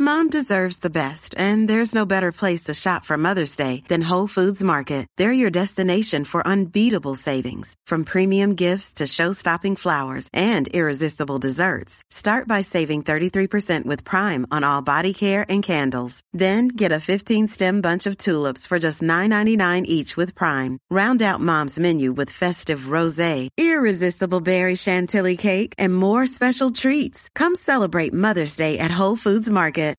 Mom deserves the best, and there's no better place to shop for Mother's Day than Whole Foods Market. They're your destination for unbeatable savings, from premium gifts to show-stopping flowers and irresistible desserts. Start by saving 33% with Prime on all body care and candles. Then get a 15-stem bunch of tulips for just $9.99 each with Prime. Round out Mom's menu with festive rosé, irresistible berry chantilly cake, and more special treats. Come celebrate Mother's Day at Whole Foods Market.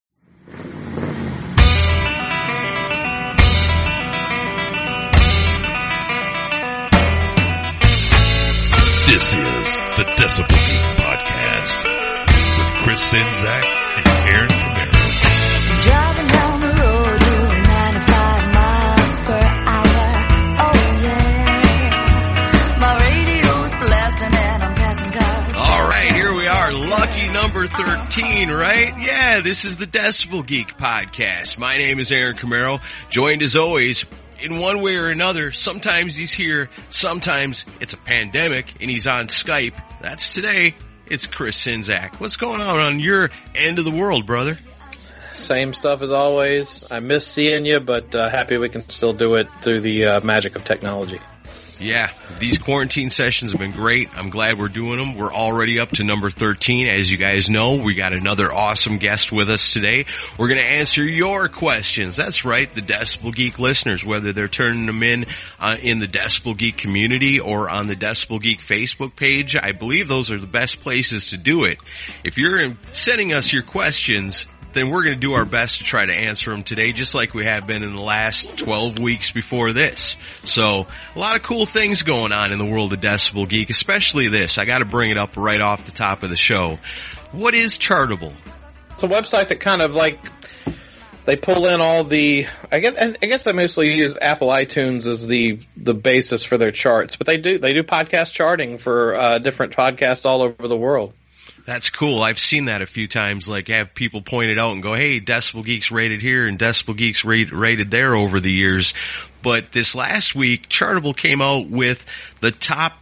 This is the Decibel Geek Podcast with Chris Czynszak and Aaron Camaro. Driving down the road doing 95 miles per hour. Oh yeah, my radio's blasting and I'm passing cars. All right, here we are, lucky number 13, right? Yeah, this is the Decibel Geek Podcast. My name is Aaron Camaro, joined as always in one way or another. Sometimes he's here, sometimes it's a pandemic and he's on Skype. That's today. It's Chris Czynszak. What's going on your end of the world, brother? Same stuff as always. I miss seeing you, but happy we can still do it through the magic of technology. Yeah, these quarantine sessions have been great. I'm glad we're doing them. We're already up to number 13. As you guys know, we got another awesome guest with us today. We're going to answer your questions. That's right, the Decibel Geek listeners, whether they're turning them in the Decibel Geek community or on the Decibel Geek Facebook page. I believe those are the best places to do it. If you're sending us your questions, then we're going to do our best to try to answer them today, just like we have been in the last 12 weeks before this. So, a lot of cool things going on in the world of Decibel Geek, especially this. I got to bring it up right off the top of the show. What is Chartable? It's a website that kind of like, they pull in all the, I guess I mostly use Apple iTunes as the basis for their charts, but they do podcast charting for different podcasts all over the world. That's cool. I've seen that a few times, like have people point it out and go, hey, Decibel Geek's rated here and Decibel Geek's rated there over the years. But this last week, Chartable came out with the top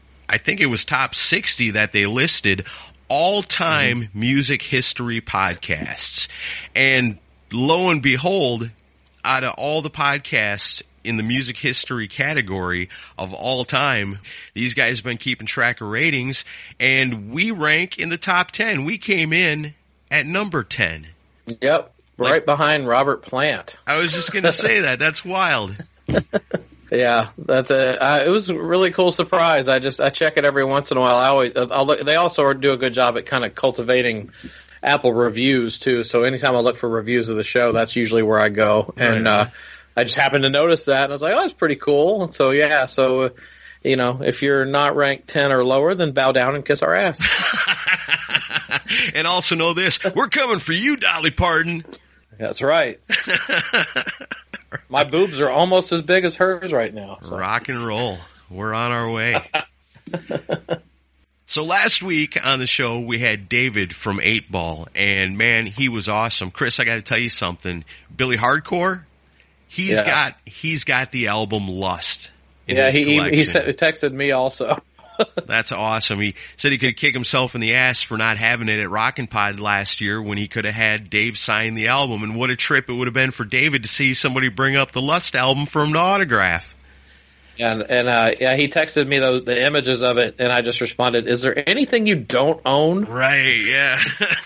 60 that they listed all-time music history podcasts. And lo and behold, out of all the podcasts in the music history category of all time, these guys have been keeping track of ratings, and we rank in the top 10. We came in at number 10. Yep, right behind Robert Plant. I was just going to say that. That's wild. Yeah, that's it was a really cool surprise. I check it every once in a while. I'll look. They also do a good job at kind of cultivating Apple reviews too. So anytime I look for reviews of the show, that's usually where I go. And I just happened to notice that, and I was like, oh, that's pretty cool. So, yeah, if you're not ranked 10 or lower, then bow down and kiss our ass. And also know this, we're coming for you, Dolly Parton. That's right. My boobs are almost as big as hers right now. So. Rock and roll. We're on our way. So last week on the show, we had David from 8 Ball, and, man, he was awesome. Chris, I got to tell you something. Billy Hardcore? He's got the album Lust in his collection. He texted me also. That's awesome. He said he could kick himself in the ass for not having it at Rockin' Pod last year when he could have had Dave sign the album. And what a trip it would have been for David to see somebody bring up the Lust album for him to autograph. And he texted me the images of it, and I just responded, is there anything you don't own? Right, yeah.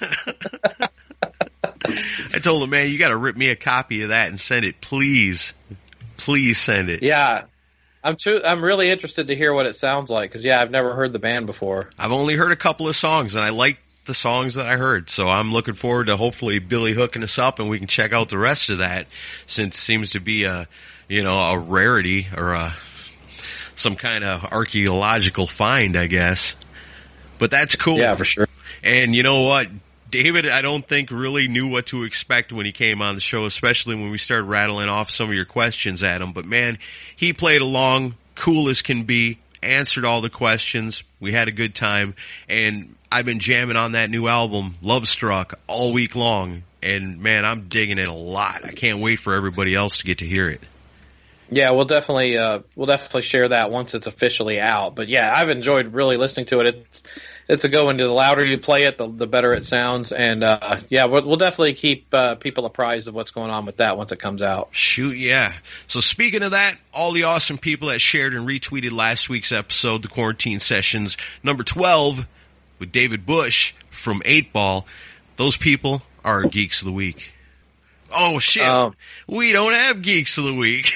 I told him, man, you got to rip me a copy of that and send it, please. Please send it. Yeah, I'm really interested to hear what it sounds like because I've never heard the band before. I've only heard a couple of songs, and I like the songs that I heard, so I'm looking forward to hopefully Billy hooking us up and we can check out the rest of that, since it seems to be a rarity or some kind of archaeological find, I guess. But that's cool. Yeah, for sure. And you know what? David, I don't think really knew what to expect when he came on the show, especially when we started rattling off some of your questions at him. But man, he played along, cool as can be, answered all the questions. We had a good time, and I've been jamming on that new album, Love Struck, all week long. And man, I'm digging it a lot. I can't wait for everybody else to get to hear it. Yeah, we'll definitely share that once it's officially out. But yeah, I've enjoyed really listening to it. It's a go into. The louder you play it, the better it sounds. And yeah, we'll definitely keep people apprised of what's going on with that once it comes out. Shoot, yeah. So speaking of that, all the awesome people that shared and retweeted last week's episode, the Quarantine Sessions number 12 with David Bush from 8 Ball, those people are our Geeks of the Week. Oh, shit. We don't have Geeks of the Week.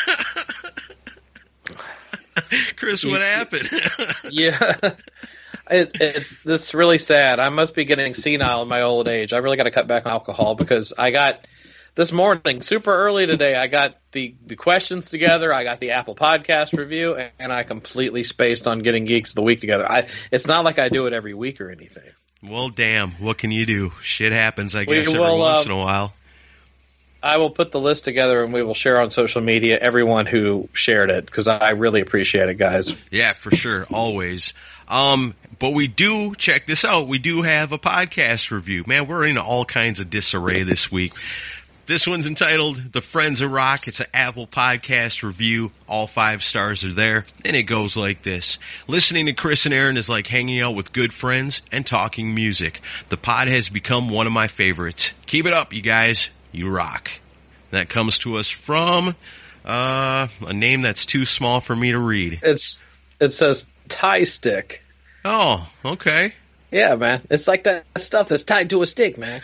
Chris, what happened? Yeah. It's really sad. I must be getting senile in my old age. I really got to cut back on alcohol because I got this morning, super early today, I got the questions together. I got the Apple Podcast review, and I completely spaced on getting Geeks of the Week together. It's not like I do it every week or anything. Well, damn. What can you do? Shit happens, I guess, every once in a while. I will put the list together, and we will share on social media everyone who shared it, because I really appreciate it, guys. Yeah, for sure. Always. But we do, check this out, we do have a podcast review. Man, we're in all kinds of disarray this week. This one's entitled The Friends of Rock. It's an Apple Podcast review. All 5 stars are there. And it goes like this. Listening to Chris and Aaron is like hanging out with good friends and talking music. The pod has become one of my favorites. Keep it up, you guys. You rock. That comes to us from a name that's too small for me to read. It says Tie Stick. Oh, okay. Yeah, man. It's like that stuff that's tied to a stick, man.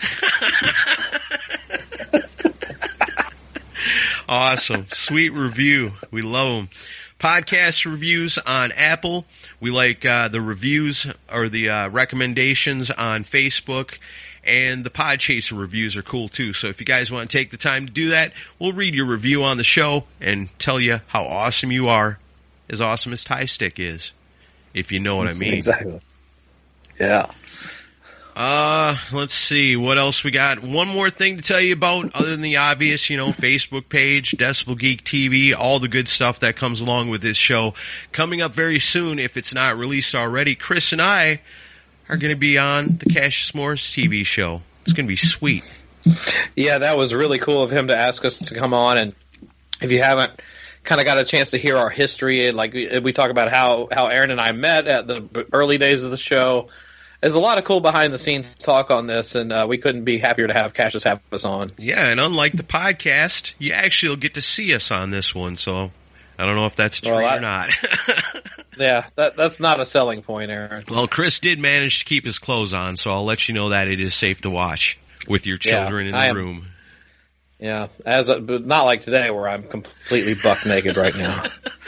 Awesome. Sweet review. We love them. Podcast reviews on Apple. We like the reviews or the recommendations on Facebook. And the Podchaser reviews are cool, too. So if you guys want to take the time to do that, we'll read your review on the show and tell you how awesome you are, as awesome as Tie Stick is, if you know what I mean. Exactly. Yeah. Let's see. What else we got? One more thing to tell you about, other than the obvious, Facebook page, Decibel Geek TV, all the good stuff that comes along with this show. Coming up very soon, if it's not released already, Chris and I are going to be on the Cassius Morris TV show. It's going to be sweet. Yeah, that was really cool of him to ask us to come on. And if you haven't kind of got a chance to hear our history, like we talk about how Aaron and I met at the early days of the show. There's a lot of cool behind-the-scenes talk on this, and we couldn't be happier to have Cassius have us on. Yeah, and unlike the podcast, you actually will get to see us on this one, so I don't know if that's true or not. Yeah, that's not a selling point, Aaron. Well, Chris did manage to keep his clothes on, so I'll let you know that it is safe to watch with your children in the room. Yeah, but not like today where I'm completely buck naked right now.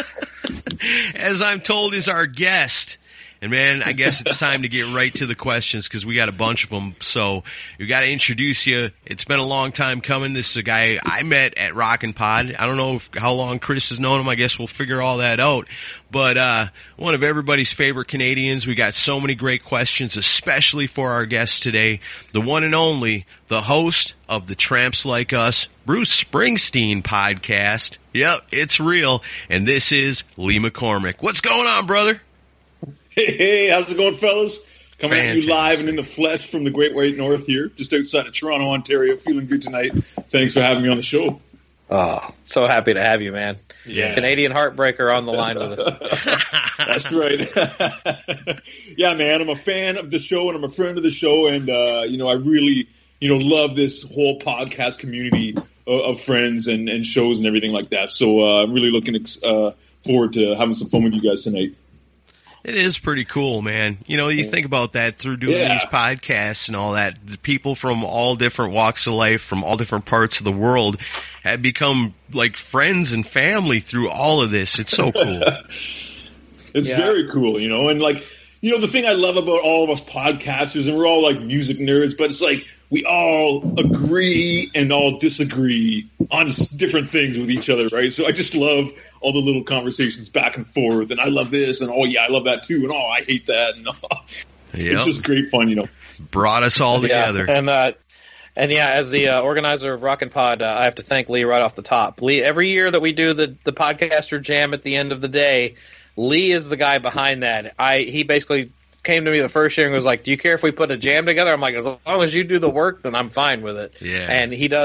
As I'm told is our guest. And, man, I guess it's time to get right to the questions because we got a bunch of them. So we got to introduce you. It's been a long time coming. This is a guy I met at Rockin' Pod. I don't know how long Chris has known him. I guess we'll figure all that out. But one of everybody's favorite Canadians. We got so many great questions, especially for our guest today, the one and only, the host of the Tramps Like Us, Bruce Springsteen podcast. Yep, it's real. And this is Lee McCormick. What's going on, brother? Hey, how's it going, fellas? Coming at you live and in the flesh from the Great White North here, just outside of Toronto, Ontario. Feeling good tonight. Thanks for having me on the show. Oh, so happy to have you, man. Yeah. Canadian Heartbreaker on the line with us. That's right. Yeah, man, I'm a fan of the show and I'm a friend of the show, and I really, love this whole podcast community of friends and shows and everything like that. So I'm really looking forward to having some fun with you guys tonight. It is pretty cool, man. You think about that through doing these podcasts and all that. The people from all different walks of life, from all different parts of the world, have become like friends and family through all of this. It's so cool. It's very cool, and the thing I love about all of us podcasters, and we're all like music nerds, but it's like we all agree and all disagree on different things with each other, right? So I just love all the little conversations back and forth, and I love this, and oh yeah, I love that too, and oh, I hate that, and it's just great fun, Brought us all together. And as the organizer of Rockin' Pod, I have to thank Lee right off the top. Lee, every year that we do the podcaster jam at the end of the day, Lee is the guy behind that. He basically came to me the first year and was like, "Do you care if we put a jam together?" I'm like, "As long as you do the work, then I'm fine with it." Yeah. And he does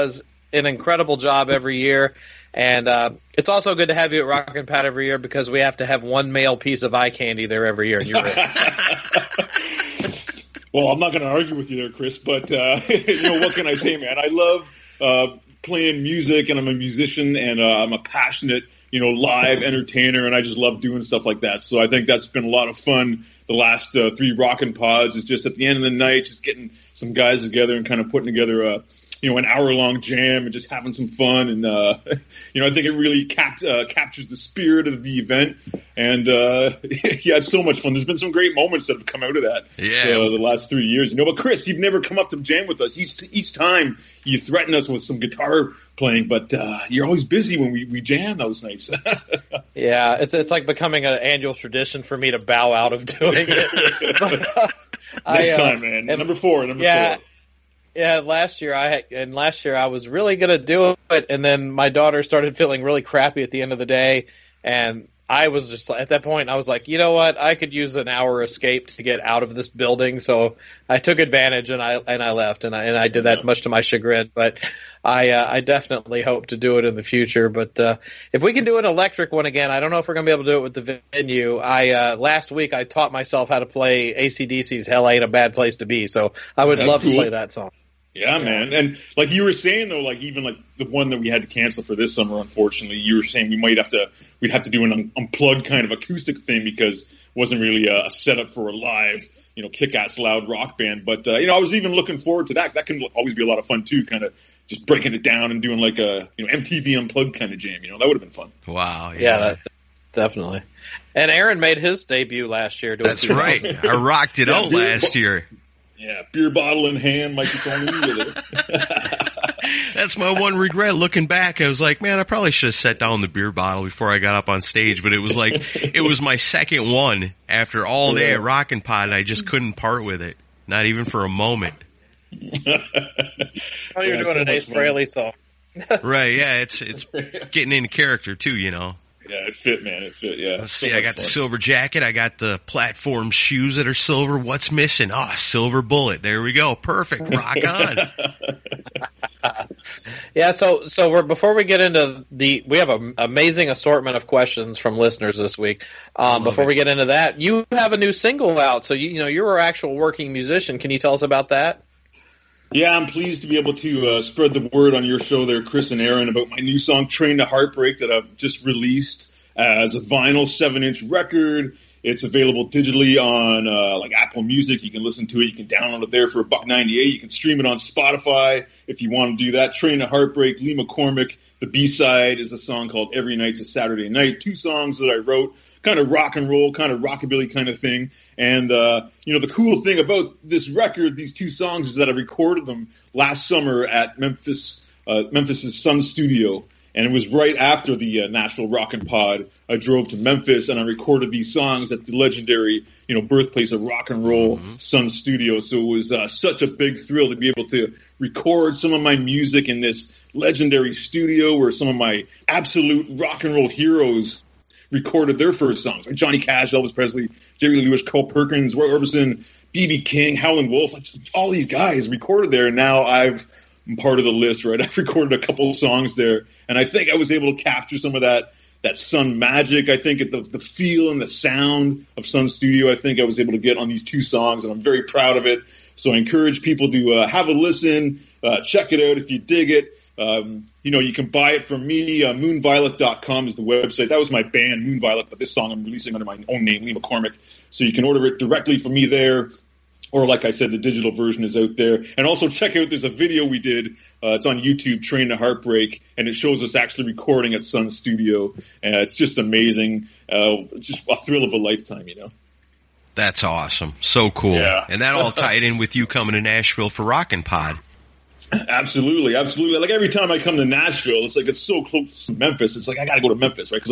an incredible job every year. And it's also good to have you at Rockin' Pad every year because we have to have one male piece of eye candy there every year. And you're Well, I'm not going to argue with you there, Chris, but what can I say, man? I love playing music, and I'm a musician, and I'm a passionate, live entertainer, and I just love doing stuff like that. So I think that's been a lot of fun. The last 3 Rockin' Pods is just at the end of the night, just getting some guys together and kind of putting together an hour-long jam and just having some fun. And, I think it really captures the spirit of the event. And, it's so much fun. There's been some great moments that have come out of that the last 3 years. But Chris, you've never come up to jam with us. Each time you threaten us with some guitar playing, but you're always busy when we jam those nights. Yeah, it's like becoming an annual tradition for me to bow out of doing it. But, Next time, man. Number four. Yeah, last year I was really going to do it, and then my daughter started feeling really crappy at the end of the day, and I was just at that point I was like, you know what, I could use an hour escape to get out of this building, so I took advantage and I left, and I did that much to my chagrin, but I definitely hope to do it in the future. But if we can do an electric one again, I don't know if we're going to be able to do it with the venue. Last week I taught myself how to play AC/DC's "Hell Ain't a Bad Place to Be," so I would love to play that song. Yeah, man. And like you were saying, though, like even like the one that we had to cancel for this summer, unfortunately, you were saying we'd have to do an unplugged kind of acoustic thing because it wasn't really a setup for a live, kick-ass loud rock band. But, I was even looking forward to that. That can always be a lot of fun, too, kind of just breaking it down and doing like a MTV Unplugged kind of jam. That would have been fun. Wow. Yeah, definitely. And Aaron made his debut last year. That's right. I rocked it out last year. Yeah, beer bottle in hand, microphone in the other. That's my one regret. Looking back, I was like, man, I probably should have set down the beer bottle before I got up on stage. But it was like, it was my second one after all day at Rockin' Pod, and I just couldn't part with it. Not even for a moment. You're doing an Ace Frehley song. Right, yeah, it's getting into character too, Yeah, it fit, man. It fit, yeah. Let's see, I got the silver jacket. I got the platform shoes that are silver. What's missing? Oh, silver bullet. There we go. Perfect. Rock on. Yeah, so before we get into we have an amazing assortment of questions from listeners this week. Before we get into that, you have a new single out. So, you're an actual working musician. Can you tell us about that? Yeah, I'm pleased to be able to spread the word on your show there, Chris and Aaron, about my new song, Train to Heartbreak, that I've just released as a vinyl 7-inch record. It's available digitally on like Apple Music. You can listen to it. You can download it there for $1.98. You can stream it on Spotify if you want to do that. Train to Heartbreak, Lee McCormick. The B-side is a song called Every Night's a Saturday Night. 2 songs that I wrote, kind of rock and roll, kind of rockabilly kind of thing. And, the cool thing about this record, these 2 songs, is that I recorded them last summer at Memphis' Sun Studio. And it was right after the Nashville Rockin' Pod. I drove to Memphis and I recorded these songs at the legendary, birthplace of rock and roll, Sun Studio. So it was such a big thrill to be able to record some of my music in this legendary studio where some of my absolute rock and roll heroes recorded their first songs, like Johnny Cash, Elvis Presley, Jerry Lee Lewis, Carl Perkins, Roy Orbison, B.B. King, Howlin' Wolf. All these guys recorded there, and now I'm part of the list, right? I've recorded a couple of songs there, and I think I was able to capture some of that Sun magic. I think the feel and the sound of Sun Studio, I think I was able to get on these 2 songs, and I'm very proud of it. So I encourage people to have a listen, check it out if you dig it. You can buy it from me. Moonviolet.com is the website. That was my band, Moonviolet, but this song I'm releasing under my own name, Lee McCormick. So you can order it directly from me there. Or like I said, the digital version is out there. And also check out, there's a video we did. It's on YouTube, Train to Heartbreak, and it shows us actually recording at Sun Studio. And it's just amazing. Just a thrill of a lifetime, That's awesome. So cool. Yeah. And that all tied in with you coming to Nashville for Rockin' Pod. Absolutely. Like every time I come to Nashville, it's like it's so close to Memphis. It's like I got to go to Memphis, right? Because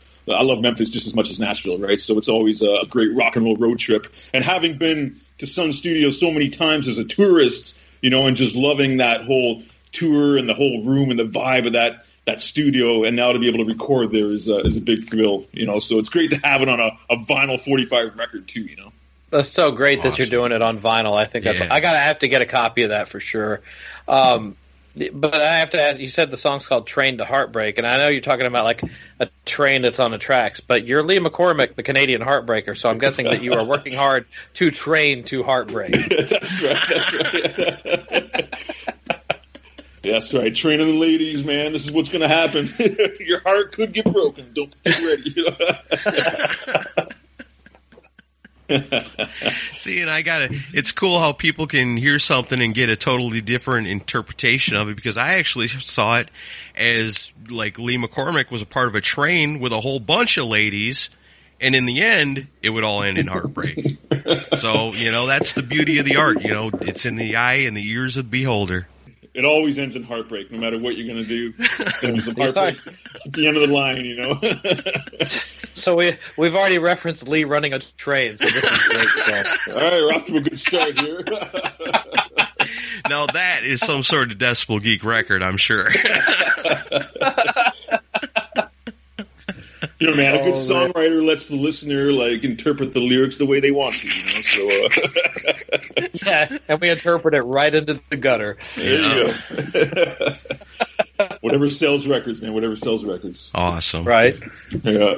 I love Memphis just as much as Nashville, right? So it's always a great rock and roll road trip. And having been to Sun Studio so many times as a tourist, and just loving that whole tour and the whole room and the vibe of that studio, and now to be able to record there is a big thrill, So it's great to have it on a vinyl 45 record too, That's so great that you're doing it on vinyl. I think I have to get a copy of that for sure. But I have to ask, you said the song's called Train to Heartbreak, and I know you're talking about like a train that's on the tracks, but you're Lee McCormick, the Canadian Heartbreaker, so I'm guessing that you are working hard to train to heartbreak. That's right. That's right. Training the ladies, man. This is what's going to happen. Your heart could get broken. Don't get ready. See, and it's cool how people can hear something and get a totally different interpretation of it, because I actually saw it as like Lee McCormick was a part of a train with a whole bunch of ladies, and in the end, it would all end in heartbreak. So, that's the beauty of the art. It's in the eye and the ears of the beholder. It always ends in heartbreak, no matter what you're going to do. It's going to be some heartbreak at the end of the line, So we've already referenced Lee running a train, so this is great stuff. All right, we're off to a good start here. Now that is some sort of Decibel Geek record, I'm sure. Man, a good songwriter lets the listener interpret the lyrics the way they want to. So yeah, and we interpret it right into the gutter. There you go. Whatever sells records, man. Whatever sells records. Awesome, right? Yeah.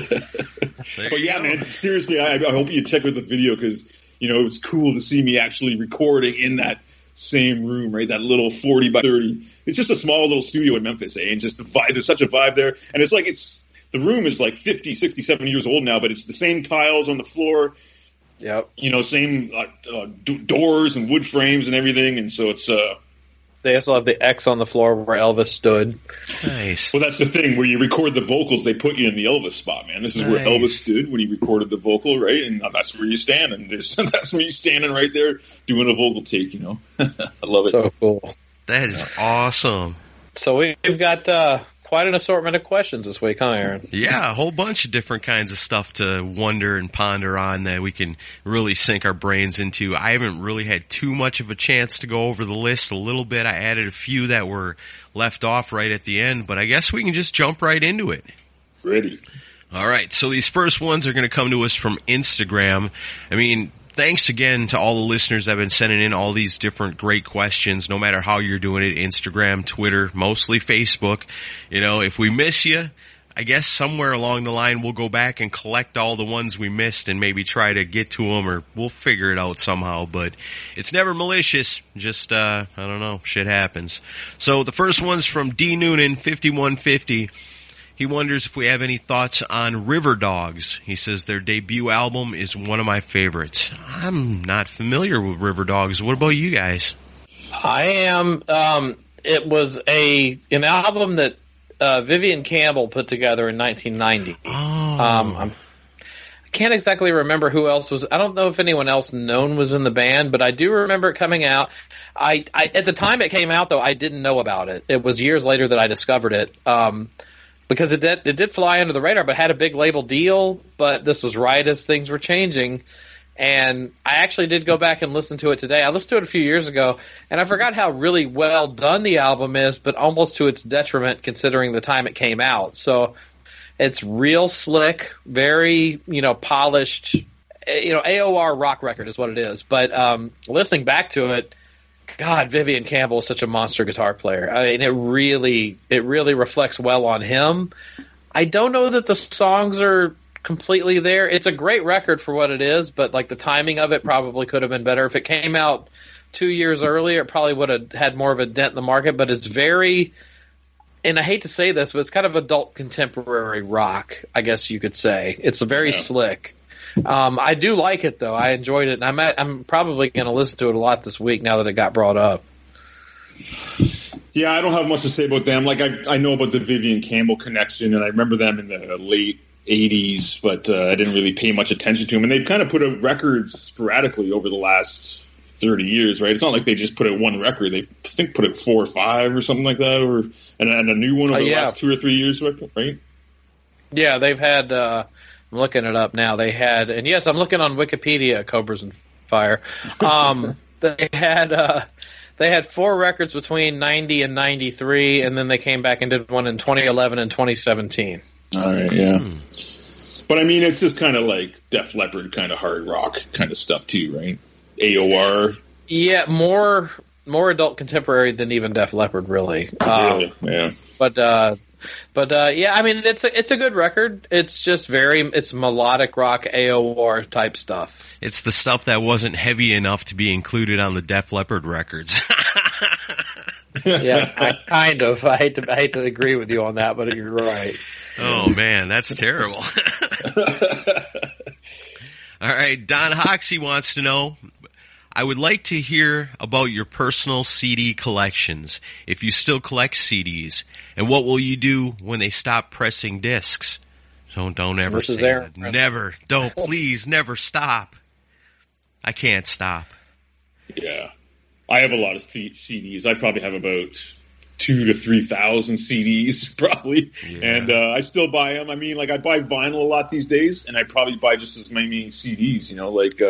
But yeah, man. Seriously, I hope you check with the video, because it was cool to see me actually recording in that same room, right? That little 40 by 30. It's just a small little studio in Memphis, and just the vibe. There's such a vibe there, and the room is 50, 60, 70 years old now, but it's the same tiles on the floor. Yep. Same doors and wood frames and everything, and so it's. They also have the X on the floor where Elvis stood. Nice. Well, that's the thing. Where you record the vocals, they put you in the Elvis spot, man. This is where Elvis stood when he recorded the vocal, right? And that's where you stand, and that's where you're standing right there doing a vocal take. I love it. So cool. That is awesome. So we've got quite an assortment of questions this week, huh, Aaron? Yeah, a whole bunch of different kinds of stuff to wonder and ponder on that we can really sink our brains into. I haven't really had too much of a chance to go over the list a little bit. I added a few that were left off right at the end, but I guess we can just jump right into it. Ready. All right, so these first ones are going to come to us from Instagram. Thanks again to all the listeners that have been sending in all these different great questions, no matter how you're doing it, Instagram, Twitter, mostly Facebook. If we miss you, I guess somewhere along the line we'll go back and collect all the ones we missed and maybe try to get to them, or we'll figure it out somehow. But it's never malicious, just, I don't know, shit happens. So the first one's from D. Noonan, 5150. He wonders if we have any thoughts on River Dogs. He says their debut album is one of my favorites. I'm not familiar with River Dogs. What about you guys? I am. It was an album that Vivian Campbell put together in 1990. Oh. I can't exactly remember who else was. I don't know if anyone else known was in the band, but I do remember it coming out. I at the time it came out, though, I didn't know about it. It was years later that I discovered it. Because it did fly under the radar, but had a big label deal. But this was right as things were changing. And I actually did go back and listen to it today. I listened to it a few years ago, and I forgot how really well done the album is, but almost to its detriment considering the time it came out. So it's real slick, very, polished, AOR rock record is what it is. But listening back to it, God, Vivian Campbell is such a monster guitar player. It really reflects well on him. I don't know that the songs are completely there. It's a great record for what it is, but the timing of it probably could have been better. If it came out 2 years earlier, it probably would have had more of a dent in the market. But it's very, and I hate to say this, but it's kind of adult contemporary rock, I guess you could say. It's very slick. I do like it, though. I enjoyed it, and I'm probably going to listen to it a lot this week now that it got brought up. Yeah, I don't have much to say about them. I know about the Vivian Campbell connection, and I remember them in the late 80s, but I didn't really pay much attention to them. And they've kind of put out records sporadically over the last 30 years, right? It's not like they just put out one record. They, I think, put out 4 or 5 or something like that, and a new one over the last 2 or 3 years, right? Yeah, they've had... I'm looking it up now. They had, and yes, I'm looking on Wikipedia, Cobras and Fire. They had 4 records between 90 and 93, and then they came back and did one in 2011 and 2017. All right, yeah. But it's just kind of like Def Leppard, kind of hard rock kind of stuff too, right? AOR. Yeah, more more adult contemporary than even Def Leppard, really. Really? Yeah. But yeah, I mean, it's a good record. It's just it's melodic rock AOR type stuff. It's the stuff that wasn't heavy enough to be included on the Def Leppard records. Yeah, I hate to agree with you on that, but you're right. Oh man, that's terrible. All right, Don Hoxie wants to know, I would like to hear about your personal CD collections, if you still collect CDs, and what will you do when they stop pressing discs? Don't ever say that. Never. Don't, please, never stop. I can't stop. Yeah. I have a lot of CDs. I probably have about 2,000 to 3,000 CDs, probably. Yeah. And I still buy them. I mean, like, I buy vinyl a lot these days, and I probably buy just as many CDs, you know, like,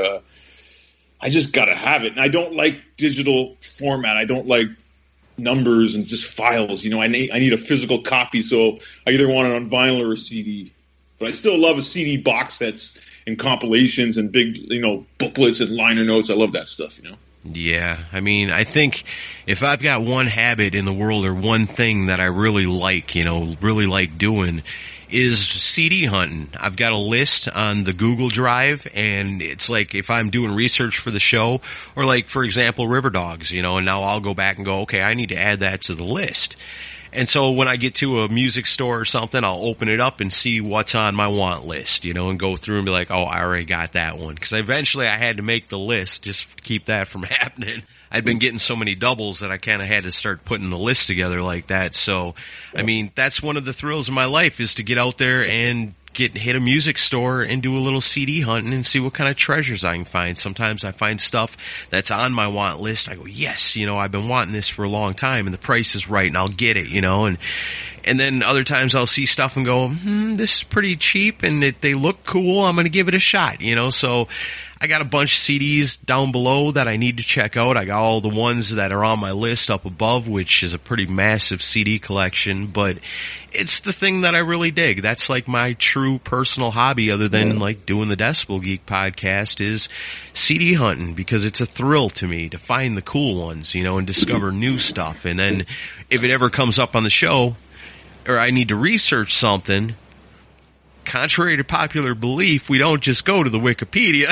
I just gotta have it. And I don't like digital format. I don't like numbers and just files, you know. I need a physical copy, so I either want it on vinyl or a CD. But I still love a CD box sets and compilations and big, you know, booklets and liner notes. I love that stuff, you know. Yeah, I mean, I think if I've got one habit in the world or one thing that I really like, you know, really like doing, is CD hunting. I've got a list on the Google Drive, and it's like if I'm doing research for the show, or like, for example, River Dogs, you know, and now I'll go back and go, okay, I need to add that to the list. And so when I get to a music store or something, I'll open it up and see what's on my want list, you know, and go through and be like, oh, I already got that one. Because eventually I had to make the list just to keep that from happening. I'd been getting so many doubles that I kind of had to start putting the list together like that. So, I mean, that's one of the thrills of my life, is to get out there and hit a music store and do a little CD hunting and see what kind of treasures I can find. Sometimes I find stuff that's on my want list. I go, yes, you know, I've been wanting this for a long time, and the price is right, and I'll get it, you know. And then other times I'll see stuff and go, this is pretty cheap, and they look cool. I'm going to give it a shot, you know. So I got a bunch of CDs down below that I need to check out. I got all the ones that are on my list up above, which is a pretty massive CD collection, but it's the thing that I really dig. That's like my true personal hobby, other than like doing the Decibel Geek podcast, is CD hunting, because it's a thrill to me to find the cool ones, you know, and discover new stuff. And then if it ever comes up on the show, or I need to research something, contrary to popular belief, we don't just go to the Wikipedia.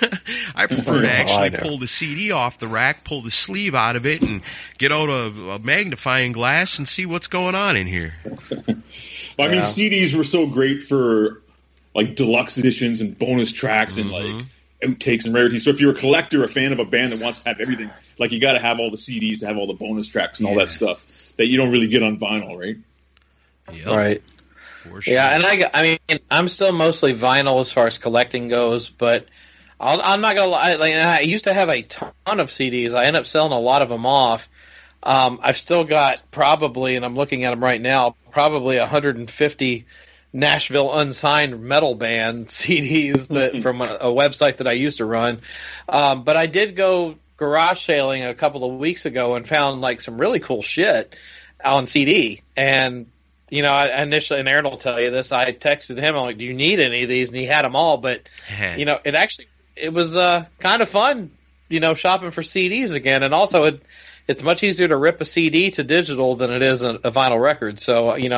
I prefer to actually pull the CD off the rack, pull the sleeve out of it, and get out a magnifying glass and see what's going on in here. Well, I mean, CDs were so great for like deluxe editions and bonus tracks and like outtakes and rarities. So if you're a collector, a fan of a band that wants to have everything, like, you got to have all the CDs to have all the bonus tracks and all that stuff that you don't really get on vinyl, right? Yep. Right. For sure. Yeah, and I mean, I'm still mostly vinyl as far as collecting goes, but I'm not gonna lie. Like, I used to have a ton of CDs. I ended up selling a lot of them off. I've still got probably, and I'm looking at them right now, probably 150 Nashville unsigned metal band CDs that from a website that I used to run. But I did go garage sailing a couple of weeks ago and found like some really cool shit on CD. And you know, I initially, and Aaron will tell you this, I texted him, I'm like, do you need any of these? And he had them all, but, you know, it was kind of fun, you know, shopping for CDs again. And also, it's much easier to rip a CD to digital than it is a vinyl record. So, you know,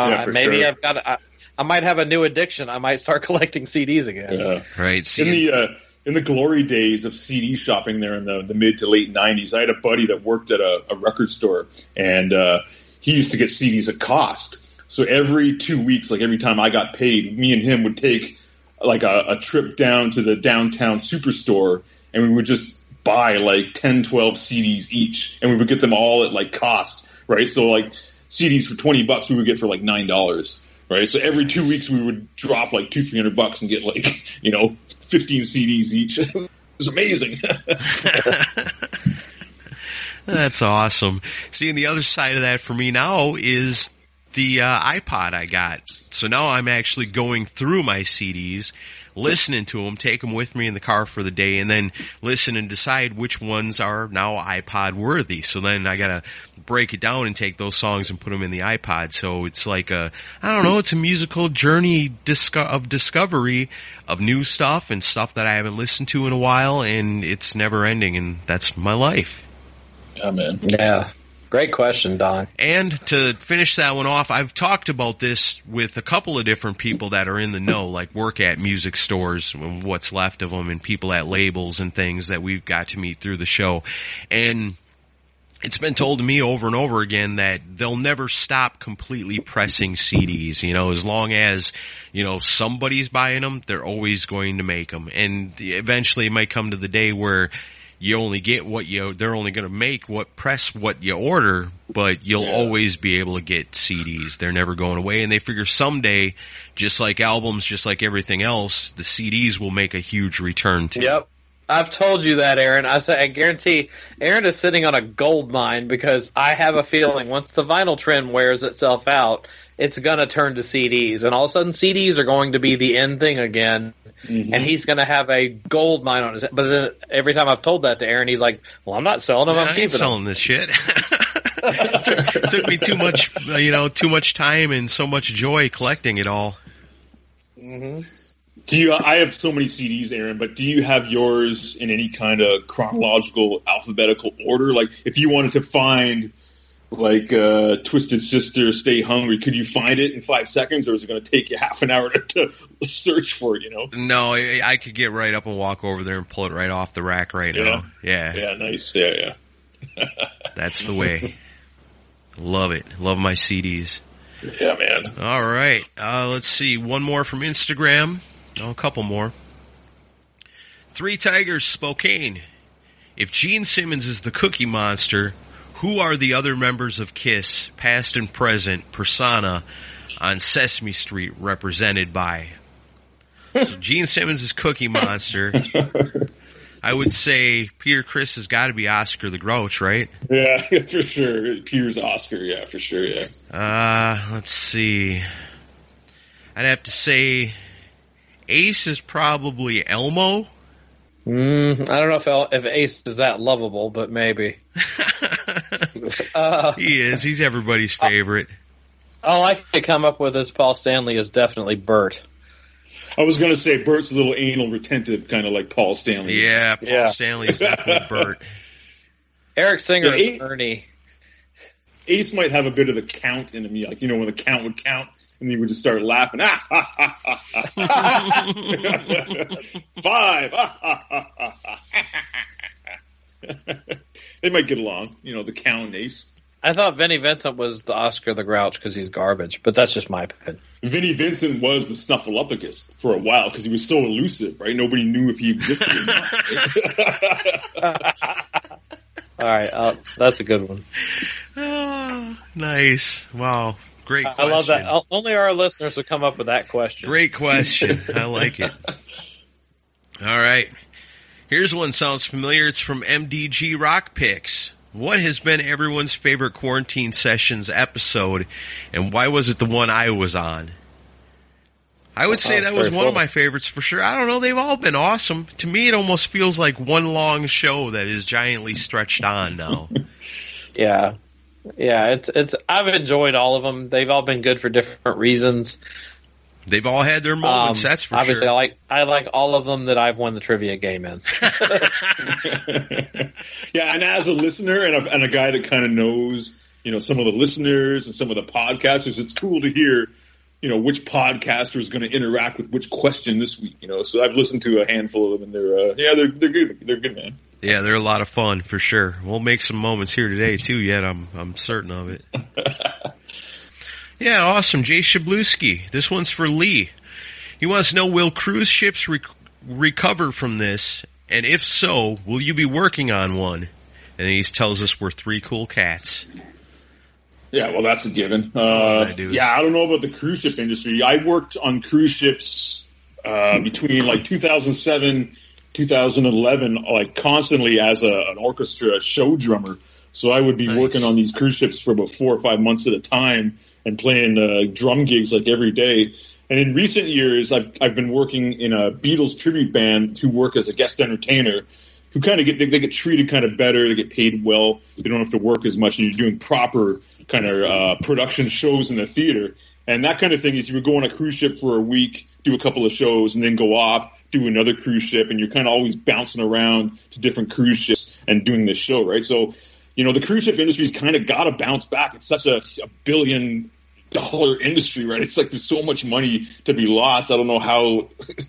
I might have a new addiction. I might start collecting CDs again. Yeah. Right. In the glory days of CD shopping there in the mid to late 90s, I had a buddy that worked at a record store, and he used to get CDs at cost. So every 2 weeks, like every time I got paid, me and him would take like a trip down to the downtown superstore, and we would just buy like 10, 12 CDs each, and we would get them all at like cost, right? So like CDs for $20 we would get for like $9, right? So every 2 weeks we would drop like $200-300 and get like, you know, 15 CDs each. It was amazing. That's awesome. See, and the other side of that for me now is the iPod I got. So now I'm actually going through my CDs, listening to them, take them with me in the car for the day, and then listen and decide which ones are now iPod worthy. So then I gotta break it down and take those songs and put them in the iPod. So it's like it's a musical journey of discovery of new stuff and stuff that I haven't listened to in a while, and it's never ending, and that's my life. Yeah, man. Yeah. Great question, Don. And to finish that one off, I've talked about this with a couple of different people that are in the know, like work at music stores, what's left of them, and people at labels and things that we've got to meet through the show. And it's been told to me over and over again that they'll never stop completely pressing CDs. You know, as long as, you know, somebody's buying them, they're always going to make them. And eventually it might come to the day where you only get they're only going to press what you order, but you'll always be able to get CDs. They're never going away. And they figure someday, just like albums, just like everything else, the CDs will make a huge return too. Yep. I've told you that, Aaron. I guarantee Aaron is sitting on a gold mine, because I have a feeling once the vinyl trend wears itself out, it's going to turn to CDs. And all of a sudden, CDs are going to be the end thing again. Mm-hmm. And he's going to have a gold mine on his head. But then every time I've told that to Aaron, he's like, well, I'm not selling them. I'm keeping them. Selling this shit. It took me too much time and so much joy collecting it all. Mm-hmm. I have so many CDs, Aaron, but do you have yours in any kind of chronological, alphabetical order? Like, if you wanted to find, like, Twisted Sister, Stay Hungry, could you find it in 5 seconds, or is it going to take you half an hour to search for it, you know? No, I could get right up and walk over there and pull it right off the rack right now. Yeah. Yeah, nice. Yeah. That's the way. Love it. Love my CDs. Yeah, man. All right. Let's see. One more from Instagram. Oh, a couple more. Three Tigers, Spokane. If Gene Simmons is the Cookie Monster, who are the other members of KISS, past and present, persona, on Sesame Street represented by? So Gene Simmons is Cookie Monster. I would say Peter Criss has got to be Oscar the Grouch, right? Yeah, for sure. Peter's Oscar, yeah, for sure, yeah. Let's see. I'd have to say Ace is probably Elmo. I don't know if Ace is that lovable, but maybe. He is. He's everybody's favorite. All I could come up with as Paul Stanley is definitely Bert. I was going to say Bert's a little anal retentive, kind of like Paul Stanley. Yeah, Paul Stanley is definitely Bert. Eric Singer is Ernie. Ace might have a bit of the count in him, like, you know, when the count would count, and he would just start laughing. 5. They might get along, you know, the count and Ace. I thought Vinnie Vincent was the Oscar the Grouch because he's garbage, but that's just my opinion. Vinnie Vincent was the Snuffleupagus for a while because he was so elusive, right? Nobody knew if he existed or not. All right, that's a good one. Oh, nice. Wow. Great question. I love that. Only our listeners would come up with that question. Great question. I like it. All right. Here's one sounds familiar. It's from MDG Rock Picks. What has been everyone's favorite Quarantine Sessions episode, and why was it the one I was on? I would say that was one of my favorites for sure. I don't know. They've all been awesome. To me, it almost feels like one long show that is giantly stretched on now. Yeah. It's. I've enjoyed all of them. They've all been good for different reasons. They've all had their moments. That's for obviously, sure. I like all of them that I've won the trivia game in. Yeah, and as a listener and a guy that kind of knows, you know, some of the listeners and some of the podcasters, it's cool to hear, you know, which podcaster is going to interact with which question this week. You know, so I've listened to a handful of them, and they're good. They're good, man. Yeah, they're a lot of fun for sure. We'll make some moments here today too. Yet I'm certain of it. Yeah, awesome. Jay Shabluski. This one's for Lee. He wants to know, will cruise ships recover from this? And if so, will you be working on one? And he tells us we're 3 cool cats. Yeah, well, that's a given. I don't know about the cruise ship industry. I worked on cruise ships between like 2007, 2011, like constantly as an orchestra show drummer. So I would be working on these cruise ships for about 4 or 5 months at a time and playing drum gigs like every day. And in recent years, I've been working in a Beatles tribute band to work as a guest entertainer, who kind of get treated kind of better. They get paid well. They don't have to work as much, and you're doing proper kind of production shows in the theater. And that kind of thing is you would go on a cruise ship for a week, do a couple of shows, and then go off, do another cruise ship, and you're kind of always bouncing around to different cruise ships and doing this show, right? So the cruise ship industry's kind of got to bounce back. It's such a $1 billion industry, right? It's like there's so much money to be lost. I don't know how,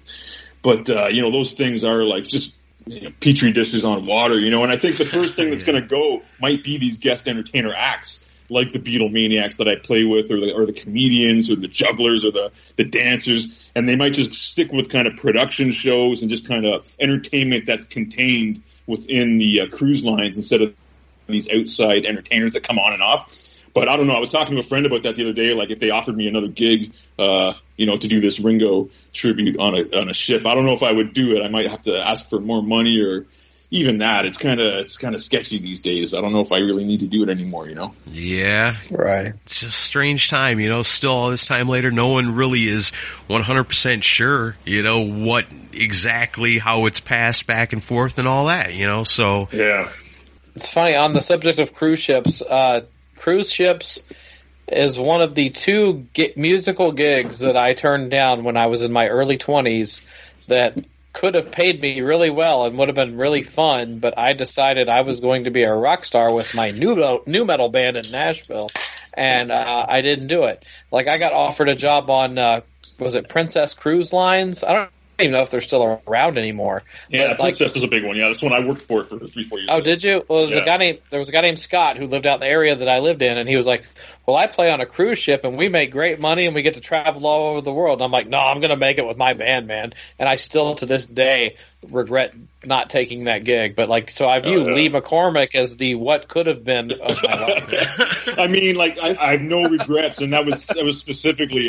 but those things are like just petri dishes on water, and I think the first thing that's going to go might be these guest entertainer acts like the Beatlemaniacs that I play with, or the comedians, or the jugglers, or the dancers, and they might just stick with kind of production shows and just kind of entertainment that's contained within the cruise lines instead of these outside entertainers that come on and off. But I don't know. I was talking to a friend about that the other day. Like, if they offered me another gig, to do this Ringo tribute on a ship, I don't know if I would do it. I might have to ask for more money, or even that. It's kind of sketchy these days. I don't know if I really need to do it anymore. Yeah, right. It's a strange time. Still all this time later, no one really is 100% sure. What exactly, how it's passed back and forth and all that. So yeah, it's funny on the subject of cruise ships. Cruise ships is one of the two musical gigs that I turned down when I was in my early 20s that could have paid me really well and would have been really fun, but I decided I was going to be a rock star with my new metal band in Nashville, and I didn't do it. Like, I got offered a job on, was it Princess Cruise Lines? I don't even know if they're still around anymore. Yeah, but, Princess is a big one. Yeah, that's one I worked for 3-4 years. Oh, did you? Well, there was a guy named Scott who lived out in the area that I lived in, and he was like, well, I play on a cruise ship, and we make great money, and we get to travel all over the world. And I'm like, no, I'm going to make it with my band, man. And I still, to this day, regret not taking that gig. But, so I view Lee McCormick as the what could have been of my life. I mean, I have no regrets, and that was specifically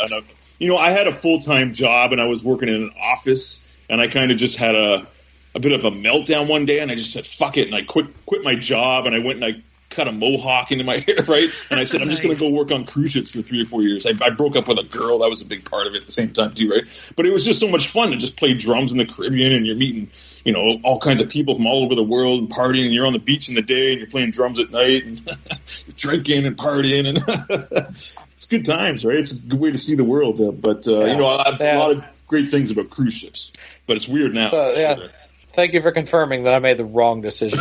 I had a full-time job, and I was working in an office, and I kind of just had a bit of a meltdown one day, and I just said, fuck it, and I quit my job, and I went and I cut a mohawk into my hair, right? And I said, I'm just going to go work on cruise ships for 3 or 4 years. I broke up with a girl. That was a big part of it at the same time, too, right? But it was just so much fun to just play drums in the Caribbean, and you're meeting, all kinds of people from all over the world and partying, and you're on the beach in the day, and you're playing drums at night, and you're drinking and partying, and it's good times, right? It's a good way to see the world. I've a lot of great things about cruise ships, but it's weird now. So, yeah. Sure. Thank you for confirming that I made the wrong decision.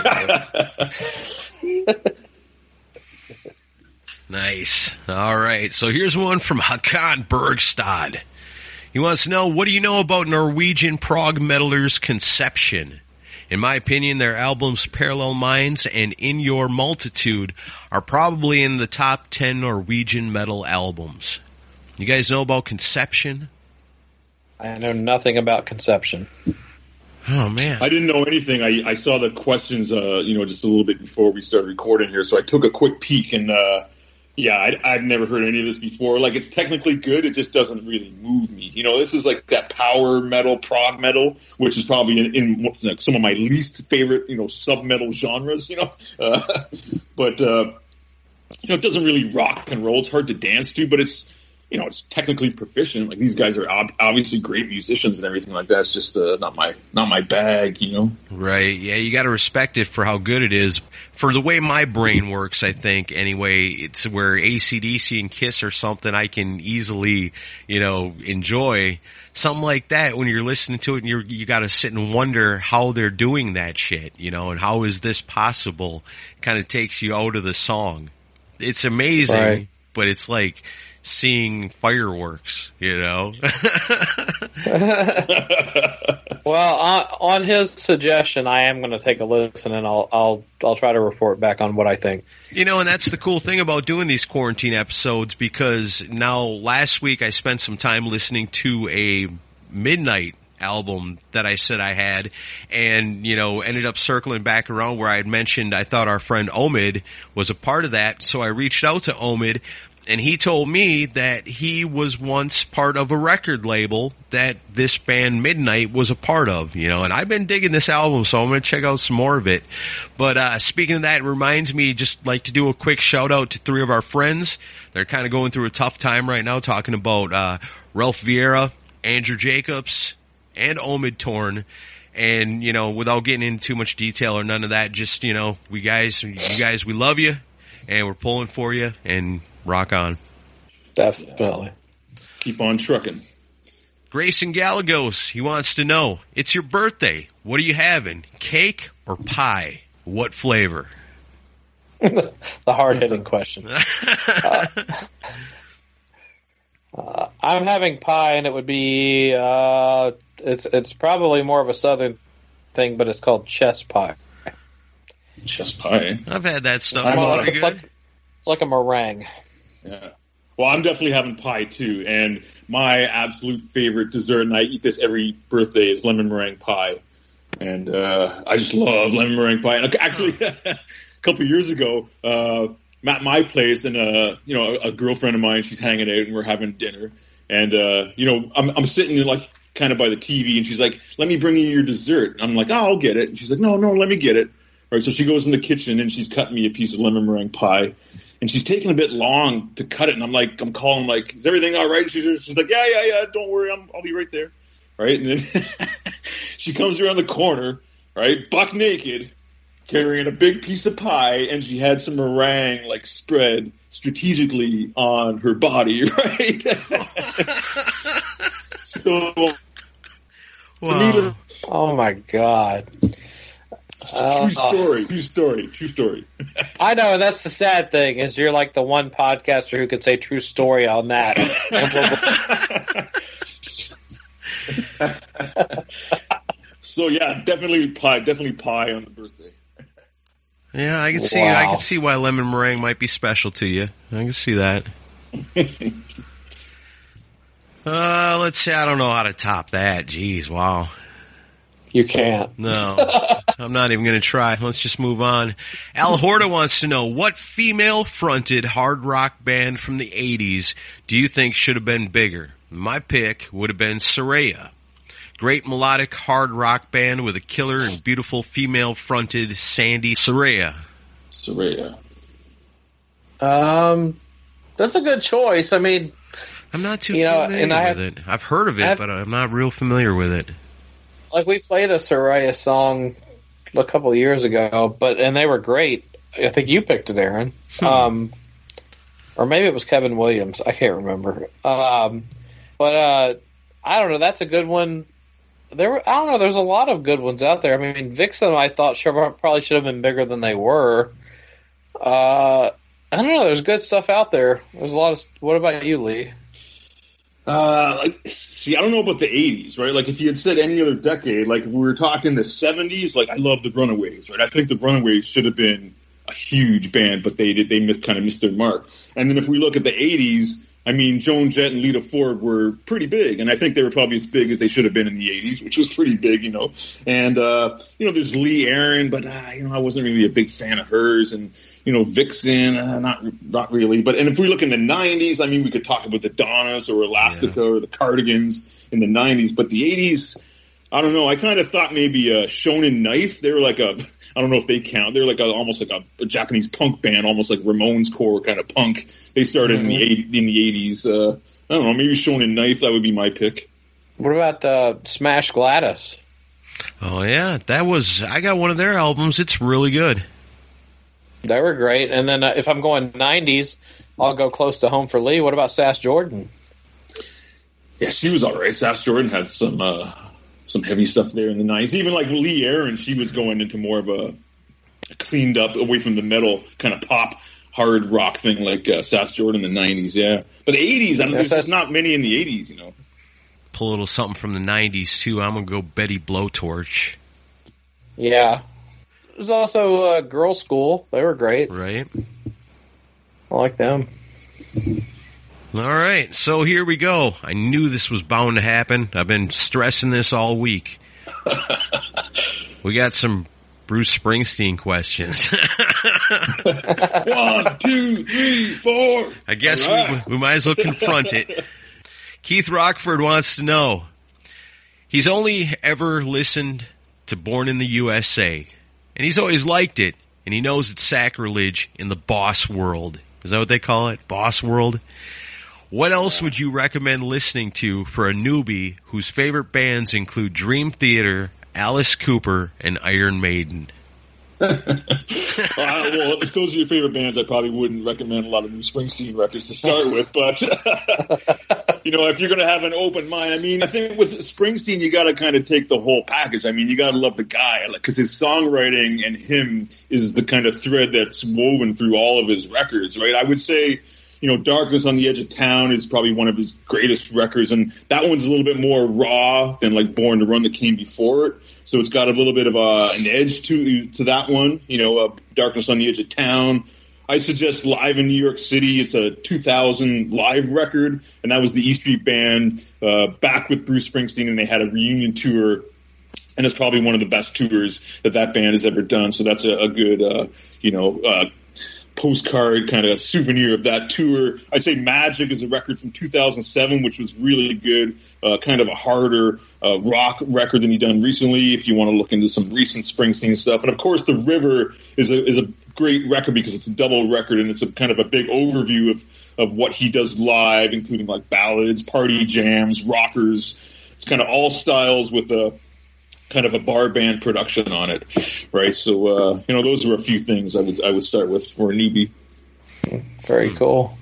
Nice. All right. So here's one from Hakan Bergstad. He wants to know, what do you know about Norwegian prog metalers Conception? In my opinion, their albums Parallel Minds and In Your Multitude are probably in the top 10 Norwegian metal albums. You guys know about Conception? I know nothing about Conception. Oh, man. I didn't know anything. I saw the questions, just a little bit before we started recording here, so I took a quick peek, and I've never heard any of this before. Like, it's technically good, it just doesn't really move me. This is like that power metal, prog metal, which is probably in some of my least favorite, sub-metal genres, but it doesn't really rock and roll. It's hard to dance to, but it's technically proficient. Like, these guys are obviously great musicians and everything like that. It's just not my bag, Right. Yeah, you got to respect it for how good it is. For the way my brain works, I think, anyway, it's where AC/DC and Kiss or something I can easily, enjoy. Something like that, when you're listening to it, and you got to sit and wonder how they're doing that shit, and how is this possible? It kind of takes you out of the song. It's amazing, right. But it's like seeing fireworks, Well, on his suggestion, I am going to take a listen, and I'll try to report back on what I think. And that's the cool thing about doing these quarantine episodes, because now last week I spent some time listening to a Midnight album that I said I had, and ended up circling back around where I had mentioned I thought our friend Omid was a part of that. So I reached out to Omid, and he told me that he was once part of a record label that this band Midnight was a part of, and I've been digging this album, so I'm going to check out some more of it. But speaking of that, it reminds me, just like to do a quick shout out to 3 of our friends. They're kind of going through a tough time right now, talking about Ralph Vieira, Andrew Jacobs, and Omid Torn. And, without getting into too much detail or none of that, just, you guys, we love you, and we're pulling for you, and rock on. Definitely. Keep on trucking. Grayson Gallegos, he wants to know, it's your birthday. What are you having? Cake or pie? What flavor? The hard-hitting question. I'm having pie, and it would be it's probably more of a southern thing, but it's called chess pie. Chess pie. I've had that stuff. It's like a meringue. Yeah. Well, I'm definitely having pie too, and my absolute favorite dessert, and I eat this every birthday, is lemon meringue pie. And I just love lemon meringue pie. And actually, a couple of years ago, I'm at my place, and a girlfriend of mine, she's hanging out, and we're having dinner. And I'm sitting like kind of by the TV, and she's like, "Let me bring you your dessert." And I'm like, "Oh, I'll get it." And she's like, "No, let me get it." All right, so she goes in the kitchen, and she's cutting me a piece of lemon meringue pie. And she's taking a bit long to cut it, and I'm calling, like, "Is everything all right?" She's like, "Yeah, don't worry, I'll be right there." Right, and then she comes around the corner, right, buck naked, carrying a big piece of pie, and she had some meringue, like, spread strategically on her body, right? So, wow. Oh my God. True story. I know, and that's the sad thing, is you're like the one podcaster who could say true story on that. So yeah, definitely pie on the birthday. Yeah, I can see why lemon meringue might be special to you. I can see that. Let's see, I don't know how to top that. Jeez, wow. You can't. No, I'm not even going to try. Let's just move on. Al Horta wants to know, what female-fronted hard rock band from the 80s do you think should have been bigger? My pick would have been Soraya. Great melodic hard rock band with a killer and beautiful female-fronted Sandy Soraya. That's a good choice. I mean, I'm not too familiar with it. I've heard of it, but I'm not real familiar with it. Like, we played a Soraya song a couple of years ago, and they were great. I think you picked it, Aaron. Or maybe it was Kevin Williams. I can't remember. But I don't know. That's a good one. I don't know. There's a lot of good ones out there. I mean, Vixen, I thought probably should have been bigger than they were. I don't know. There's good stuff out there. There's a lot of. What about you, Lee? I don't know about the 80s, right? Like, if you had said any other decade, like, if we were talking the 70s, like, I love the Runaways, right? I think the Runaways should have been a huge band, but they kind of missed their mark. And then if we look at the 80s, I mean, Joan Jett and Lita Ford were pretty big, and I think they were probably as big as they should have been in the 80s, which was pretty big, And, there's Lee Aaron, but, I wasn't really a big fan of hers, and, Vixen, not really. But, and if we look in the 90s, I mean, we could talk about the Donnas or Elastica or the Cardigans in the 90s, but the 80s, I don't know. I kind of thought maybe Shonen Knife. They were like I don't know if they count. They're like almost like a Japanese punk band, almost like Ramones core kind of punk. They started in the 80s. I don't know. Maybe Shonen Knife. That would be my pick. What about Smash Gladys? Oh yeah, I got one of their albums. It's really good. They were great. And then if I'm going 90s, I'll go close to home for Lee. What about Sass Jordan? Yeah, she was all right. Sass Jordan had some heavy stuff there in the 90s. Even like Lee Aaron, she was going into more of a cleaned up, away from the metal kind of pop hard rock thing like Sass Jordan in the 90s, yeah. But the 80s, there's just not many in the 80s, Pull a little something from the 90s, too. I'm going to go Betty Blowtorch. Yeah. There's also Girl School. They were great. Right. I like them. All right, so here we go. I knew this was bound to happen. I've been stressing this all week. We got some Bruce Springsteen questions. 1, 2, 3, 4. I guess we might as well confront it. Keith Rockford wants to know, he's only ever listened to Born in the USA, and he's always liked it, and he knows it's sacrilege in the boss world. Is that what they call it? Boss world? What else would you recommend listening to for a newbie whose favorite bands include Dream Theater, Alice Cooper, and Iron Maiden? Well, if those are your favorite bands, I probably wouldn't recommend a lot of Bruce Springsteen records to start with. But, if you're going to have an open mind, I think with Springsteen, you got to kind of take the whole package. You got to love the guy, because his songwriting and him is the kind of thread that's woven through all of his records, right? I would say, Darkness on the Edge of Town is probably one of his greatest records, and that one's a little bit more raw than like Born to Run that came before it. So it's got a little bit of an edge to that one, Darkness on the Edge of Town. I suggest Live in New York City. It's a 2000 live record, and that was the E Street Band back with Bruce Springsteen, and they had a reunion tour, and it's probably one of the best tours that band has ever done. So that's a good, postcard kind of souvenir of that tour. I say Magic is a record from 2007, which was really good, kind of a harder rock record than he done recently, if you want to look into some recent Springsteen stuff. And of course, The River is a great record because it's a double record, and it's a kind of a big overview of what he does live, including like ballads, party jams, rockers. It's kind of all styles with a kind of a bar band production on it, right? So, those are a few things I would start with for a newbie. Very cool.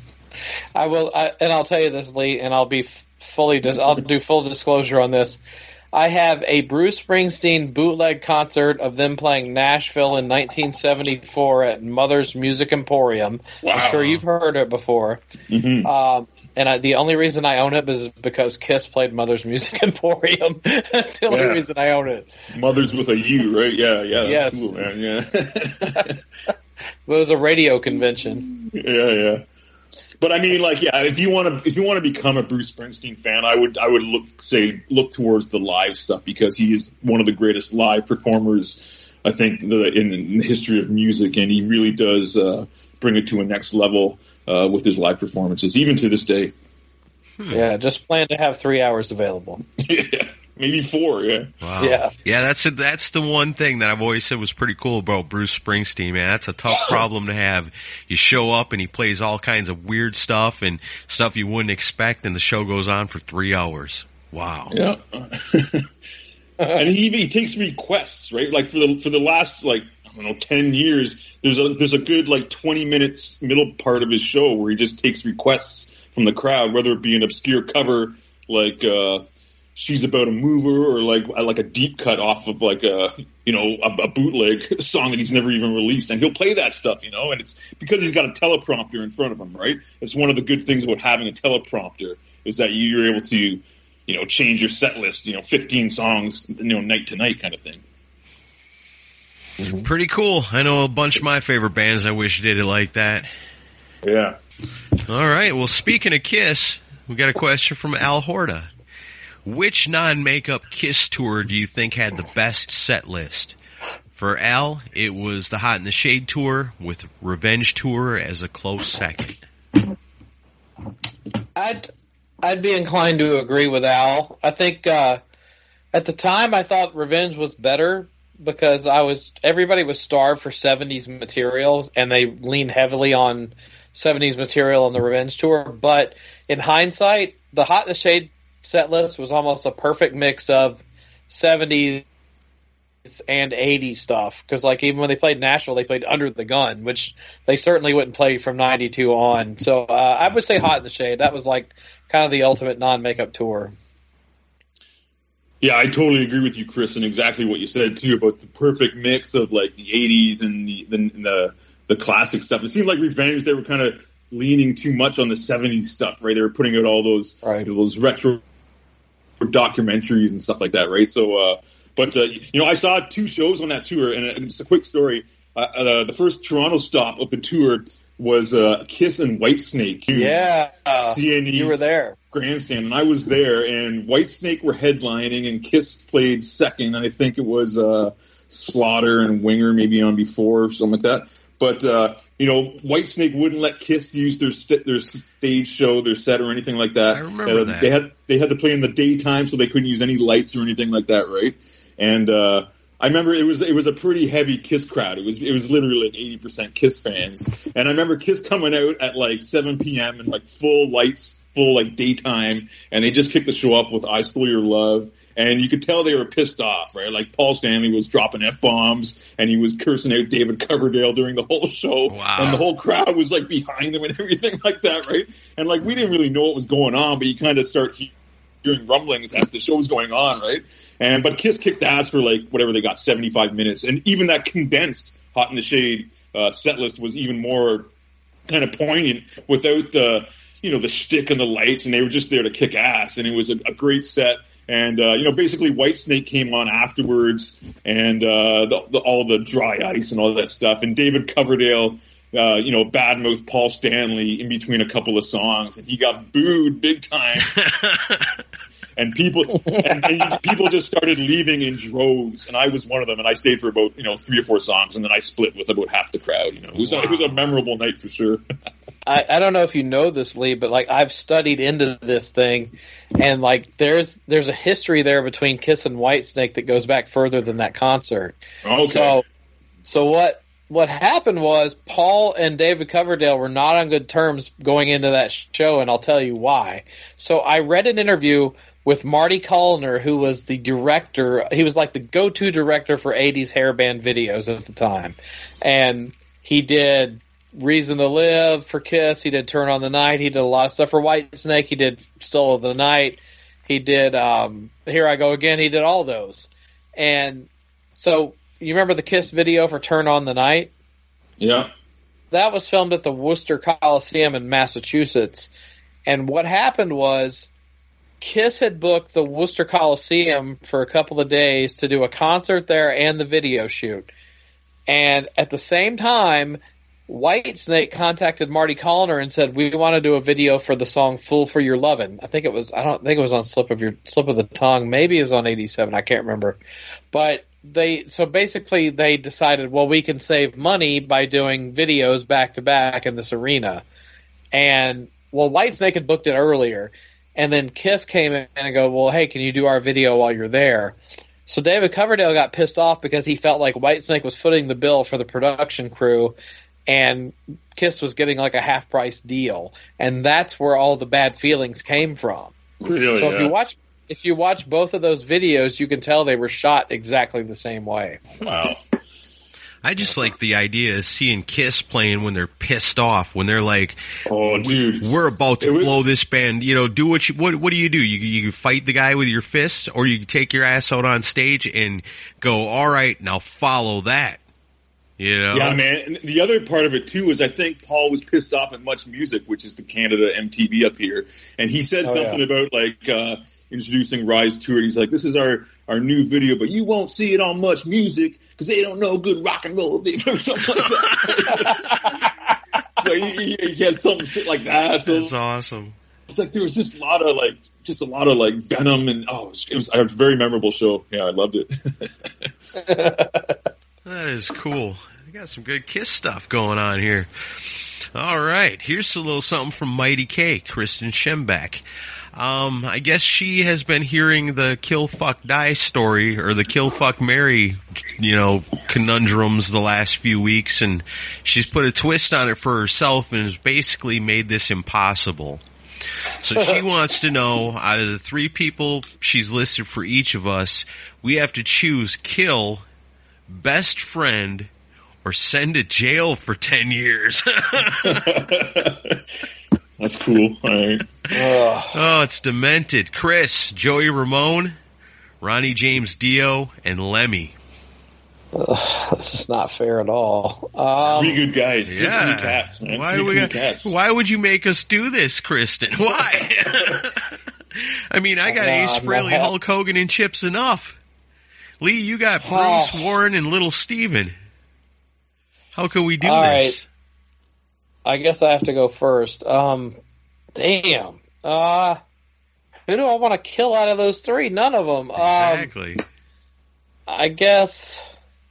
I'll tell you this, Lee, and I'll be I'll do full disclosure on this. I have a Bruce Springsteen bootleg concert of them playing Nashville in 1974 at Mother's Music Emporium. Wow. I'm sure you've heard it before. Mm-hmm. And the only reason I own it is because Kiss played Mother's Music Emporium. That's the only reason I own it. Mother's with a U, right? Yeah. That's yes. Cool, man. Yeah. It was a radio convention. Yeah. But if you want to become a Bruce Springsteen fan, I would look towards the live stuff, because he is one of the greatest live performers, I think, in the history of music, and he really does bring it to a next level with his live performances, even to this day. Yeah, just plan to have 3 hours available. Yeah, maybe 4. Yeah. Wow. Yeah. That's the one thing that I've always said was pretty cool about Bruce Springsteen, man. That's a tough problem to have. You show up and he plays all kinds of weird stuff and stuff you wouldn't expect, and the show goes on for 3 hours. Wow. Yeah. And he takes requests, right? Like for the last 10 years, there's a good 20 minutes middle part of his show where he just takes requests from the crowd, whether it be an obscure cover like She's About a Mover, or like a deep cut off of a bootleg song that he's never even released, and he'll play that stuff, and it's because he's got a teleprompter in front of him, right? It's one of the good things about having a teleprompter is that you're able to change your set list, 15 songs, night to night kind of thing. Pretty cool. I know a bunch of my favorite bands I wish did it like that. Yeah. All right. Well, speaking of Kiss, we got a question from Al Horta. Which non-makeup Kiss tour do you think had the best set list? For Al, it was the Hot in the Shade tour, with Revenge tour as a close second. I'd be inclined to agree with Al. I think at the time I thought Revenge was better because everybody was starved for 70s materials, and they leaned heavily on 70s material on the Revenge tour. But in hindsight, the Hot in the Shade set list was almost a perfect mix of 70s and 80s stuff. Because even when they played Nashville, they played Under the Gun, which they certainly wouldn't play from 92 on. So I would say Hot in the Shade. That was kind of the ultimate non-makeup tour. Yeah, I totally agree with you, Chris, and exactly what you said too about the perfect mix of the 80s and the classic stuff. It seemed like Revenge, they were kind of leaning too much on the 70s stuff, right? They were putting out all those those retro documentaries and stuff like that, right? So, I saw 2 shows on that tour, and it's a quick story. The first Toronto stop of the tour was Kiss and Whitesnake. Yeah, CNE, you were there. Grandstand, and I was there, and Whitesnake were headlining, and Kiss played second, and I think it was Slaughter and Winger maybe on before, or something like that. But Whitesnake wouldn't let Kiss use their stage show, their set, or anything like that. I remember that. They had to play in the daytime, so they couldn't use any lights or anything like that, right? And I remember it was a pretty heavy Kiss crowd. It was literally 80% Kiss fans. And I remember Kiss coming out at 7 p.m. and full lights, full daytime, and they just kicked the show off with I Stole Your Love. And you could tell they were pissed off, right? Like Paul Stanley was dropping F-bombs, and he was cursing out David Coverdale during the whole show. Wow. And the whole crowd was like behind him and everything like that, right? And like we didn't really know what was going on, but you kind of start hearing rumblings as the show was going on, right? But Kiss kicked ass for like whatever they got, 75 minutes. And even that condensed Hot in the Shade set list was even more kind of poignant without the shtick and the lights, and they were just there to kick ass. And it was a great set. And, basically Whitesnake came on afterwards, and all the dry ice and all that stuff. And David Coverdale, badmouthed Paul Stanley in between a couple of songs, and he got booed big time. And people just started leaving in droves, and I was one of them. And I stayed for about 3 or 4 songs, and then I split with about half the crowd. It was a memorable night for sure. I don't know if you know this, Lee, but like I've studied into this thing, and like there's a history there between Kiss and Whitesnake that goes back further than that concert. Okay. So what happened was Paul and David Coverdale were not on good terms going into that show, and I'll tell you why. So I read an interview with Marty Callner, who was the director. He was like the go-to director for 80s hairband videos at the time, and he did Reason to Live for Kiss. He did Turn on the Night. He did a lot of stuff for Whitesnake. He did Still of the Night. He did Here I Go Again. He did all those. And so you remember the Kiss video for Turn on the Night? Yeah. That was filmed at the Worcester Coliseum in Massachusetts. And what happened was Kiss had booked the Worcester Coliseum for a couple of days to do a concert there and the video shoot. And at the same time, Whitesnake contacted Marty Callner and said, "We want to do a video for the song Fool for Your Lovin'." I don't think it was on Slip of the Tongue. Maybe it was on 87. I can't remember. But they decided, well, we can save money by doing videos back to back in this arena. And Whitesnake had booked it earlier. And then Kiss came in and go, well, hey, can you do our video while you're there? So David Coverdale got pissed off because he felt like Whitesnake was footing the bill for the production crew, and Kiss was getting like a half-price deal. And that's where all the bad feelings came from. Really? So if you watch both of those videos, you can tell they were shot exactly the same way. Wow. I just like the idea of seeing Kiss playing when they're pissed off, when they're like, "Oh, dude, we're about to blow this band." Do what do? You fight the guy with your fist, or you take your ass out on stage and go, "All right, now follow that." Yeah, man. And the other part of it too is I think Paul was pissed off at Much Music, which is the Canada MTV up here, and he said something about like introducing Rise to it. He's like, "This is our new video, but you won't see it on Much Music because they don't know good rock and roll," or something like that. So he had something shit like that. So that's awesome. It's like there was just a lot of venom, and it was a very memorable show. Yeah, I loved it. That is cool. We got some good Kiss stuff going on here. All right, here's a little something from Mighty K, Kristen Schembeck. I guess she has been hearing the Kill Fuck Die story, or the Kill Fuck Marry, conundrums the last few weeks, and she's put a twist on it for herself and has basically made this impossible. So she wants to know, out of the 3 people she's listed for each of us, we have to choose kill, best friend, or send to jail for 10 years. That's cool. All right. Oh, it's demented. Chris, Joey Ramone, Ronnie James Dio, and Lemmy. This is not fair at all. 3 good guys. 3 cats, man. Why would you make us do this, Kristen? Why? I mean, I got Ace Frehley, Hulk Hogan, and Chips enough. Lee, you got Bruce, Warren, and Little Steven. How can we do this? Right. I guess I have to go first. Damn. Who do I want to kill out of those 3? None of them. Exactly. I guess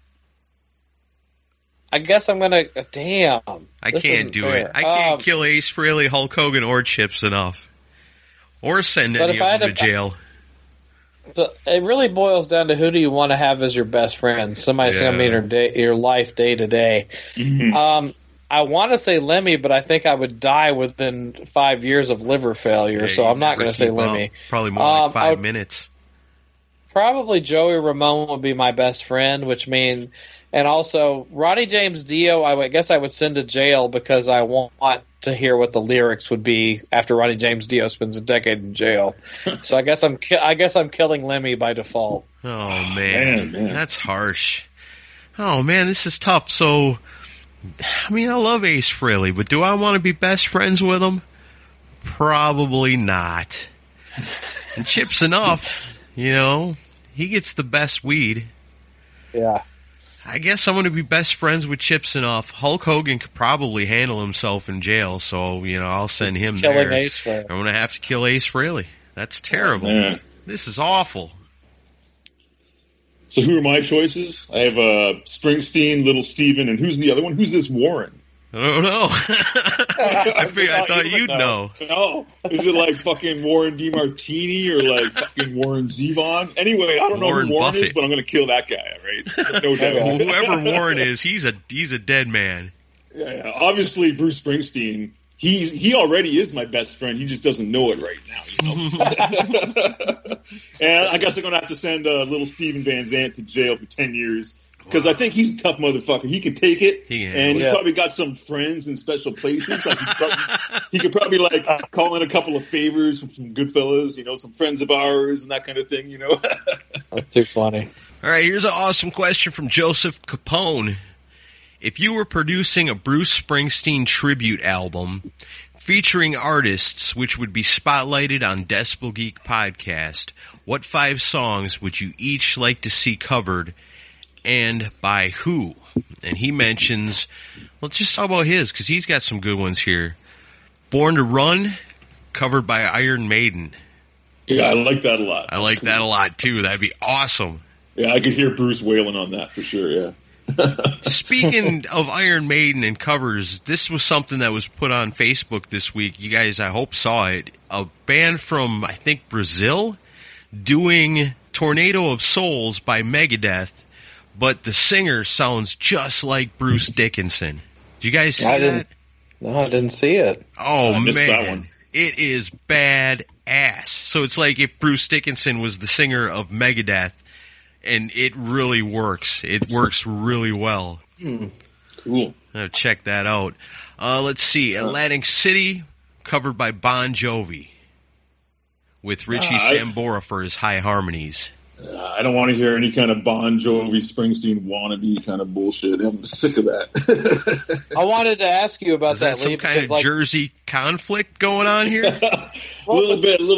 I'm gonna. Damn. I can't do it. I can't kill Ace Frehley, Hulk Hogan, or Chips enough, or send any of them to jail. It really boils down to who do you want to have as your best friend? Somebody's going to meet your life day to day. Mm-hmm. I want to say Lemmy, but I think I would die within 5 years of liver failure, so I'm not going to say Lemmy. Probably more like 5 minutes. Probably Joey Ramone would be my best friend, which means, and also Ronnie James Dio, I guess I would send to jail because I want to hear what the lyrics would be after Ronnie James Dio spends a decade in jail. So I guess I'm killing Lemmy by default. Oh man, that's harsh. Oh man, this is tough. So, I mean, I love Ace Frehley, but do I want to be best friends with him? Probably not. And Chip's enough, you know. He gets the best weed. Yeah. I guess I'm going to be best friends with Chips enough. Hulk Hogan could probably handle himself in jail, so, you know, I'll send him Killing there. Ace Frehley. I'm going to have to kill Ace Frehley. That's terrible. Oh, this is awful. So who are my choices? I have Springsteen, Little Steven, and who's the other one? Who's this Warren? I don't know. I thought you'd know. No. Is it like fucking Warren DeMartini or like fucking Warren Zevon? Anyway, I don't know who Warren is, but I'm going to kill that guy, right? No doubt. Well, whoever Warren is, he's a dead man. Yeah. Obviously, Bruce Springsteen, he already is my best friend. He just doesn't know it right now, you know? And I guess I'm going to have to send Little Steven Van Zandt to jail for 10 years. Because I think he's a tough motherfucker. He can take it, and he's probably got some friends in special places. Like he could probably like call in a couple of favors from some good fellas, you know, some friends of ours and that kind of thing, you know. That's too funny. All right, here's an awesome question from Joseph Capone. If you were producing a Bruce Springsteen tribute album featuring artists which would be spotlighted on Decibel Geek Podcast, what 5 songs would you each like to see covered? And by who? And he mentions, let's just talk about his, because he's got some good ones here. Born to Run, covered by Iron Maiden. Yeah, I like that a lot. I like that a lot, too. That'd be awesome. Yeah, I could hear Bruce wailing on that for sure, yeah. Speaking of Iron Maiden and covers, this was something that was put on Facebook this week. You guys, I hope, saw it. A band from, I think, Brazil, doing Tornado of Souls by Megadeth. But the singer sounds just like Bruce Dickinson. Did you guys see that? No, I didn't see it. Oh, I missed man. that one. It is badass. So it's like if Bruce Dickinson was the singer of Megadeth, and it really works. It works really well. Cool. Check that out. Let's see. Atlantic City, covered by Bon Jovi, with Richie Sambora for his high harmonies. I don't want to hear any kind of Bon Jovi, Springsteen wannabe kind of bullshit. I'm sick of that. I wanted to ask you about that. Is that some kind of Jersey conflict going on here? A little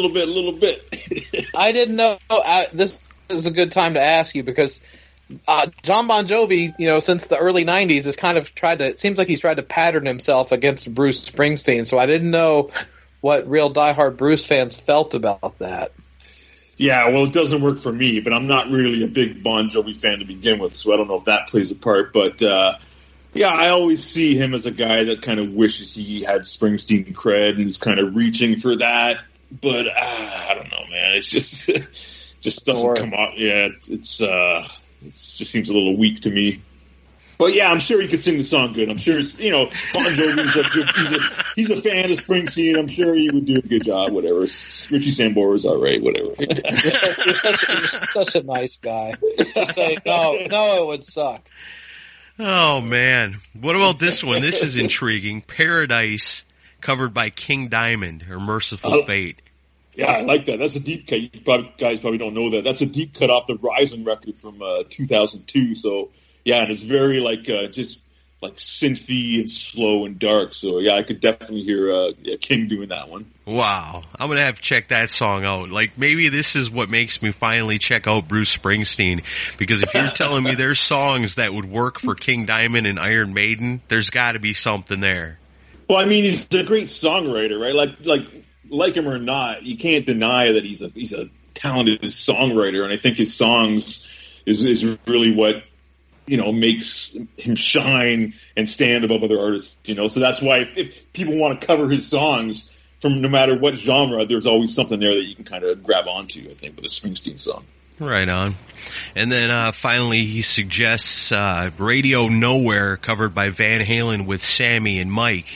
bit. I didn't know. This is a good time to ask you because John Bon Jovi, you know, since the early 90s has kind of it seems like he's tried to pattern himself against Bruce Springsteen. So I didn't know what real diehard Bruce fans felt about that. Yeah, well, it doesn't work for me, but I'm not really a big Bon Jovi fan to begin with, so I don't know if that plays a part. But, yeah, I always see him as a guy that kind of wishes he had Springsteen cred and is kind of reaching for that. But, I don't know, man. It's just doesn't come out. Yeah, it just seems a little weak to me. But yeah, I'm sure he could sing the song good. I'm sure, you know, Bon Jovi's he's a fan of Springsteen. I'm sure he would do a good job. Whatever. Richie Sambora's all right. Whatever. You're such a nice guy. Just say no, it would suck. Oh man, what about this one? This is intriguing. Paradise, covered by King Diamond or Merciful Fate. Yeah, I like that. That's a deep cut. You guys probably don't know that. That's a deep cut off the Rising record from 2002. So. Yeah, and it's very just like synthy and slow and dark. So yeah, I could definitely hear King doing that one. Wow, I'm gonna have to check that song out. Like maybe this is what makes me finally check out Bruce Springsteen, because if you're telling me there's songs that would work for King Diamond and Iron Maiden, there's got to be something there. Well, I mean, he's a great songwriter, right? Like him or not, you can't deny that he's a talented songwriter, and I think his songs is really what, you know, makes him shine and stand above other artists, you know. So that's why if people want to cover his songs from no matter what genre, there's always something there that you can kind of grab onto, I think, with a Springsteen song. Right on. And then finally he suggests Radio Nowhere, covered by Van Halen with Sammy and Mike.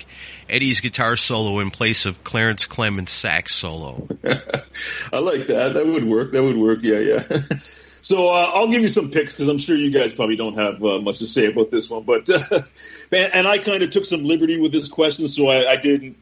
Eddie's guitar solo in place of Clarence Clemens' sax solo. I like that. That would work. Yeah. So I'll give you some picks because I'm sure you guys probably don't have much to say about this one. But and I kind of took some liberty with this question, so I didn't.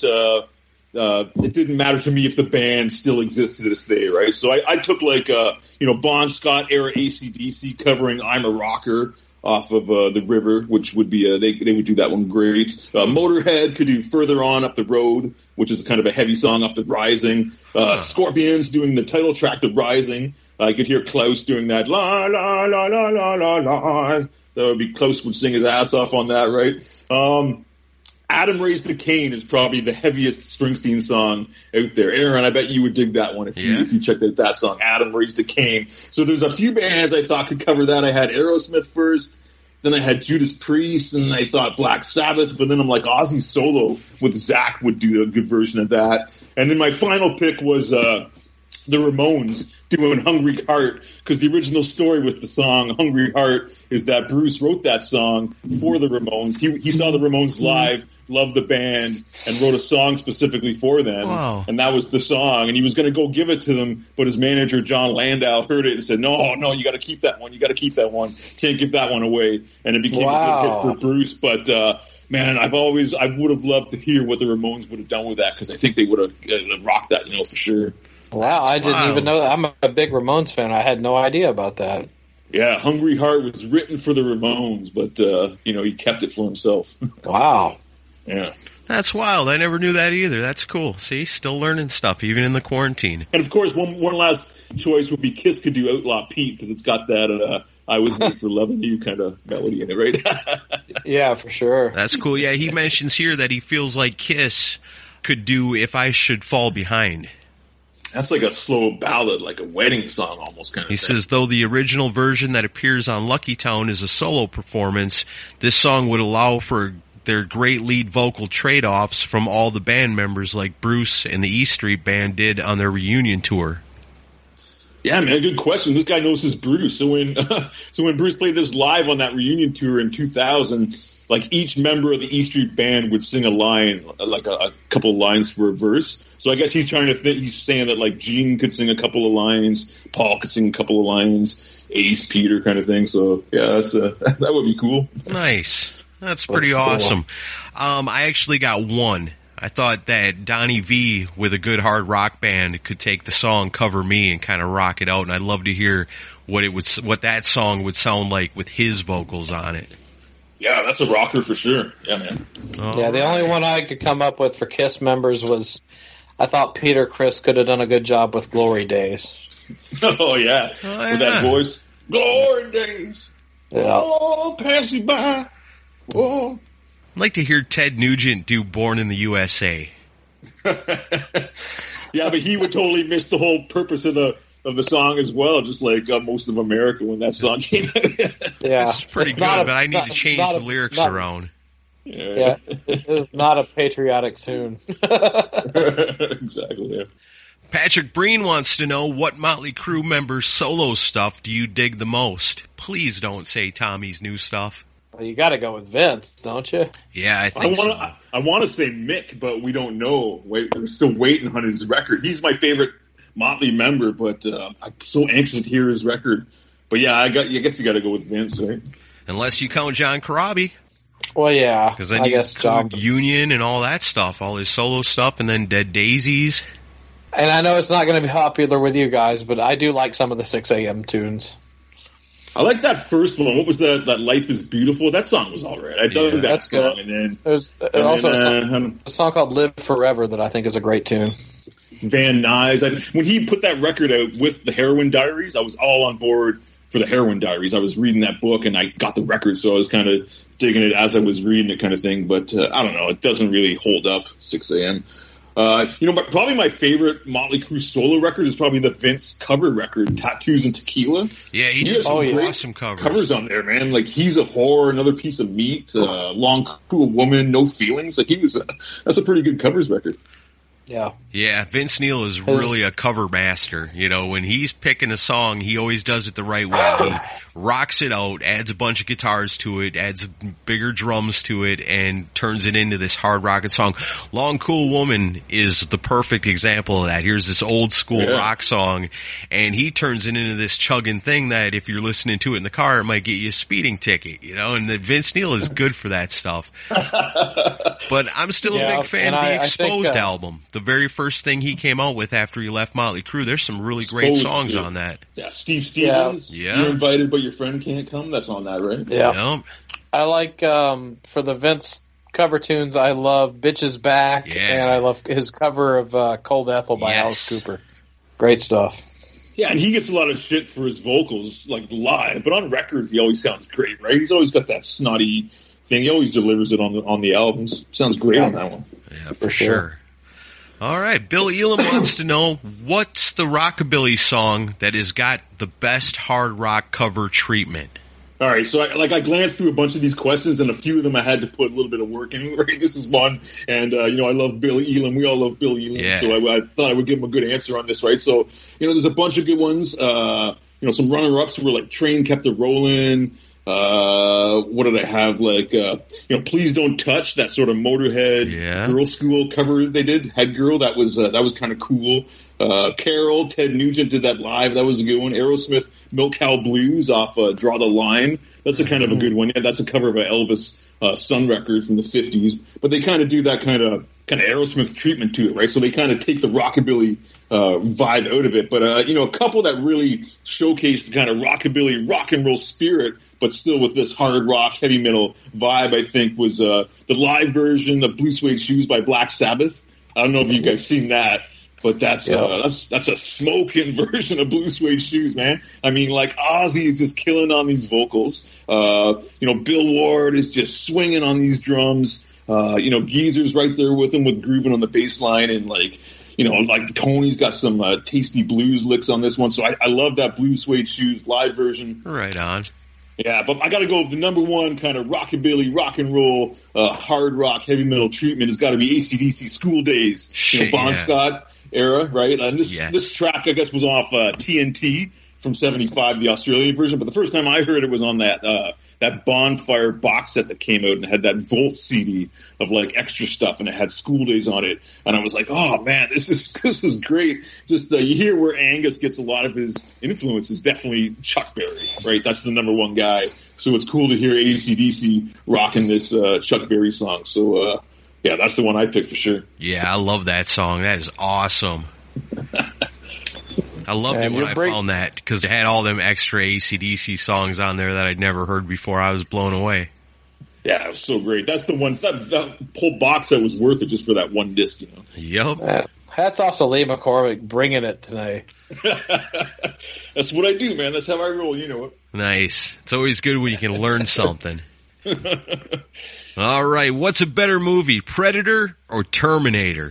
It didn't matter to me if the band still exists to this day, right? So I took like Bon Scott era AC/DC covering "I'm a Rocker" off of The River, which would be they would do that one great. Motorhead could do "Further On Up the Road," which is kind of a heavy song off The Rising. Scorpions doing the title track "The Rising." I could hear Klaus doing that la la la la la la la. That would be Klaus would sing his ass off on that, right? Adam Raised a Cain is probably the heaviest Springsteen song out there. Aaron, I bet you would dig that one if you checked out that song, Adam Raised a Cain. So there's a few bands I thought could cover that. I had Aerosmith first, then I had Judas Priest, and I thought Black Sabbath, but then I'm like Ozzy solo with Zach would do a good version of that. And then my final pick was the Ramones doing Hungry Heart, because the original story with the song Hungry Heart is that Bruce wrote that song for the Ramones. He saw the Ramones live, loved the band, and wrote a song specifically for them. Wow. And that was the song. And he was going to go give it to them, but his manager, John Landau, heard it and said, no, you got to keep that one. You got to keep that one. Can't give that one away. And it became a good hit for Bruce. But, man, I would have loved to hear what the Ramones would have done with that, because I think they would have rocked that, for sure. Wow, I didn't even know that. I'm a big Ramones fan. I had no idea about that. Yeah, Hungry Heart was written for the Ramones, but, he kept it for himself. Wow. Yeah. That's wild. I never knew that either. That's cool. See, still learning stuff, even in the quarantine. And, of course, one last choice would be Kiss could do Outlaw Pete, because it's got that I Was Made for Loving You kind of melody in it, right? Yeah, for sure. That's cool. Yeah, he mentions here that he feels like Kiss could do If I Should Fall Behind. That's like a slow ballad, like a wedding song almost kind of He thing. says, though the original version that appears on Lucky Town is a solo performance, this song would allow for their great lead vocal trade-offs from all the band members like Bruce and the E Street Band did on their reunion tour. Yeah, man, good question. This guy knows his Bruce. So when Bruce played this live on that reunion tour in 2000, like each member of the E Street Band would sing a line, like a couple of lines for a verse. So I guess he's trying to he's saying that like Gene could sing a couple of lines, Paul could sing a couple of lines, Ace, Peter kind of thing. So yeah, that would be cool. Nice. That's pretty awesome. I actually got one. I thought that Donnie V with a good hard rock band could take the song Cover Me and kind of rock it out, and I'd love to hear what that song would sound like with his vocals on it. Yeah, that's a rocker for sure. Yeah, man. The only one I could come up with for Kiss members was, I thought Peter Criss could have done a good job with Glory Days. Oh, yeah. With that voice. Glory Days. Yeah. Oh, pass you by. Oh. I'd like to hear Ted Nugent do Born in the USA. Yeah, but he would totally miss the whole purpose of the song as well, just like most of America when that song came out. Yeah, this is pretty good, but I need to change the lyrics around. Yeah, it's not a patriotic tune. Exactly, yeah. Patrick Breen wants to know, what Motley Crue member's solo stuff do you dig the most? Please don't say Tommy's new stuff. Well, you got to go with Vince, don't you? Yeah, I think so. I want to say Mick, but we don't know. We're still waiting on his record. He's my favorite Motley member, but I'm so anxious to hear his record. But yeah, I guess you got to go with Vince, right? Unless you count John Corabi. Well, yeah. Because then you include Union and all that stuff, all his solo stuff, and then Dead Daisies. And I know it's not going to be popular with you guys, but I do like some of the 6 a.m. tunes. I like that first one. What was that Life is Beautiful? That song was all right. I dug that song. Good. And then there's also a song called Live Forever that I think is a great tune. Van Nuys. When he put that record out with the Heroin Diaries, I was all on board for the Heroin Diaries. I was reading that book and I got the record, so I was kind of digging it as I was reading it kind of thing. But I don't know. It doesn't really hold up, 6 a.m. Probably my favorite Motley Crue solo record is probably the Vince cover record, Tattoos and Tequila. Yeah, he did some awesome covers on there, man. Like He's a Whore, Another Piece of Meat, Long Cool Woman, No Feelings. Like that's a pretty good covers record. Yeah. Yeah, Vince Neil is really a cover master. You know, when he's picking a song, he always does it the right way. He rocks it out, adds a bunch of guitars to it, adds bigger drums to it, and turns it into this hard rockin' song. Long Cool Woman is the perfect example of that. Here's this old school rock song, and he turns it into this chugging thing that if you're listening to it in the car, it might get you a speeding ticket, you know, and Vince Neil is good for that stuff. But I'm still a big fan of the Exposed album. The very first thing he came out with after he left Motley Crue, there's some really great songs on that. Yeah, Steve Stevens. Yeah. You're invited, but your friend can't come. That's on that, right? Yeah. I like, for the Vince cover tunes, I love Bitches Back, and I love his cover of Cold Ethel by Alice Cooper. Great stuff. Yeah, and he gets a lot of shit for his vocals, like live, but on record, he always sounds great, right? He's always got that snotty thing. He always delivers it on the albums. Sounds great on that one. Yeah, for sure. All right, Bill Elam wants to know, what's the rockabilly song that has got the best hard rock cover treatment? All right, so I glanced through a bunch of these questions, and a few of them I had to put a little bit of work in. Right, this is one, and I love Bill Elam. We all love Bill Elam, so I thought I would give him a good answer on this. Right, so there's a bunch of good ones. Some runner-ups were like Train Kept It Rollin'. What did I have? Like, Please Don't Touch, that sort of Motorhead girl school cover they did. Head Girl, that was kind of cool. Carol, Ted Nugent did that live. That was a good one. Aerosmith, Milk Cow Blues off Draw the Line. That's a kind of a good one. Yeah, that's a cover of an Elvis Sun record from the 50s. But they kind of do that kind of Aerosmith treatment to it, right? So they kind of take the rockabilly vibe out of it. But, a couple that really showcase the kind of rockabilly rock and roll spirit, but still with this hard rock, heavy metal vibe, I think, was the live version of Blue Suede Shoes by Black Sabbath. I don't know if you guys seen that, but that's a smoking version of Blue Suede Shoes, man. I mean, like, Ozzy is just killing on these vocals. Bill Ward is just swinging on these drums. Geezer's right there with him with grooving on the bass line, and like Tony's got some tasty blues licks on this one. So I love that Blue Suede Shoes live version. Right on. Yeah, but I got to go with the number one kind of rockabilly, rock and roll, hard rock, heavy metal treatment. Has got to be AC/DC School Days, Bon Scott era, right? And this track, I guess, was off TNT from '75, the Australian version. But the first time I heard it was on that Bonfire box set that came out and had that Volt CD of like extra stuff, and it had School Days on it. And I was like, oh man, this is great. Just you hear where Angus gets a lot of his influence is definitely Chuck Berry, right? That's the number one guy. So it's cool to hear AC/DC rocking this Chuck Berry song. So that's the one I picked for sure. Yeah, I love that song. That is awesome. I loved it when I found that, because it had all them extra AC/DC songs on there that I'd never heard before. I was blown away. Yeah, it was so great. That's the ones, that whole box set was worth it just for that one disc, Yep. Hats off to Lee McCormick bringing it tonight. That's what I do, man. That's how I roll, you know it. Nice. It's always good when you can learn something. All right, what's a better movie, Predator or Terminator?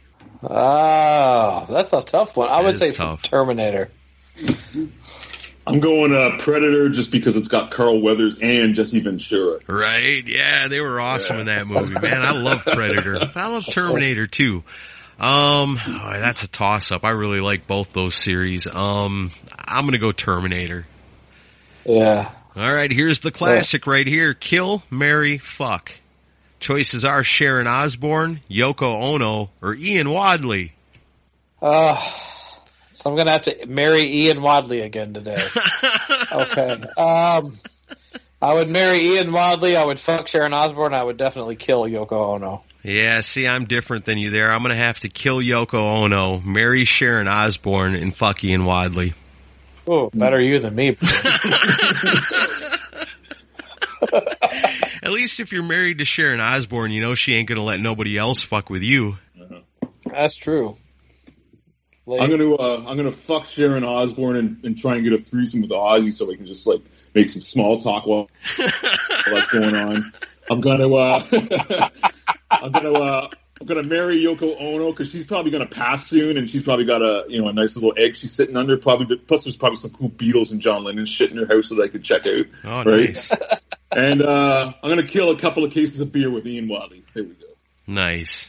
Oh, that's a tough one. I would say Terminator. I'm going Predator just because it's got Carl Weathers and Jesse Ventura. Right? Yeah, they were awesome in that movie, man. I love Predator. I love Terminator too. That's a toss-up. I really like both those series. I'm going to go Terminator. Yeah. All right, here's the classic right here. Kill, marry, fuck. Choices are Sharon Osbourne, Yoko Ono, or Ian Wadley. So I'm going to have to marry Ian Wadley again today. Okay. I would marry Ian Wadley. I would fuck Sharon Osbourne. I would definitely kill Yoko Ono. Yeah, see, I'm different than you there. I'm going to have to kill Yoko Ono, marry Sharon Osbourne, and fuck Ian Wadley. Oh, better you than me. At least if you're married to Sharon Osbourne, you know she ain't going to let nobody else fuck with you. That's true. I'm gonna fuck Sharon Osbourne and try and get a threesome with Ozzy so we can just like make some small talk while that's going on. I'm gonna marry Yoko Ono because she's probably gonna pass soon, and she's probably got a nice little egg she's sitting under. Probably plus there's probably some cool Beatles and John Lennon shit in her house that I could check out. Oh, right? Nice. And I'm gonna kill a couple of cases of beer with Ian Wadley. There we go. Nice.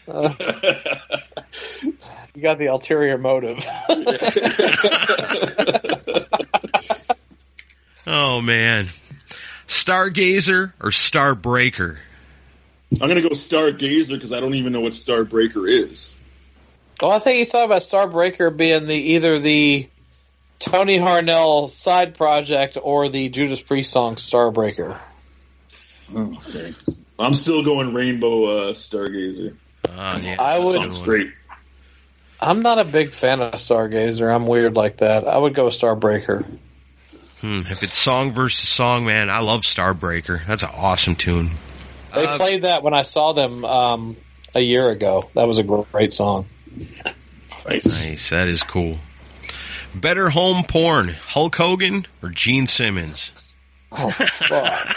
You got the ulterior motive. Oh, man. Stargazer or Starbreaker? I'm going to go Stargazer because I don't even know what Starbreaker is. Well, I think he's talking about Starbreaker being either the Tony Harnell side project or the Judas Priest song Starbreaker. Oh, okay. I'm still going Rainbow Stargazer. Yeah, I would. Sounds great. I'm not a big fan of Stargazer. I'm weird like that. I would go with Starbreaker. If it's song versus song, man, I love Starbreaker. That's an awesome tune. They played that when I saw them a year ago. That was a great song. Nice. That is cool. Better home porn, Hulk Hogan or Gene Simmons? Oh, fuck.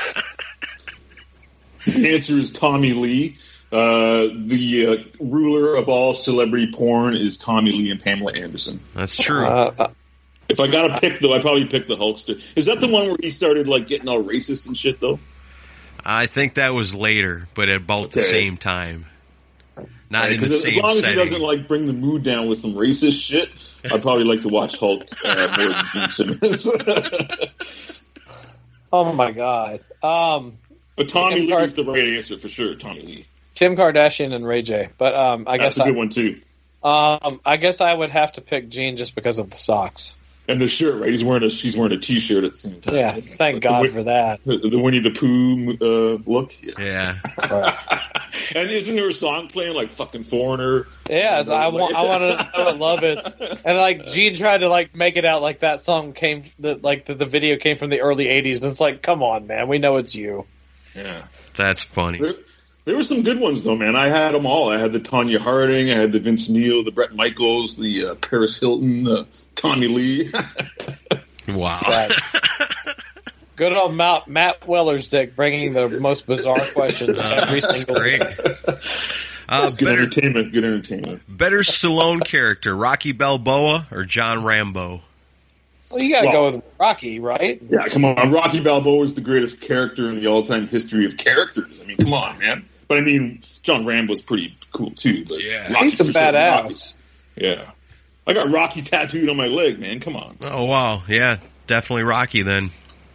The answer is Tommy Lee. The ruler of all celebrity porn is Tommy Lee and Pamela Anderson. That's true. If I gotta pick, though, I'd probably pick the Hulkster. Is that the one where he started like getting all racist and shit, though? I think that was later, but at about the same time. Not in the same as long as setting. he doesn't like bring the mood down with some racist shit, I'd probably like to watch Hulk more than Gene Simmons. Oh my god. But Tommy Lee is the right answer for sure. Tommy Lee. Kim Kardashian and Ray J. But I That's guess a good one too. I guess I would have to pick Gene just because of the socks. And the shirt, right? She's wearing a T-shirt at the same time. Yeah, thank God for that. The Winnie the Pooh look. Yeah. Right. And isn't there a song playing like fucking Foreigner? Yeah, I want to love it. And like Gene tried to like make it out like that song came the video came from the early '80s. And it's like, come on, man, we know it's you. Yeah, that's funny. There were some good ones though, man. I had them all. I had the Tonya Harding, I had the Vince Neil, the Bret Michaels, the Paris Hilton, the Tommy Lee. Wow. Right. Good old Matt Weller's dick bringing the most bizarre questions every single great. Good entertainment. Good entertainment. Better Stallone character, Rocky Balboa or John Rambo? Well, you got to go with Rocky, right? Yeah, come on. Rocky Balboa is the greatest character in the all-time history of characters. I mean, come on, man. But I mean, John Rambo's pretty cool too. But yeah, Rocky, he's a badass. Yeah, I got Rocky tattooed on my leg, man. Come on. Oh wow, yeah, definitely Rocky then.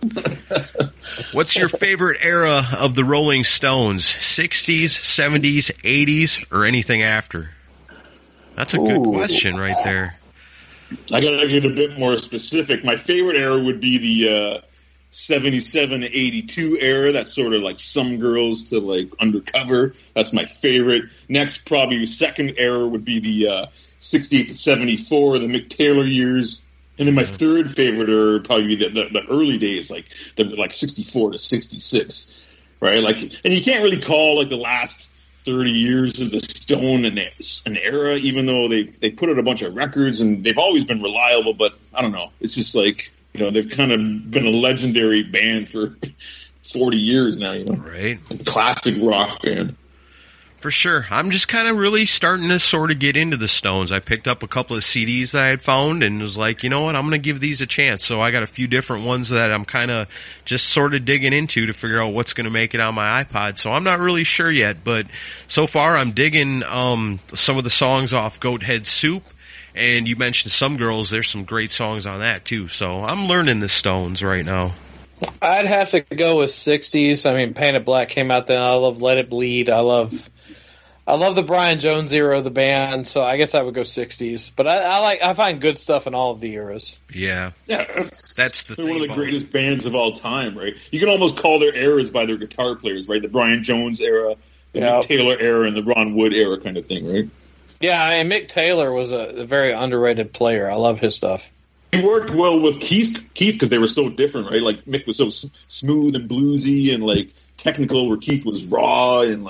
What's your favorite era of the Rolling Stones? 60s, 70s, 80s, or anything after? That's a good question right there. I gotta get a bit more specific. My favorite era would be the 77 to 82 era. That's sort of like Some Girls to like Undercover. That's my favorite. Next, probably second era would be the 68 to 74, the Mick Taylor years. And then my third favorite are probably the early days, like 64 to 66, right? Like, and you can't really call like the last 30 years of the Stone an era, even though they put out a bunch of records and they've always been reliable. But I don't know, it's just like, you know, they've kind of been a legendary band for 40 years now, you know, right? A classic rock band. For sure. I'm just kind of really starting to sort of get into the Stones. I picked up a couple of CDs that I had found and was like, you know what, I'm going to give these a chance. So I got a few different ones that I'm kind of just sort of digging into to figure out what's going to make it on my iPod. So I'm not really sure yet, but so far I'm digging some of the songs off Goathead Soup. And you mentioned Some Girls. There's some great songs on that too. So I'm learning the Stones right now. I'd have to go with 60s. I mean, Painted Black came out then. I love Let It Bleed. I love the Brian Jones era of the band, so I guess I would go 60s. But I find good stuff in all of the eras. Yeah. Yeah, that's the thing. They're one of the greatest bands of all time, right? You can almost call their eras by their guitar players, right? The Brian Jones era, the Mick Taylor era, and the Ron Wood era kind of thing, right? Yeah, and Mick Taylor was a very underrated player. I love his stuff. He worked well with Keith because they were so different, right? Like Mick was so smooth and bluesy and like technical, where Keith was raw and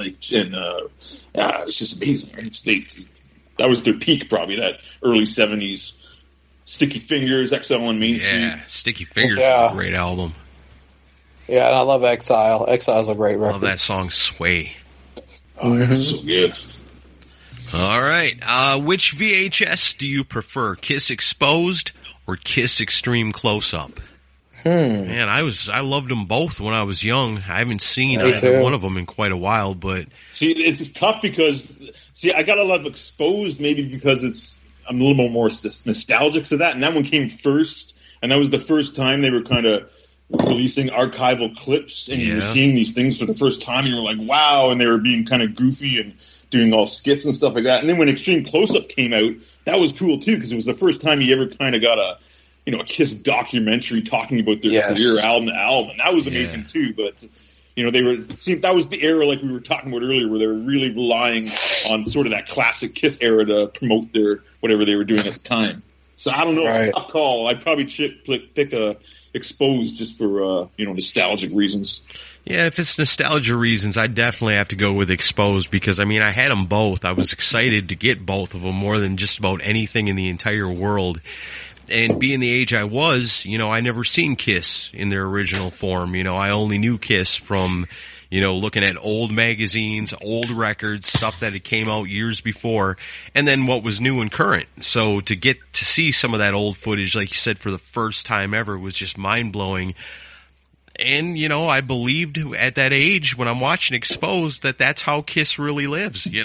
it's just amazing. Right? That was their peak, probably that early '70s. Sticky Fingers, Exile on Main Street. Yeah, Sticky Fingers is a great album. Yeah, and I love Exile. Exile's a great record. I love that song Sway. Oh, yeah, that's so good. All right, which VHS do you prefer, Kiss Exposed or Kiss Extreme Close Up? Man, I loved them both when I was young. I haven't seen either one of them in quite a while, but see, it's tough because I gotta love Exposed maybe because I'm a little more nostalgic to that, and that one came first, and that was the first time they were kind of releasing archival clips, and you were seeing these things for the first time, and you were like, wow, and they were being kind of goofy and doing all skits and stuff like that. And then when Extreme Close-Up came out, that was cool too, because it was the first time you ever kind of got a Kiss documentary talking about their career album to album, and that was amazing too. But that was the era, like we were talking about earlier, where they were really relying on sort of that classic Kiss era to promote their whatever they were doing at the time. So I don't know, it's a tough call. I'd probably pick a Exposed just for nostalgic reasons. Yeah, if it's nostalgia reasons, I definitely have to go with Exposed, because I had them both. I was excited to get both of them more than just about anything in the entire world. And being the age I was, I never seen Kiss in their original form. I only knew Kiss from, looking at old magazines, old records, stuff that had came out years before, and then what was new and current. So to get to see some of that old footage, like you said, for the first time ever was just mind-blowing. And, I believed at that age when I'm watching Exposed that that's how Kiss really lives, So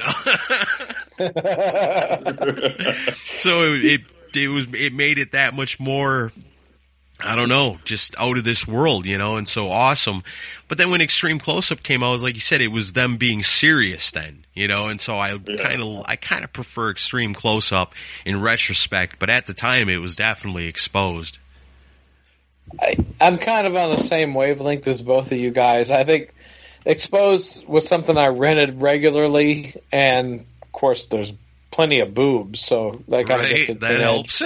it made it that much more, I don't know, just out of this world, and so awesome. But then when Extreme Close-Up came out, like you said, it was them being serious then, and so I kind of prefer Extreme Close-Up in retrospect, but at the time it was definitely Exposed. I'm kind of on the same wavelength as both of you guys. I think Exposed was something I rented regularly, and of course there's plenty of boobs, so that kind of gets it. That helps.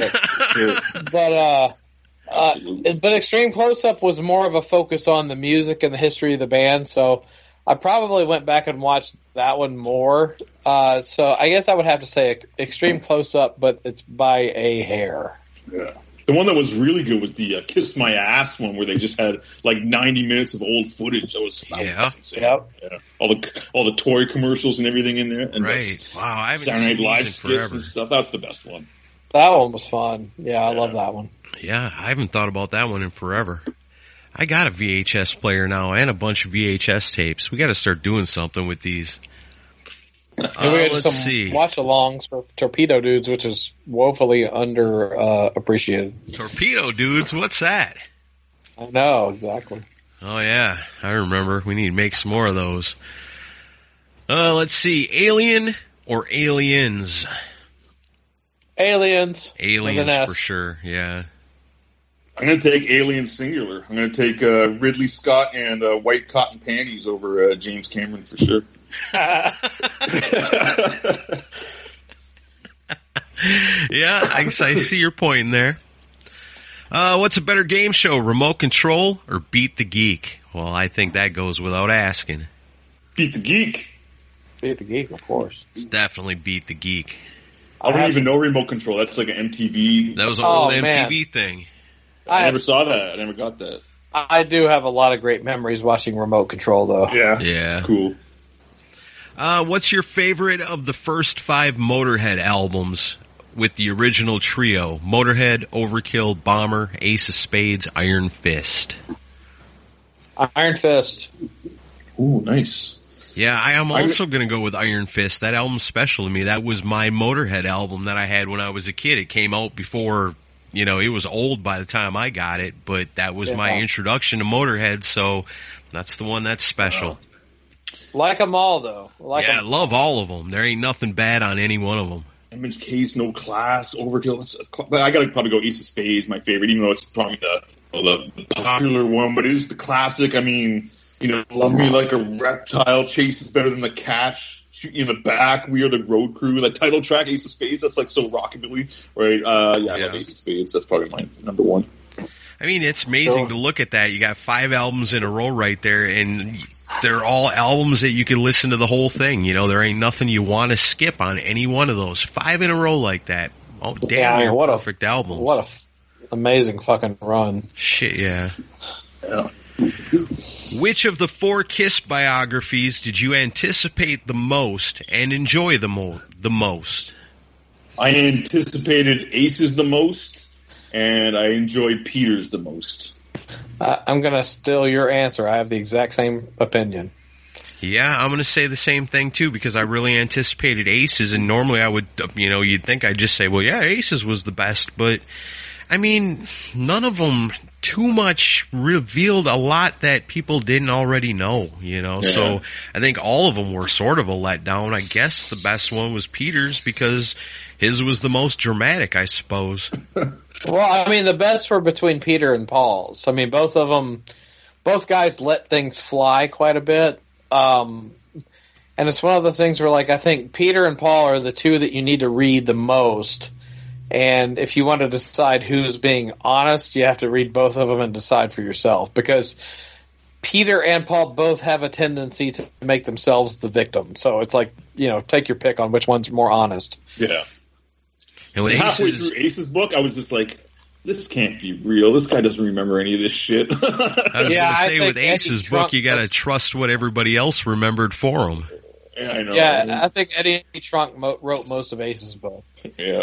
But Extreme Close-Up was more of a focus on the music and the history of the band, so I probably went back and watched that one more. So I guess I would have to say Extreme Close-Up, but it's by a hair. Yeah. The one that was really good was the Kiss My Ass one, where they just had like 90 minutes of old footage. That was insane. Yep. Yeah. All the toy commercials and everything in there. And wow, I haven't Saturday Night seen Live these skits forever. and stuff. That's the best one. That one was fun. Yeah, I love that one. Yeah, I haven't thought about that one in forever. I got a VHS player now and a bunch of VHS tapes. We got to start doing something with these. Let's see. Watch-alongs for Torpedo Dudes, which is woefully underappreciated. Torpedo Dudes? What's that? I know, exactly. Oh, yeah. I remember. We need to make some more of those. Let's see. Alien or Aliens? Aliens. Aliens for sure, yeah. I'm going to take Alien singular. I'm going to take Ridley Scott and White Cotton Panties over James Cameron for sure. Yeah, I see your point there. What's a better game show, Remote Control or Beat the Geek? Well, I think that goes without asking. Beat the Geek. Beat the Geek, of course. It's definitely Beat the Geek. I don't even know Remote Control. That's like an MTV. That was an old MTV thing. I never saw that. I never got that. I do have a lot of great memories watching Remote Control, though. Yeah. Cool. What's your favorite of the first 5 Motorhead albums with the original trio? Motorhead, Overkill, Bomber, Ace of Spades, Iron Fist. Iron Fist. Ooh, nice. Yeah, I am also going to go with Iron Fist. That album's special to me. That was my Motorhead album that I had when I was a kid. It came out before, it was old by the time I got it, but that was my introduction to Motorhead, so that's the one that's special. Wow. Like them all, though. I love all of them. There ain't nothing bad on any one of them. Image Case, No Class, Overkill. But I got to probably go Ace of Spades, my favorite, even though it's probably the popular one, but it is the classic. I mean, Love Me Like a Reptile, Chase is Better Than the Catch, Shoot You in the Back, We Are the Road Crew. That title track, Ace of Spades, that's like so rockabilly, right? I love Ace of Spades. That's probably my number one. I mean, it's amazing to look at that. You got 5 albums in a row right there, and they're all albums that you can listen to the whole thing. There ain't nothing you want to skip on any one of those. 5 in a row like that. Oh, damn, what perfect albums. What a amazing fucking run. Shit, yeah. Which of the 4 Kiss biographies did you anticipate the most and enjoy the most? I anticipated Ace's the most, and I enjoyed Peter's the most. I'm going to steal your answer. I have the exact same opinion. Yeah, I'm going to say the same thing, too, because I really anticipated Aces, and normally I would, you'd think I'd just say, well, yeah, Aces was the best, but I mean, none of them too much revealed a lot that people didn't already know, you know. Yeah. So I think all of them were sort of a letdown. I guess the best one was Peter's because his was the most dramatic, I suppose. Well, I mean, the best were between Peter and Paul's. I mean, both guys let things fly quite a bit. And it's one of those things where, like, I think Peter and Paul are the two that you need to read the most. And if you want to decide who's being honest, you have to read both of them and decide for yourself. Because Peter and Paul both have a tendency to make themselves the victim. So it's like, you know, take your pick on which one's more honest. Yeah. And halfway through Ace's book, I was just like, this can't be real. This guy doesn't remember any of this shit. I was going to say, with Ace's book, you got to trust what everybody else remembered for him. Yeah, I know. Yeah, I think Eddie Trunk wrote most of Ace's book. Yeah.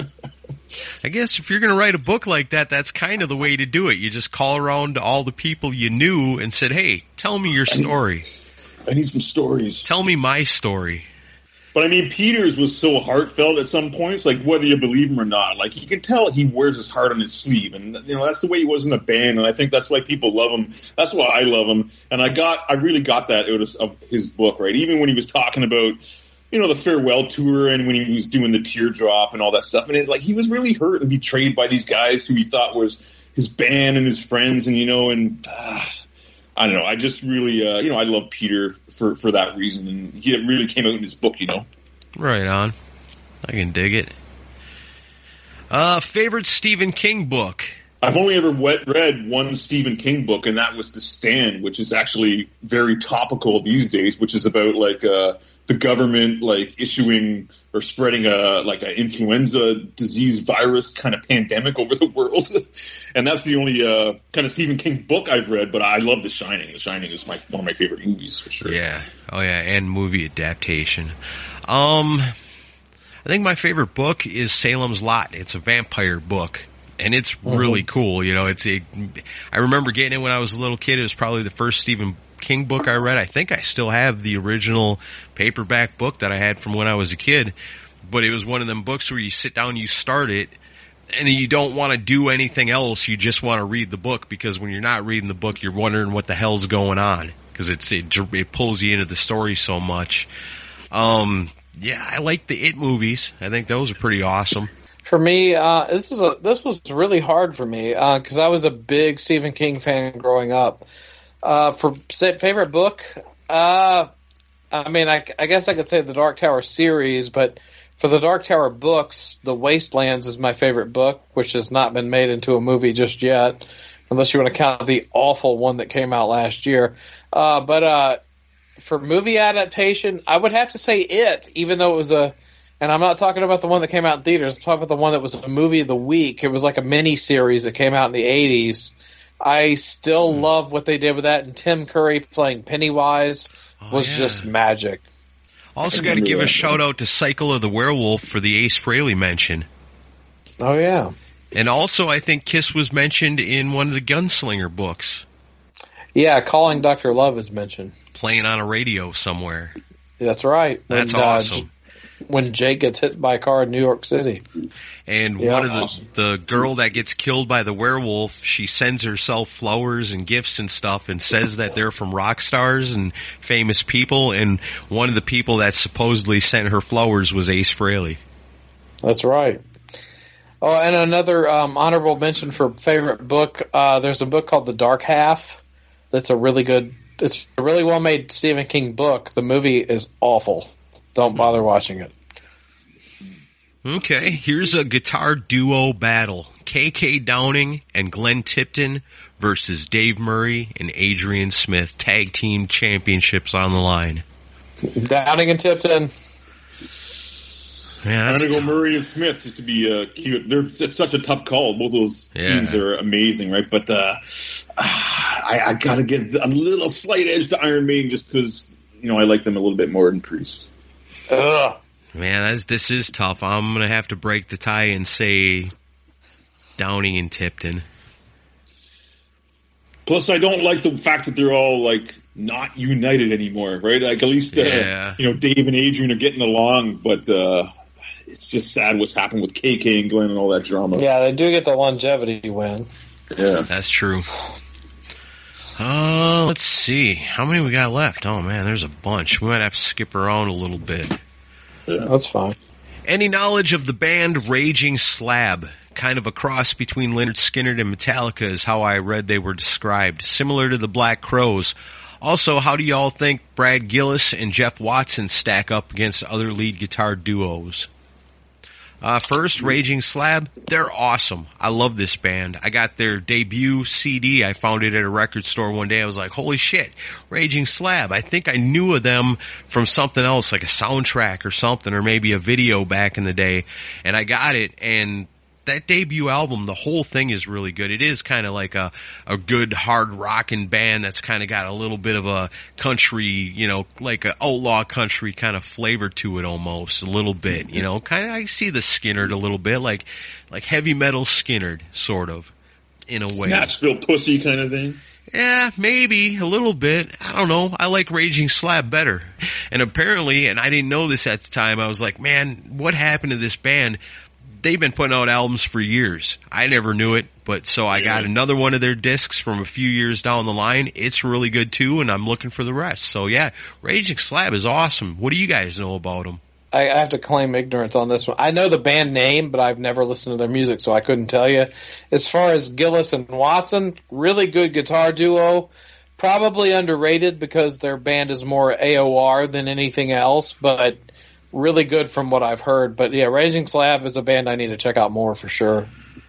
I guess if you're going to write a book like that, that's kind of the way to do it. You just call around to all the people you knew and said, hey, tell me your story. I need some stories. Tell me my story. But I mean, Peter's was so heartfelt at some points, like whether you believe him or not. Like you can tell he wears his heart on his sleeve, and you know that's the way he was in the band. And I think that's why people love him. That's why I love him. And I really got that out of his book, right? Even when he was talking about, you know, the farewell tour and when he was doing the teardrop and all that stuff, and he was really hurt and betrayed by these guys who he thought was his band and his friends, and you know, and. I don't know. I just really, I love Peter for that reason, and he really came out in his book, you know. Right on. I can dig it. Favorite Stephen King book? I've only ever read one Stephen King book, and that was The Stand, which is actually very topical these days, which is about like the government like issuing or spreading an influenza disease virus kind of pandemic over the world. And that's the only kind of Stephen King book I've read, but I love The Shining. The Shining is one of my favorite movies for sure. Yeah. Oh yeah, and movie adaptation. I think my favorite book is Salem's Lot. It's a vampire book. And it's really cool, you know. I remember getting it when I was a little kid. It was probably the first Stephen King book I read. I think I still have the original paperback book that I had from when I was a kid. But it was one of them books where you sit down, you start it, and you don't want to do anything else. You just want to read the book, because when you're not reading the book, you're wondering what the hell's going on, because it pulls you into the story so much. Yeah, I like the It movies. I think those are pretty awesome. For me, this was really hard for me because I was a big Stephen King fan growing up. For favorite book, I mean, I guess I could say the Dark Tower series, but for the Dark Tower books, The Wastelands is my favorite book, which has not been made into a movie just yet, unless you want to count the awful one that came out last year. But for movie adaptation, I would have to say It, even though it was and I'm not talking about the one that came out in theaters. I'm talking about the one that was a movie of the week. It was like a mini series that came out in the 80s. I still love what they did with that, and Tim Curry playing Pennywise was just magic. Also got to give a shout out to Cycle of the Werewolf for the Ace Frehley mention. Oh yeah. And also I think Kiss was mentioned in one of the Gunslinger books. Yeah, Calling Dr. Love is mentioned. Playing on a radio somewhere. That's right. That's awesome. When Jake gets hit by a car in New York City. And one of the girl that gets killed by the werewolf, she sends herself flowers and gifts and stuff and says that they're from rock stars and famous people. And one of the people that supposedly sent her flowers was Ace Frehley. That's right. Oh, and another honorable mention for favorite book, there's a book called The Dark Half. That's a really good, it's a really well-made Stephen King book. The movie is awful. Don't bother watching it. Okay, here's a guitar duo battle. K.K. Downing and Glenn Tipton versus Dave Murray and Adrian Smith. Tag team championships on the line. Downing and Tipton. Yeah, I'm going to go Murray and Smith just to be cute. It's such a tough call. Both those teams are amazing, right? But I got to give a little slight edge to Iron Maiden just because, you know, I like them a little bit more than Priest. Ugh. Man, this is tough. I'm going to have to break the tie and say Downing and Tipton. Plus, I don't like the fact that they're all, like, not united anymore, right? Like, at least, you know, Dave and Adrian are getting along, but it's just sad what's happened with KK and Glenn and all that drama. Yeah, they do get the longevity win. Yeah, that's true. Let's see. How many we got left? Oh, man, there's a bunch. We might have to skip around a little bit. Yeah, that's fine. Any knowledge of the band Raging Slab? Kind of a cross between Lynyrd Skynyrd and Metallica is how I read they were described. Similar to the Black Crowes. Also, how do y'all think Brad Gillis and Jeff Watson stack up against other lead guitar duos? First, Raging Slab, they're awesome. I love this band. I got their debut CD. I found it at a record store one day. I was like, holy shit, Raging Slab. I think I knew of them from something else, like a soundtrack or something, or maybe a video back in the day. And I got it, and that debut album, the whole thing is really good. It is kind of like a good hard rockin' band that's kind of got a little bit of a country, you know, like an outlaw country kind of flavor to it almost, a little bit, you know. Kind of, I see the Skynyrd a little bit, like heavy metal Skynyrd, sort of, in a way. Nashville Pussy kind of thing. Yeah, maybe a little bit. I don't know. I like Raging Slab better. And apparently, and I didn't know this at the time, I was like, man, what happened to this band? They've been putting out albums for years. I never knew it, but so I got another one of their discs from a few years down the line. It's really good too, and I'm looking for the rest. So yeah, Raging Slab is awesome. What do you guys know about them? I have to claim ignorance on this one. I know the band name, but I've never listened to their music, so I couldn't tell you. As far as Gillis and Watson, really good guitar duo. Probably underrated because their band is more AOR than anything else, but really good from what I've heard. But yeah, Raging Slab is a band I need to check out more for sure.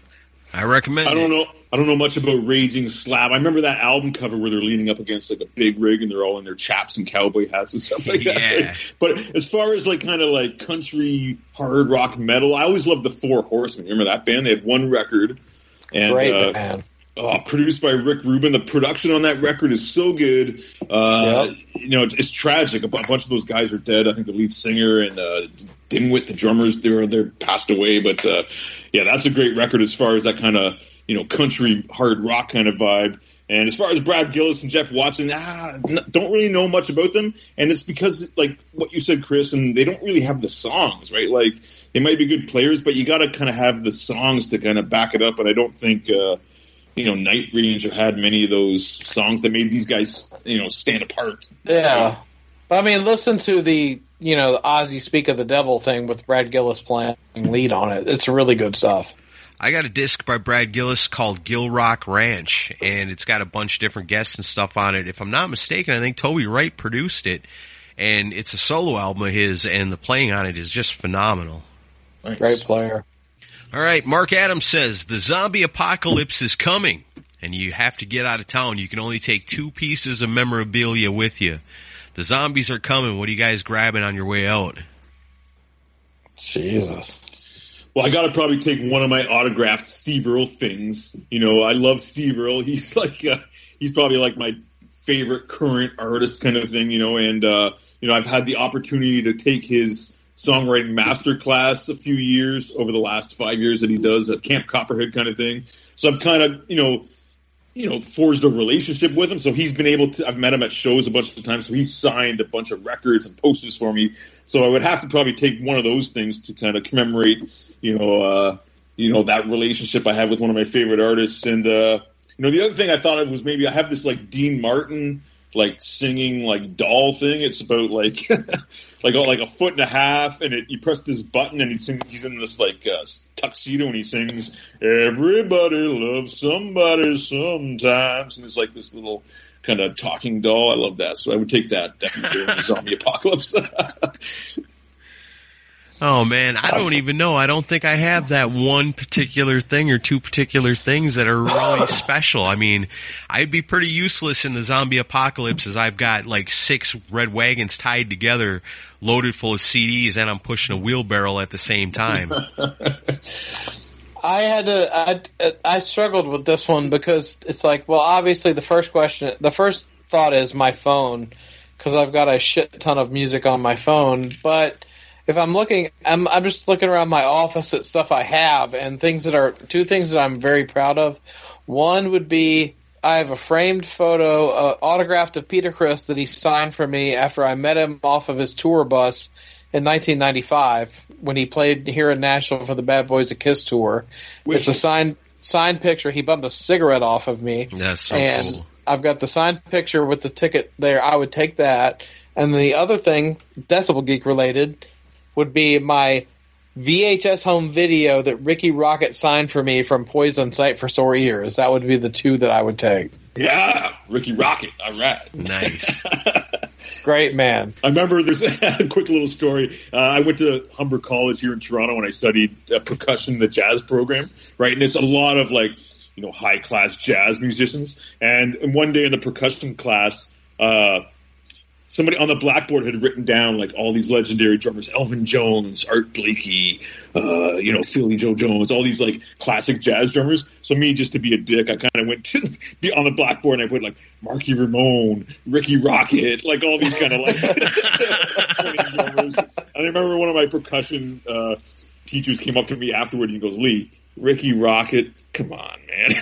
I recommend I don't know much about Raging Slab. I remember that album cover where they're leaning up against like a big rig and they're all in their chaps and cowboy hats and stuff like that. Right? But as far as like kind of like country hard rock metal, I always loved the Four Horsemen. Remember that band? They had one record. And, great band. Produced by Rick Rubin. The production on that record is so good. You know, it's tragic. A bunch of those guys are dead. I think the lead singer and Dimwit, the drummers, they're passed away. But yeah, that's a great record as far as that kind of, you know, country hard rock kind of vibe. And as far as Brad Gillis and Jeff Watson, don't really know much about them. And it's because, like what you said, Chris, and they don't really have the songs, right? Like, they might be good players, but you got to kind of have the songs to kind of back it up. And I don't think you know, Night Ranger had many of those songs that made these guys, you know, stand apart. Yeah. I mean, listen to the, you know, Ozzy Speak of the Devil thing with Brad Gillis playing lead on it. It's really good stuff. I got a disc by Brad Gillis called Gill Rock Ranch, and it's got a bunch of different guests and stuff on it. If I'm not mistaken, I think Toby Wright produced it, and it's a solo album of his, and the playing on it is just phenomenal. Nice. Great player. All right, Mark Adams says, the zombie apocalypse is coming, and you have to get out of town. You can only take 2 pieces of memorabilia with you. The zombies are coming. What are you guys grabbing on your way out? Jesus. Well, I got to probably take one of my autographed Steve Earle things. You know, I love Steve Earle. He's like, he's probably like my favorite current artist kind of thing, you know, and, you know, I've had the opportunity to take his songwriting masterclass a few years over the last 5 years that he does at Camp Copperhead kind of thing. So I've kind of, you know, forged a relationship with him. So he's been able to, I've met him at shows a bunch of times. So he's signed a bunch of records and posters for me. So I would have to probably take one of those things to kind of commemorate, you know, that relationship I have with one of my favorite artists. And, you know, the other thing I thought of was maybe I have this like Dean Martin, like singing like doll thing. It's about like like a foot and a half, and you press this button and he's in this like tuxedo and he sings "Everybody loves somebody sometimes," and it's like this little kind of talking doll. I love that, so I would take that definitely during the zombie apocalypse. Oh, man, I don't even know. I don't think I have that one particular thing or 2 particular things that are really special. I mean, I'd be pretty useless in the zombie apocalypse as I've got like 6 red wagons tied together, loaded full of CDs, and I'm pushing a wheelbarrow at the same time. I struggled with this one because it's like, well, obviously the first thought is my phone, because I've got a shit ton of music on my phone, but if I'm looking, I'm just looking around my office at stuff I have, and 2 things that I'm very proud of. One would be I have a framed photo, autographed of Peter Criss that he signed for me after I met him off of his tour bus in 1995 when he played here in Nashville for the Bad Boys of Kiss tour. It's a signed picture. He bummed a cigarette off of me. That's so cool. I've got the signed picture with the ticket there. I would take that. And the other thing, Decibel Geek related, would be my VHS home video that Ricky Rocket signed for me from Poison Sight for Sore Ears. That would be the two that I would take. Yeah, Ricky Rocket. All right. Nice. Great man. I remember there's a quick little story. I went to Humber College here in Toronto and I studied percussion, the jazz program, right? And it's a lot of high-class jazz musicians. And one day in the percussion class, somebody on the blackboard had written down all these legendary drummers: Elvin Jones, Art Blakey, Philly Joe Jones, all these classic jazz drummers. So me, just to be a dick, I kind of went to be on the blackboard and I put Marky Ramone, Ricky Rocket, all these kind of drummers. And I remember one of my percussion teachers came up to me afterward and he goes, "Lee, Ricky Rocket, come on, man."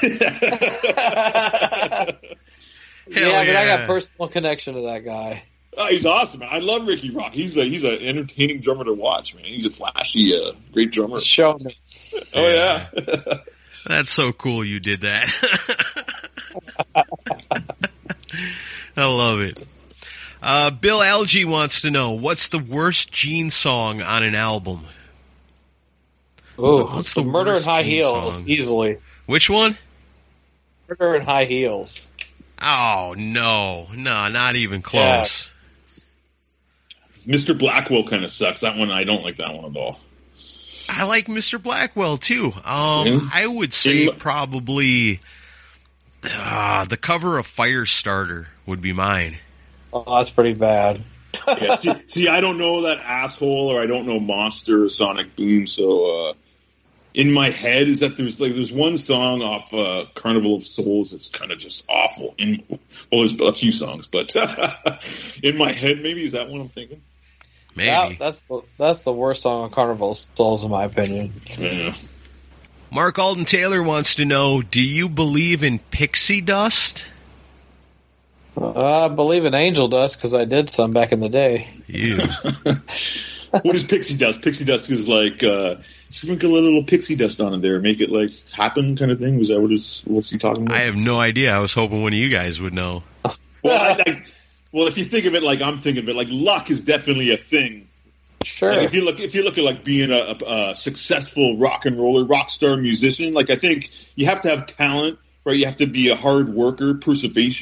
Yeah, but I got personal connection to that guy. Oh, he's awesome, man. I love Ricky Rock. He's an entertaining drummer to watch, man. He's a flashy, great drummer. Show me. Oh, yeah. That's so cool you did that. I love it. Bill Algie wants to know, what's the worst Gene song on an album? Oh, what's the Murder in High Heels, song? Easily. Which one? Murder in High Heels. Oh, no, not even close. Yeah. Mr. Blackwell kind of sucks. That one, I don't like that one at all. I like Mr. Blackwell, too. I would say probably the cover of Firestarter would be mine. Oh, that's pretty bad. Yeah, see, I don't know that Asshole, or I don't know Monster or Sonic Boom, so in my head is that there's one song off Carnival of Souls that's kind of just awful. There's a few songs, but in my head, maybe is that what I'm thinking? Maybe. That's the worst song on Carnival of Souls, in my opinion. Yeah. Mark Alden Taylor wants to know, do you believe in pixie dust? I believe in angel dust because I did some back in the day. Ew. What is pixie dust? Pixie dust is sprinkle a little pixie dust on it there, make it happen kind of thing. Is that what's he talking about? I have no idea. I was hoping one of you guys would know. Well, if you think of it like I'm thinking of it, luck is definitely a thing. Sure. If you look at being a successful rock and roller, rock star musician, I think you have to have talent, right? You have to be a hard worker, perseverance.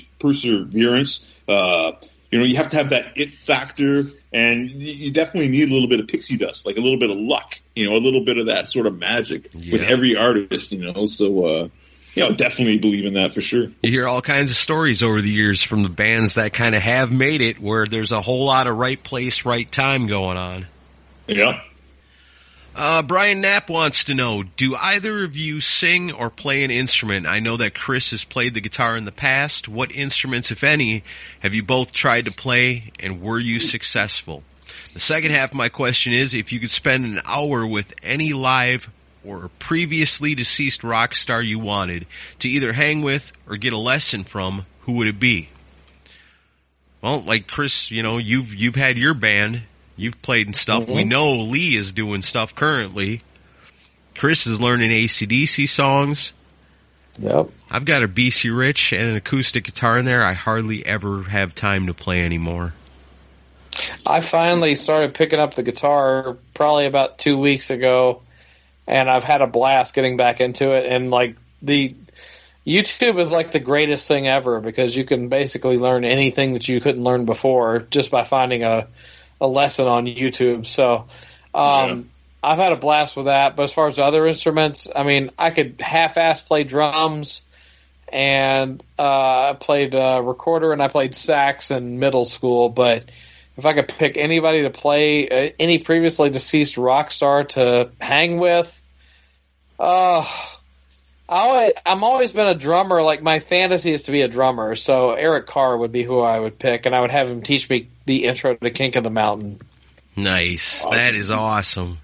You have to have that it factor, and you definitely need a little bit of pixie dust, a little bit of luck, a little bit of that sort of magic with every artist, So, definitely believe in that for sure. You hear all kinds of stories over the years from the bands that kind of have made it, where there's a whole lot of right place, right time going on. Yeah. Brian Knapp wants to know, do either of you sing or play an instrument? I know that Chris has played the guitar in the past. What instruments, if any, have you both tried to play, and were you successful? The second half of my question is, if you could spend an hour with any live or previously deceased rock star you wanted to either hang with or get a lesson from, who would it be? Well, like Chris, you've had your band. You've played and stuff. Mm-hmm. We know Lee is doing stuff currently. Chris is learning AC/DC songs. Yep. I've got a BC Rich and an acoustic guitar in there. I hardly ever have time to play anymore. I finally started picking up the guitar probably about 2 weeks ago, and I've had a blast getting back into it. And the YouTube is the greatest thing ever, because you can basically learn anything that you couldn't learn before just by finding a lesson on YouTube. So I've had a blast with that. But as far as other instruments, I could half-ass play drums, and I played recorder, and I played sax in middle school. But if I could pick anybody to play, any previously deceased rock star to hang with, I'm always been a drummer. My fantasy is to be a drummer. So Eric Carr would be who I would pick, and I would have him teach me the intro to King of the Mountain. Nice. Awesome. That is awesome.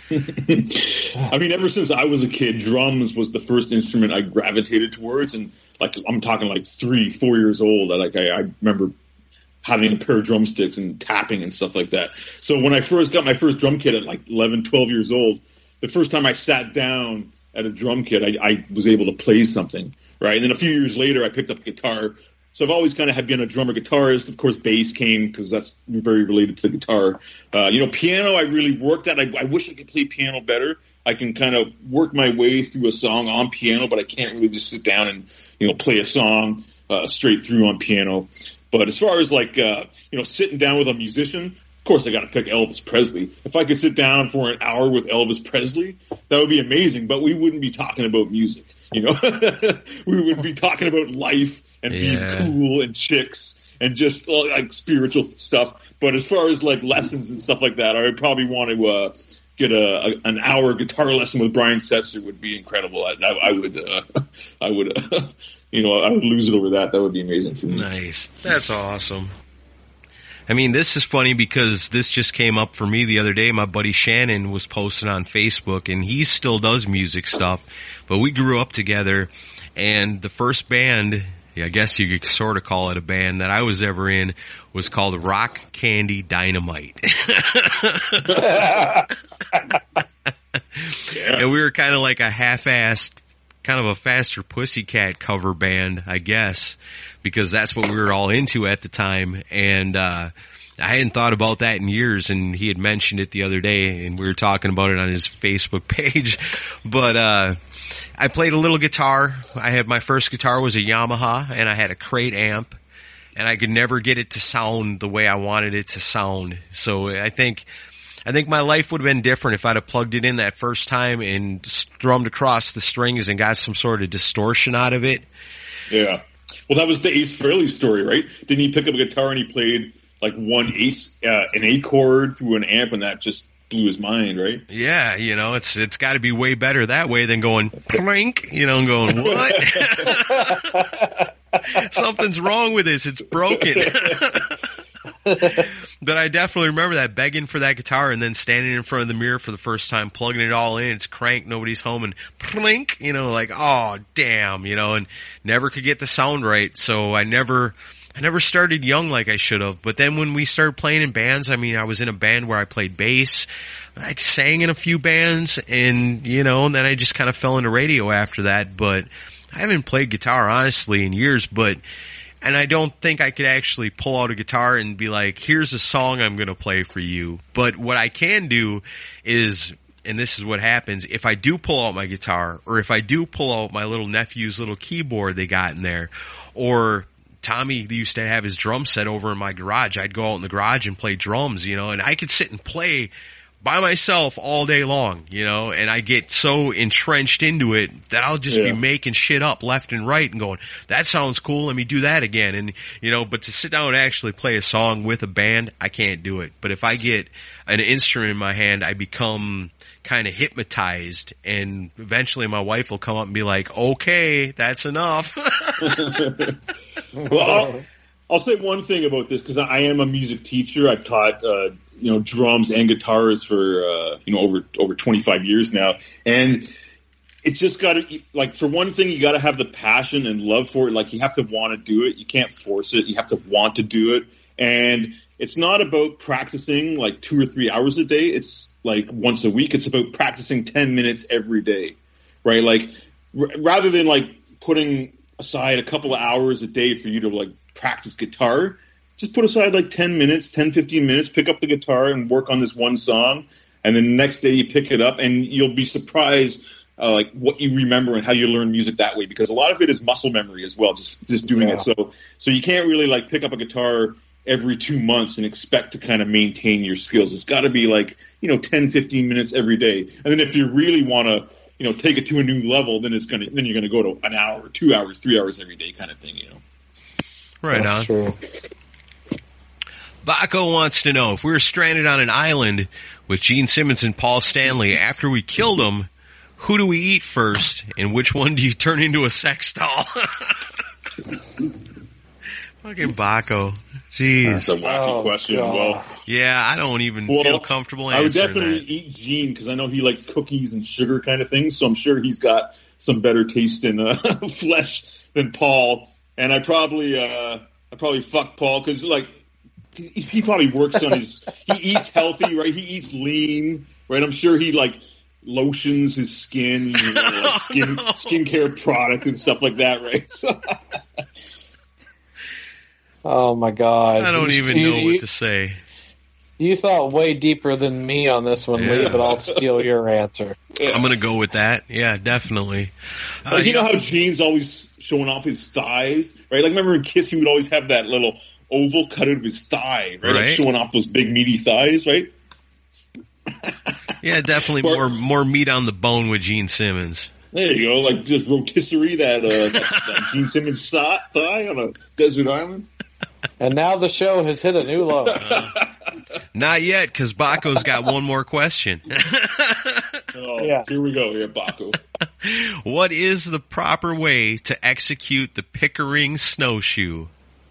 Ever since I was a kid, drums was the first instrument I gravitated towards, and I'm talking 3-4 years old. I remember having a pair of drumsticks and tapping and stuff like that. So when I first got my first drum kit at like 11, 12 years old, the first time I sat down at a drum kit, I was able to play something, right? And then a few years later, I picked up a guitar. So I've always kind of been a drummer guitarist. Of course, bass came because that's very related to the guitar. Piano I really worked at. I wish I could play piano better. I can kind of work my way through a song on piano, but I can't really just sit down and, play a song straight through on piano. But as far as sitting down with a musician, of course I got to pick Elvis Presley. If I could sit down for an hour with Elvis Presley, that would be amazing. But we wouldn't be talking about music, we would be talking about life and being cool and chicks and just like spiritual stuff. But as far as like lessons and stuff like that, I would probably want to get an hour guitar lesson with Brian Setzer would be incredible. I would lose it over that. That would be amazing for me. Nice. That's awesome. I mean, this is funny because this just came up for me the other day. My buddy Shannon was posting on Facebook, and he still does music stuff, but we grew up together, and the first band, I guess you could sort of call it a band, that I was ever in was called Rock Candy Dynamite. And we were kind of like a half-assed, kind of a Faster Pussycat cover band, I guess, because that's what we were all into at the time. And I hadn't thought about that in years, and he had mentioned it the other day, and we were talking about it on his Facebook page. But I played a little guitar. My first guitar was a Yamaha, and I had a crate amp, and I could never get it to sound the way I wanted it to sound. So I think my life would have been different if I'd have plugged it in that first time and strummed across the strings and got some sort of distortion out of it. Yeah. Well, that was the Ace Frehley story, right? Didn't he pick up a guitar and he played like one an A chord through an amp, and that just blew his mind, right? Yeah, it's got to be way better that way than going plink, and going, what? Something's wrong with this. It's broken. But I definitely remember that, begging for that guitar and then standing in front of the mirror for the first time, plugging it all in. It's cranked, nobody's home, and plink, like, oh, damn, and never could get the sound right. So I never started young like I should have. But then when we started playing in bands, I was in a band where I played bass. I sang in a few bands, and, and then I just kind of fell into radio after that. But I haven't played guitar, honestly, in years, and I don't think I could actually pull out a guitar and be like, here's a song I'm going to play for you. But what I can do is, and this is what happens, if I do pull out my guitar, or if I do pull out my little nephew's little keyboard they got in there, or Tommy used to have his drum set over in my garage, I'd go out in the garage and play drums, and I could sit and play by myself all day long, and I get so entrenched into it that I'll just be making shit up left and right and going, that sounds cool, let me do that again. And, but to sit down and actually play a song with a band, I can't do it. But if I get an instrument in my hand, I become kind of hypnotized, and eventually my wife will come up and be like, okay, that's enough. Well, I'll say one thing about this, because I am a music teacher. I've taught, drums and guitars for, over 25 years now. And it's just got to, for one thing, you got to have the passion and love for it. You have to want to do it. You can't force it. You have to want to do it. And it's not about practicing 2 or 3 hours a day. It's once a week. It's about practicing 10 minutes every day, right? Rather than putting aside a couple of hours a day for you to practice guitar, just put aside 10 minutes, 10, 15 minutes, pick up the guitar and work on this one song. And then the next day you pick it up, and you'll be surprised what you remember and how you learn music that way, because a lot of it is muscle memory as well, just doing it. So you can't really pick up a guitar every 2 months and expect to kind of maintain your skills. It's got to be 10, 15 minutes every day. And then if you really want to, take it to a new level, then you're going to go to an hour, 2 hours, 3 hours every day kind of thing, Right. That's on. True. Baco wants to know, if we were stranded on an island with Gene Simmons and Paul Stanley, after we killed them, who do we eat first, and which one do you turn into a sex doll? Fucking Baco. Jeez. That's a wacky question. God. Well, yeah, I don't even feel comfortable answering that. I would definitely eat Gene, because I know he likes cookies and sugar kind of things, so I'm sure he's got some better taste in flesh than Paul. And I'd probably fuck Paul, because he probably works on he eats healthy, right? He eats lean, right? I'm sure he like lotions his skin, like skincare product and stuff like that, right? So. Oh my God! I don't even know what to say. You thought way deeper than me on this one, Lee, but I'll steal your answer. Yeah. I'm going to go with that. Yeah, definitely. You know how Gene's always showing off his thighs, right? Like, remember in Kiss, he would always have that little oval cut out of his thigh, right? Like showing off those big meaty thighs, right? Yeah, definitely more meat on the bone with Gene Simmons. There you go, like just rotisserie that Gene Simmons thigh on a desert island. And now the show has hit a new low. Not yet, because Baco's got one more question. Here we go, Baco. What is the proper way to execute the Pickering snowshoe?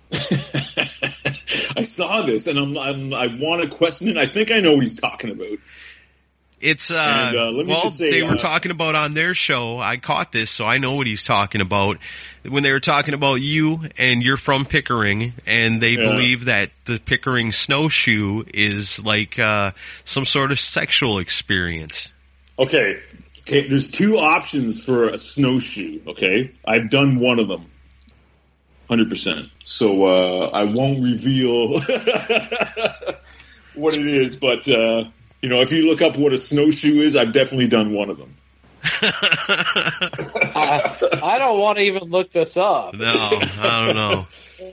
I saw this, and I want to question it. I think I know what he's talking about. It's they were talking about on their show. I caught this, so I know what he's talking about. When they were talking about you, and you're from Pickering, and they believe that the Pickering snowshoe is like some sort of sexual experience. Okay, there's two options for a snowshoe. Okay, I've done one of them, 100%. So I won't reveal what it is, but. If you look up what a snowshoe is, I've definitely done one of them. I don't want to even look this up. No, I don't know.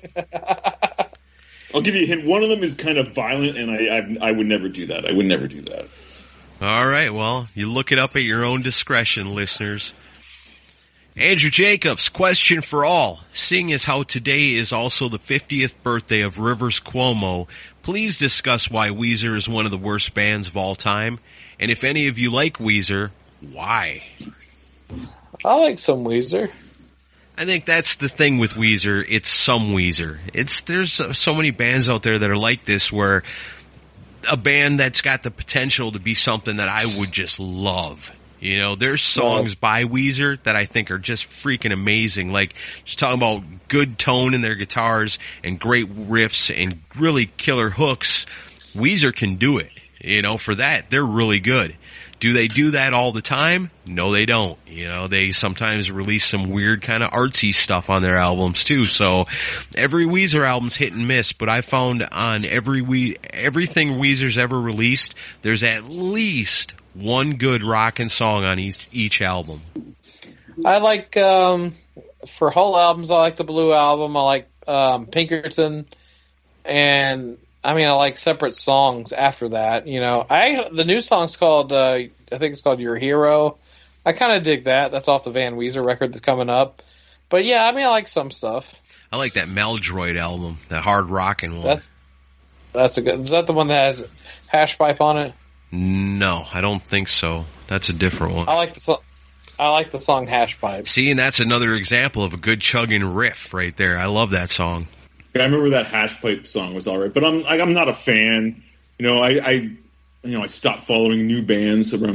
I'll give you a hint. One of them is kind of violent, and I would never do that. I would never do that. All right, well, you look it up at your own discretion, listeners. Andrew Jacobs, question for all. Seeing as how today is also the 50th birthday of Rivers Cuomo, please discuss why Weezer is one of the worst bands of all time. And if any of you like Weezer, why? I like some Weezer. I think that's the thing with Weezer. It's some Weezer. There's so many bands out there that are like this, where a band that's got the potential to be something that I would just love. There's songs by Weezer that I think are just freaking amazing. Like, just talking about good tone in their guitars and great riffs and really killer hooks. Weezer can do it. For that, they're really good. Do they do that all the time? No, they don't. They sometimes release some weird kind of artsy stuff on their albums too. So every Weezer album's hit and miss, but I found on everything Weezer's ever released, there's at least one good rockin' song on each album. I like, for whole albums, I like the Blue Album. I like Pinkerton. And, I like separate songs after that. The new song's called, I think it's called Your Hero. I kind of dig that. That's off the Van Weezer record that's coming up. But, yeah, I like some stuff. I like that Meldroid album, that hard rockin' one. That's a good... Is that the one that has Hash Pipe on it? No, I don't think so. That's a different one. I like the song Hash Pipe. See, and that's another example of a good chugging riff right there. I love that song. I remember that Hash Pipe song was all right, but I'm not a fan. I stopped following new bands around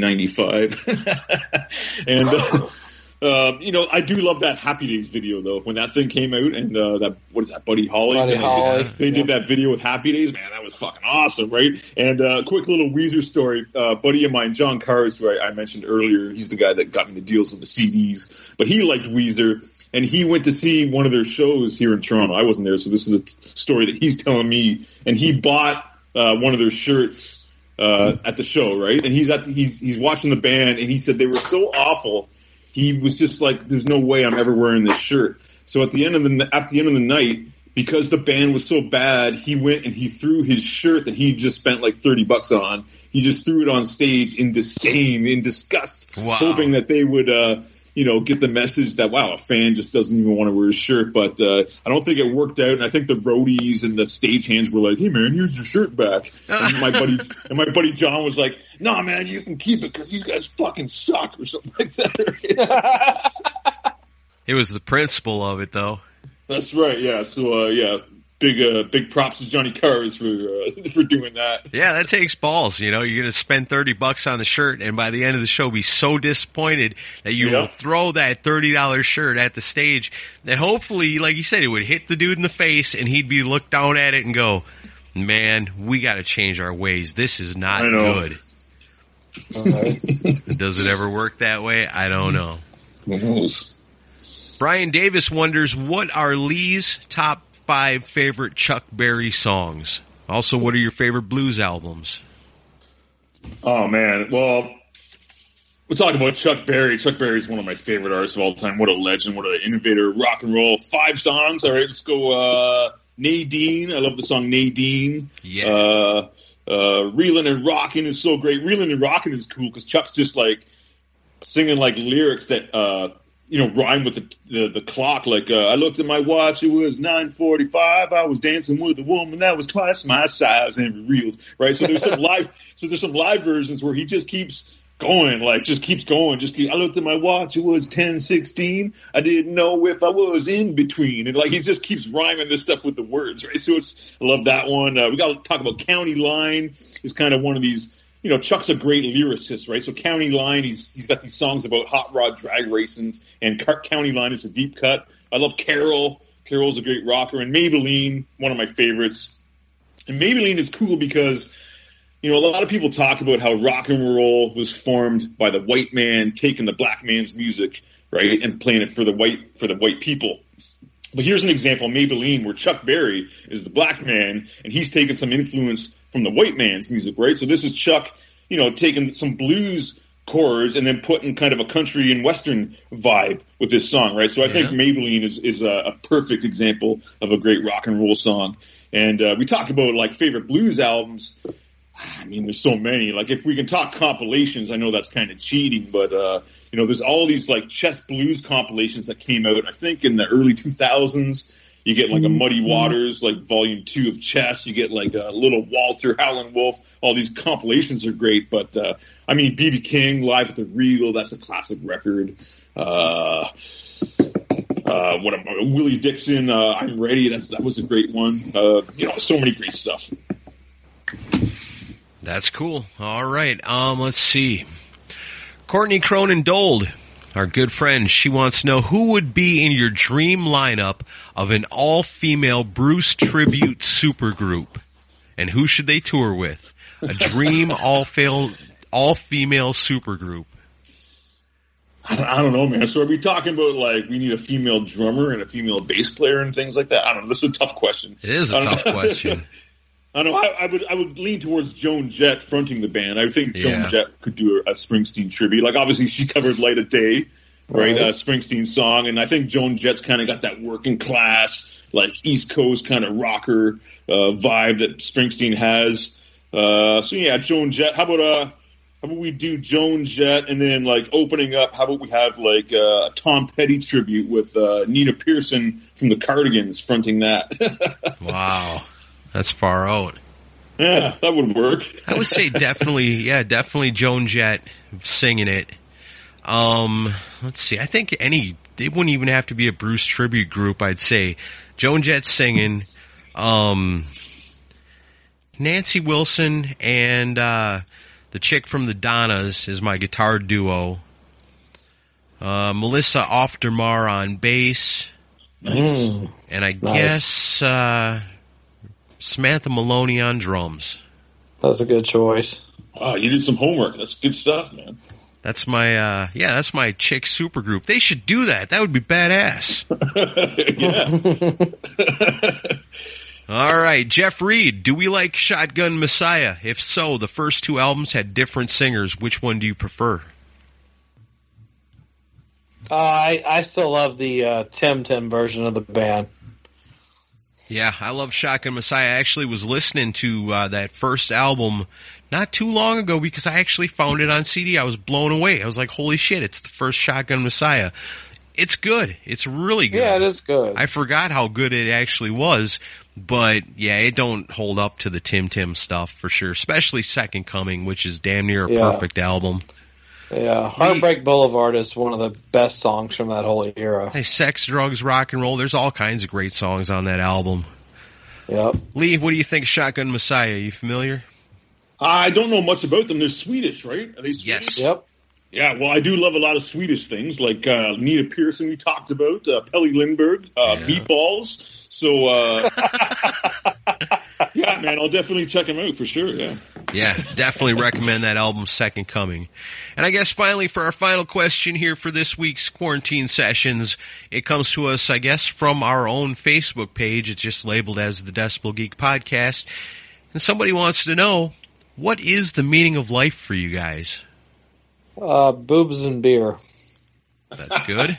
1995, and I do love that Happy Days video though. When that thing came out, and what is that, Buddy Holly? They did that video with Happy Days. Man, that was fucking awesome, right? And quick little Weezer story. Buddy of mine, John Cars, who I mentioned earlier, he's the guy that got me the deals with the CDs, but he liked Weezer. And he went to see one of their shows here in Toronto. I wasn't there, so this is a story that he's telling me. And he bought one of their shirts at the show, right? And he's watching the band, and he said they were so awful. He was just like, "There's no way I'm ever wearing this shirt." So at the end of the night, because the band was so bad, he went and he threw his shirt that he just spent like $30 on. He just threw it on stage in disdain, in disgust, hoping that they would. Get the message that, wow, a fan just doesn't even want to wear his shirt. But I don't think it worked out. And I think the roadies and the stagehands were like, "Hey, man, here's your shirt back." And my buddy John was like, "No, man, you can keep it because these guys fucking suck," or something like that. It was the principle of it, though. That's right, yeah. So, big props to Johnny Cars for doing that. Yeah, that takes balls. You're going to spend $30 on the shirt, and by the end of the show, be so disappointed that you will throw that $30 shirt at the stage. That hopefully, like you said, it would hit the dude in the face, and he'd be look down at it and go, "Man, we got to change our ways. This is not good." Does it ever work that way? I don't know. Who knows? Brian Davis wonders, what are Lee's top 5 favorite Chuck Berry songs? Also, what are your favorite blues albums? Oh, man. Well, we're talking about Chuck Berry. Chuck Berry is one of my favorite artists of all time. What a legend. What an innovator. Rock and roll. 5 songs. All right, let's go Nadine. I love the song Nadine. Yeah. Reelin' and Rockin' is so great. Reelin' and Rockin' is cool because Chuck's just like singing like lyrics that rhyme with the clock. Like I looked at my watch, it was 9:45. I was dancing with a woman that was twice my size and reeled. Right. So there's some live versions where he just keeps going, like just keeps going. I looked at my watch, it was 10:16. I didn't know if I was in between, and like he just keeps rhyming this stuff with the words. Right. So I love that one. We got to talk about County Line. Is kind of one of these. Chuck's a great lyricist, right? So County Line, he's got these songs about hot rod drag racing, and County Line is a deep cut. I love Carol. Carol's a great rocker. And Maybelline, one of my favorites. And Maybelline is cool because, a lot of people talk about how rock and roll was formed by the white man taking the black man's music, right, and playing it for the white people. But here's an example, Maybelline, where Chuck Berry is the black man, and he's taking some influence from the white man's music, right? So this is Chuck, taking some blues chords and then putting kind of a country and western vibe with this song, right? So I think Maybelline is a perfect example of a great rock and roll song. And we talk about, like, favorite blues albums. I mean, there's so many. Like, if we can talk compilations, I know that's kind of cheating, but, there's all these, like, Chess Blues compilations that came out, I think, in the early 2000s. You get, like, a Muddy Waters, like, Volume 2 of Chess. You get, like, a Little Walter, Howlin' Wolf. All these compilations are great, but, B.B. King, Live at the Regal, that's a classic record. Willie Dixon, I'm Ready, that was a great one. So many great stuff. That's cool. All right. Let's see. Courtney Cronin-Dold, our good friend, she wants to know who would be in your dream lineup of an all-female Bruce tribute supergroup, and who should they tour with? A dream all-female supergroup. I don't know, man. So are we talking about, like, we need a female drummer and a female bass player and things like that? I don't know. This is a tough question. It is a tough question. I don't know. I would lean towards Joan Jett fronting the band. I think Joan Jett could do a Springsteen tribute. Like, obviously, she covered Light of Day, right? Springsteen song. And I think Joan Jett's kind of got that working class, like, East Coast kind of rocker vibe that Springsteen has. Joan Jett. How about we do Joan Jett, and then, like, opening up, how about we have, like, a Tom Petty tribute with Nina Pearson from the Cardigans fronting that? Wow. That's far out. Yeah, that would work. I would say definitely Joan Jett singing it. Let's see. I think they wouldn't even have to be a Bruce tribute group. I'd say Joan Jett singing, Nancy Wilson and the chick from the Donnas is my guitar duo. Melissa Oftermar on bass. Nice. And I guess Samantha Maloney on drums. That's a good choice. Wow, you did some homework. That's good stuff, man. That's my that's my chick supergroup. They should do that. That would be badass. All right, Jeff Reed, do we like Shotgun Messiah? If so, the first 2 albums had different singers. Which one do you prefer? I still love the Tim version of the band. Yeah, I love Shotgun Messiah. I actually was listening to that first album not too long ago because I actually found it on CD. I was blown away. I was like, holy shit, it's the first Shotgun Messiah. It's good. It's really good. Yeah, it is good. I forgot how good it actually was, but yeah, it don't hold up to the Tim stuff for sure, especially Second Coming, which is damn near a perfect album. Yeah, Heartbreak Boulevard is one of the best songs from that whole era. Hey, Sex, Drugs, Rock and Roll, there's all kinds of great songs on that album. Yep. Lee, what do you think of Shotgun Messiah? Are you familiar? I don't know much about them. They're Swedish, right? Are they Swedish? Yes. Yep. Yeah, well, I do love a lot of Swedish things, like Nina Pearson we talked about, Pelle Lindbergh, Meatballs. So, yeah, man, I'll definitely check them out for sure, yeah. Yeah, definitely recommend that album, Second Coming. And I guess finally, for our final question here for this week's Quarantine Sessions, it comes to us, I guess, from our own Facebook page. It's just labeled as the Decibel Geek Podcast. And somebody wants to know, what is the meaning of life for you guys? Boobs and beer. That's good.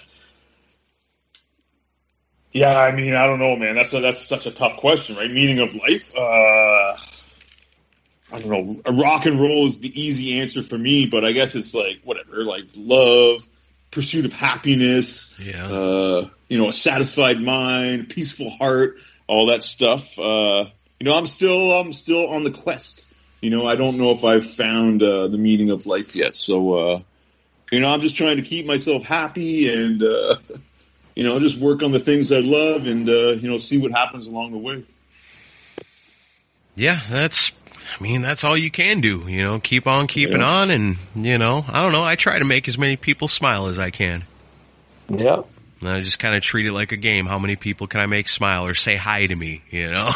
Yeah, I mean, I don't know, man. That's such a tough question, right? Meaning of life? I don't know. Rock and roll is the easy answer for me, but I guess it's like, whatever, like love, pursuit of happiness, a satisfied mind, peaceful heart, all that stuff. I'm still on the quest. I don't know if I've found the meaning of life yet. So, I'm just trying to keep myself happy and, just work on the things I love and, see what happens along the way. Yeah, that's all you can do, keep on keeping on. And, I don't know. I try to make as many people smile as I can. Yep. And I just kind of treat it like a game. How many people can I make smile or say hi to me, Yeah.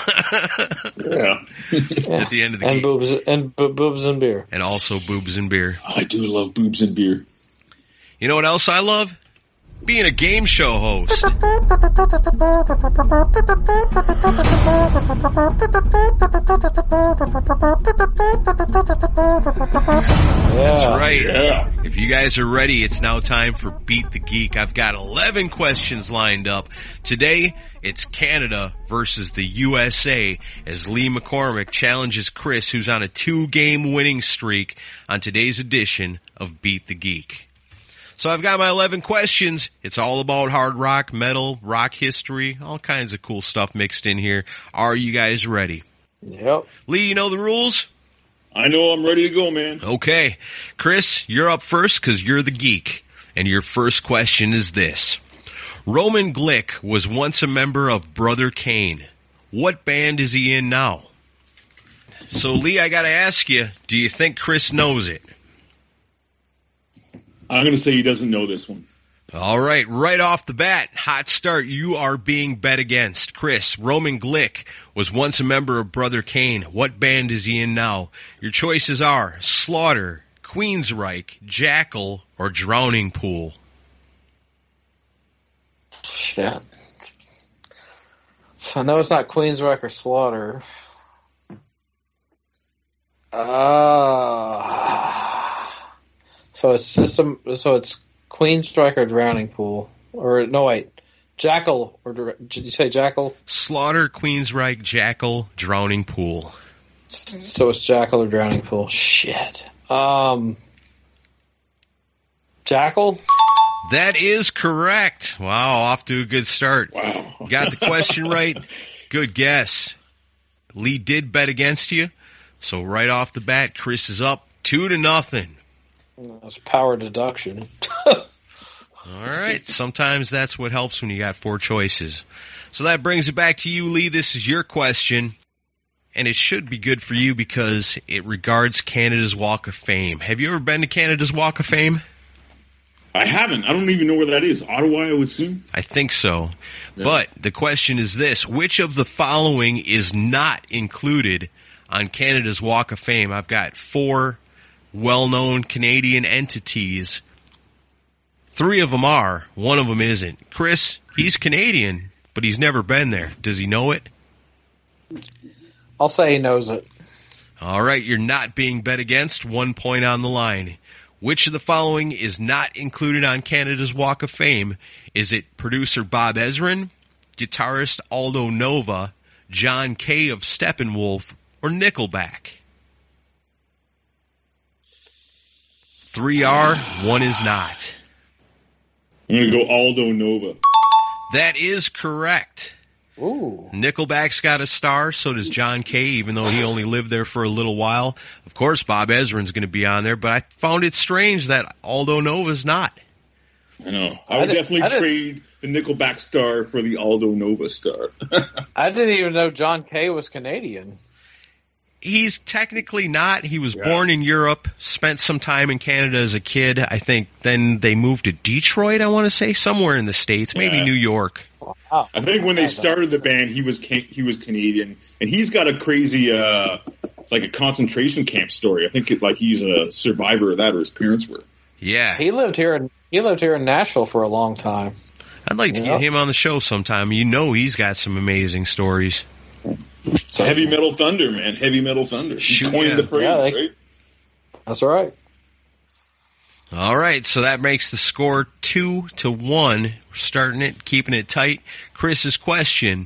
At the end of the game. Boobs and beer. And also boobs and beer. I do love boobs and beer. You know what else I love? Being a game show host. That's right. Yeah. If you guys are ready, it's now time for Beat the Geek. I've got 11 questions lined up. Today, it's Canada versus the USA as Lee McCormick challenges Chris, who's on a 2-game winning streak, on today's edition of Beat the Geek. So I've got my 11 questions. It's all about hard rock, metal, rock history, all kinds of cool stuff mixed in here. Are you guys ready? Yep. Lee, you know the rules? I know I'm ready to go, man. Okay. Chris, you're up first because you're the geek. And your first question is this. Roman Glick was once a member of Brother Kane. What band is he in now? So, Lee, I got to ask you, do you think Chris knows it? I'm going to say he doesn't know this one. All right, right off the bat, hot start, you are being bet against. Chris, Roman Glick was once a member of Brother Kane. What band is he in now? Your choices are Slaughter, Queensryche, Jackal, or Drowning Pool. Shit. So I know it's not Queensryche or Slaughter. So it's Queensryche or Drowning Pool, or no wait, Jackal, or did you say Jackal? Slaughter, Queensryche, Jackal, Drowning Pool. So it's Jackal or Drowning Pool. Shit. Jackal. That is correct. Wow, off to a good start. Wow. Got the question right. Good guess. Lee did bet against you, so right off the bat, Chris is up 2-0. That's power deduction. All right. Sometimes that's what helps when you got 4 choices. So that brings it back to you, Lee. This is your question, and it should be good for you because it regards Canada's Walk of Fame. Have you ever been to Canada's Walk of Fame? I haven't. I don't even know where that is. Ottawa, I would assume? I think so. Yeah. But the question is this. Which of the following is not included on Canada's Walk of Fame? I've got 4 well-known Canadian entities. 3 of them are. 1 of them isn't. Chris, he's Canadian, but he's never been there. Does he know it? I'll say he knows it. All right, you're not being bet against. 1 point on the line. Which of the following is not included on Canada's Walk of Fame? Is it producer Bob Ezrin, guitarist Aldo Nova, John Kay of Steppenwolf, or Nickelback? 3 are, 1 is not. I'm going to go Aldo Nova. That is correct. Ooh. Nickelback's got a star, so does John Kay, even though he only lived there for a little while. Of course, Bob Ezrin's going to be on there, but I found it strange that Aldo Nova's not. I know. I would definitely trade the Nickelback star for the Aldo Nova star. I didn't even know John Kay was Canadian. He's technically not. He was born in Europe, spent some time in Canada as a kid. I think then they moved to Detroit, I want to say, somewhere in the States, maybe New York. Wow. I think when they started the band, he was Canadian, and he's got a crazy like a concentration camp story. I think he's a survivor of that, or his parents were. Yeah, he lived here in Nashville for a long time. I'd like to get him on the show sometime. You know, he's got some amazing stories. So, Heavy Metal Thunder, man, Heavy Metal Thunder. He coined the phrase, right? That's right. All right, so that makes the score 2-1. We're starting it, keeping it tight. Chris's question: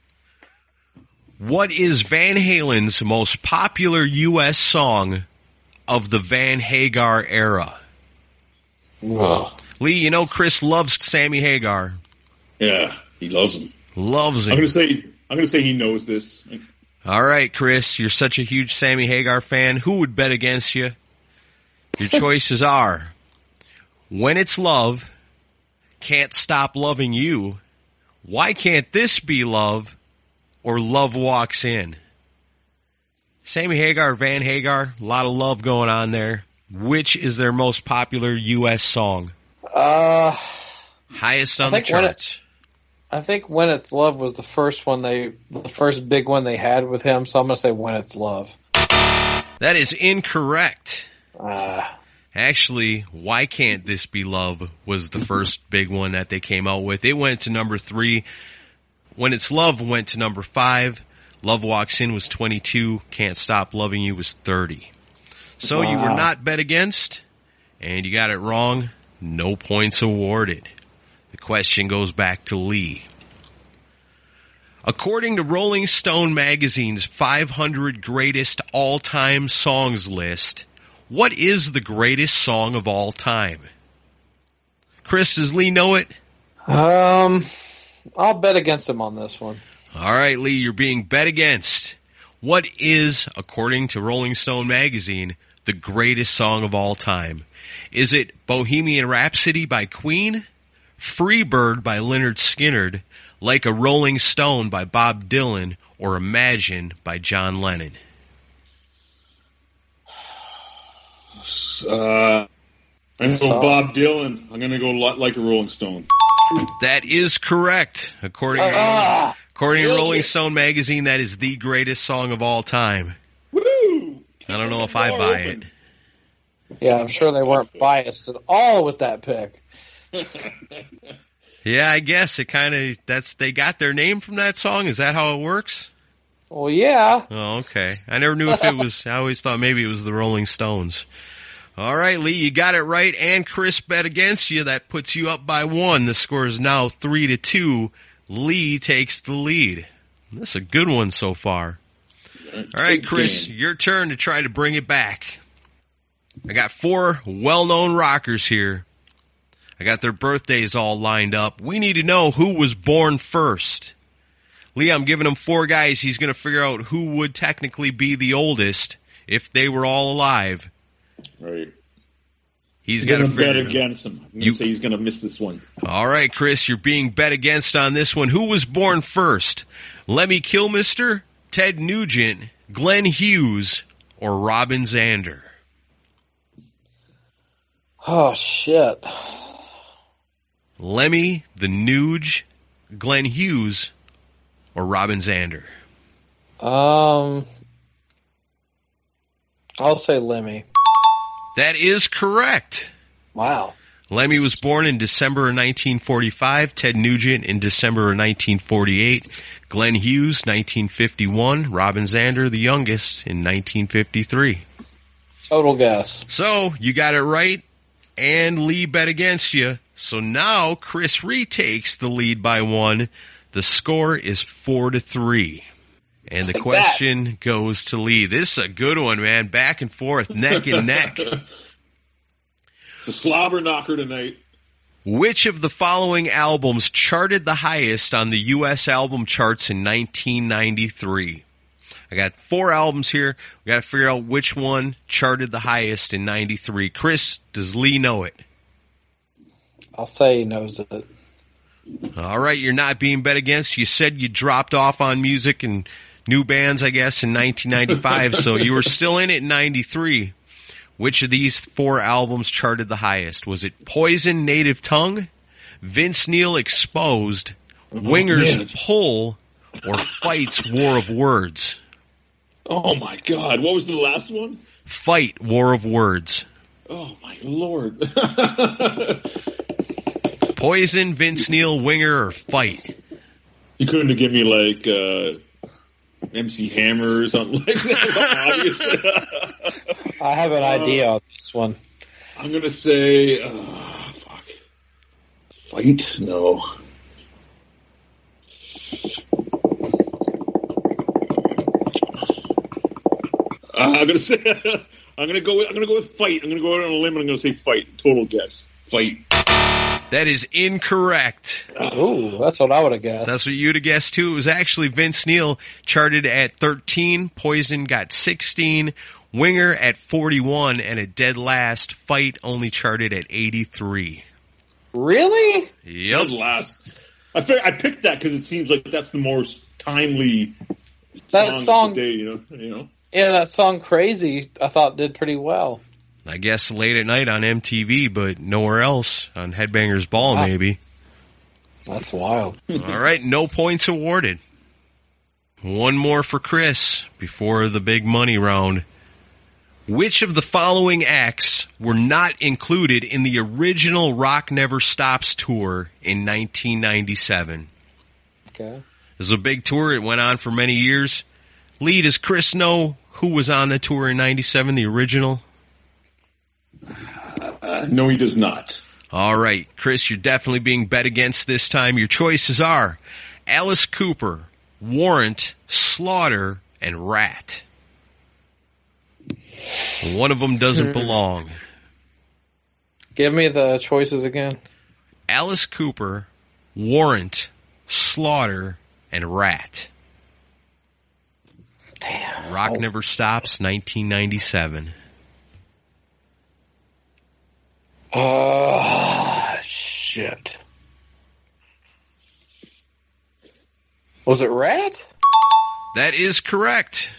what is Van Halen's most popular U.S. song of the Van Hagar era? Whoa. Lee, you know Chris loves Sammy Hagar. Yeah, he loves him. Loves him. I'm gonna say he knows this. All right, Chris, you're such a huge Sammy Hagar fan. Who would bet against you? Your choices are When It's Love, Can't Stop Loving You, Why Can't This Be Love, or Love Walks In. Sammy Hagar, Van Hagar, a lot of love going on there. Which is their most popular U.S. song? Highest on the charts. I think When It's Love was the first big one they had with him, so I'm going to say When It's Love. That is incorrect. Actually, Why Can't This Be Love was the first big one that they came out with. It went to number 3. When It's Love went to number 5. Love Walks In was 22. Can't Stop Loving You was 30. So you were not bet against, and you got it wrong. No points awarded. The question goes back to Lee. According to Rolling Stone magazine's 500 greatest all-time songs list, what is the greatest song of all time? Chris, does Lee know it? I'll bet against him on this one. All right, Lee, you're being bet against. What is, according to Rolling Stone magazine, the greatest song of all time? Is it Bohemian Rhapsody by Queen, Free Bird by Lynyrd Skynyrd, Like a Rolling Stone by Bob Dylan, or Imagine by John Lennon? I know Bob Dylan. I'm going to go Like a Rolling Stone. That is correct. According to Rolling Stone magazine, that is the greatest song of all time. Woo! I don't know if I buy it. Yeah, I'm sure they weren't biased at all with that pick. Yeah, I guess it kind of, they got their name from that song. Is that how it works? Well, yeah. Oh, okay. I never knew if it was, I always thought maybe it was the Rolling Stones. All right, Lee, you got it right, and Chris bet against you. That puts you up by 1. The score is now 3-2. Lee takes the lead. This is a good one so far. All right, Chris, your turn to try to bring it back. I got 4 well-known rockers here. I got their birthdays all lined up. We need to know who was born first. Lee, I'm giving him 4 guys. He's going to figure out who would technically be the oldest if they were all alive. Right. He's got to bet against him. I'm going to say he's going to miss this one. All right, Chris, you're being bet against on this one. Who was born first? Lemmy Kilmister, Ted Nugent, Glenn Hughes, or Robin Zander? Oh, shit. Lemmy, the Nuge, Glenn Hughes, or Robin Zander? I'll say Lemmy. That is correct. Wow. Lemmy was born in December of 1945, Ted Nugent in December of 1948, Glenn Hughes, 1951, Robin Zander, the youngest, in 1953. Total guess. So, you got it right, and Lee bet against you. So now, Chris retakes the lead by 1. The score is 4-3. And the question goes to Lee. This is a good one, man. Back and forth, neck and neck. It's a slobber knocker tonight. Which of the following albums charted the highest on the U.S. album charts in 1993? I got 4 albums here. We got to figure out which one charted the highest in 93. Chris, does Lee know it? I'll say he knows it. All right, you're not being bet against. You said you dropped off on music and new bands, I guess, in 1995, so you were still in it in 93. Which of these 4 albums charted the highest? Was it Poison, Native Tongue, Vince Neil, Exposed, Winger's Pull, or Fight's War of Words? Oh, my God. What was the last one? Fight, War of Words. Oh, my Lord. Poison, Vince Neil, Winger, or Fight? You couldn't have given me, like, MC Hammer or something like that. Something obvious. I have an idea on this one. I'm going to say, Fight? No. I'm going to go with Fight. I'm going to go out on a limb and I'm going to say Fight. Total guess. Fight. That is incorrect. Ooh, that's what I would have guessed. That's what you'd have guessed, too. It was actually Vince Neil, charted at 13. Poison got 16. Winger at 41. And at dead last, Fight only charted at 83. Really? Yep. Dead last. I picked that because it seems like that's the most timely song of the day, you know? Yeah, that song Crazy, I thought did pretty well. I guess late at night on MTV, but nowhere else. On Headbangers Ball, maybe. That's wild. All right, no points awarded. One more for Chris before the big money round. Which of the following acts were not included in the original Rock Never Stops tour in 1997? Okay. This is a big tour. It went on for many years. Lee, does Chris know who was on the tour in 97, the original? No, he does not. All right, Chris, you're definitely being bet against this time. Your choices are Alice Cooper, Warrant, Slaughter, and Rat. One of them doesn't belong. Give me the choices again. Alice Cooper, Warrant, Slaughter, and Rat. Damn. Rock Never Stops, 1997. Shit. Was it Rat? That is correct.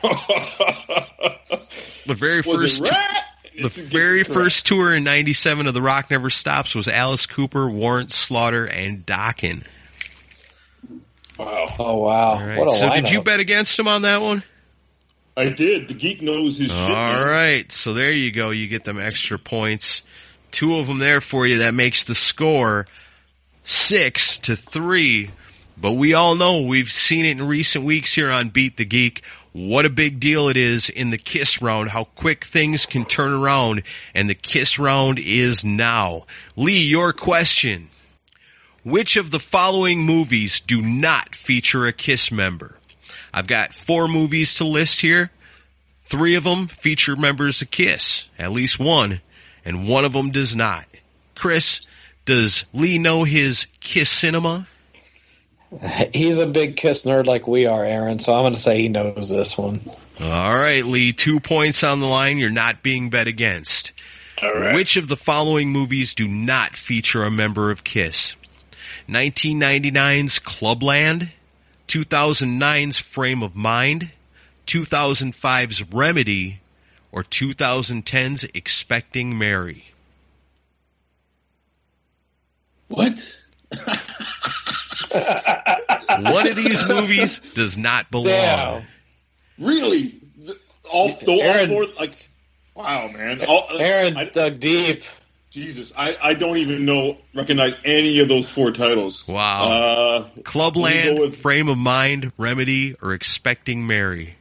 The very first tour in 97 of the Rock Never Stops was Alice Cooper, Warrant, Slaughter, and Dokken. Wow. Oh, wow. All right. What a So lineup. did you bet against him on that one? I did. The geek knows his shit. All right. So there you go. You get them extra points. 2 of them there for you. That makes the score 6-3. But we all know, we've seen it in recent weeks here on Beat the Geek, what a big deal it is in the Kiss round, how quick things can turn around, and the Kiss round is now. Lee, your question. Which of the following movies do not feature a Kiss member? I've got 4 movies to list here. 3 of them feature members of Kiss, at least one, and one of them does not. Chris, does Lee know his Kiss cinema? He's a big Kiss nerd like we are, Aaron, so I'm going to say he knows this one. All right, Lee, 2 points on the line. You're not being bet against. All right. Which of the following movies do not feature a member of Kiss? 1999's Clubland, 2009's Frame of Mind, 2005's Remedy, or 2010's Expecting Mary? What? One of these movies does not belong. Damn. Really? All 4? Like, wow, man. Aaron dug deep. Jesus, I don't even recognize any of those 4 titles. Wow. Clubland, with- Frame of Mind, Remedy, or Expecting Mary?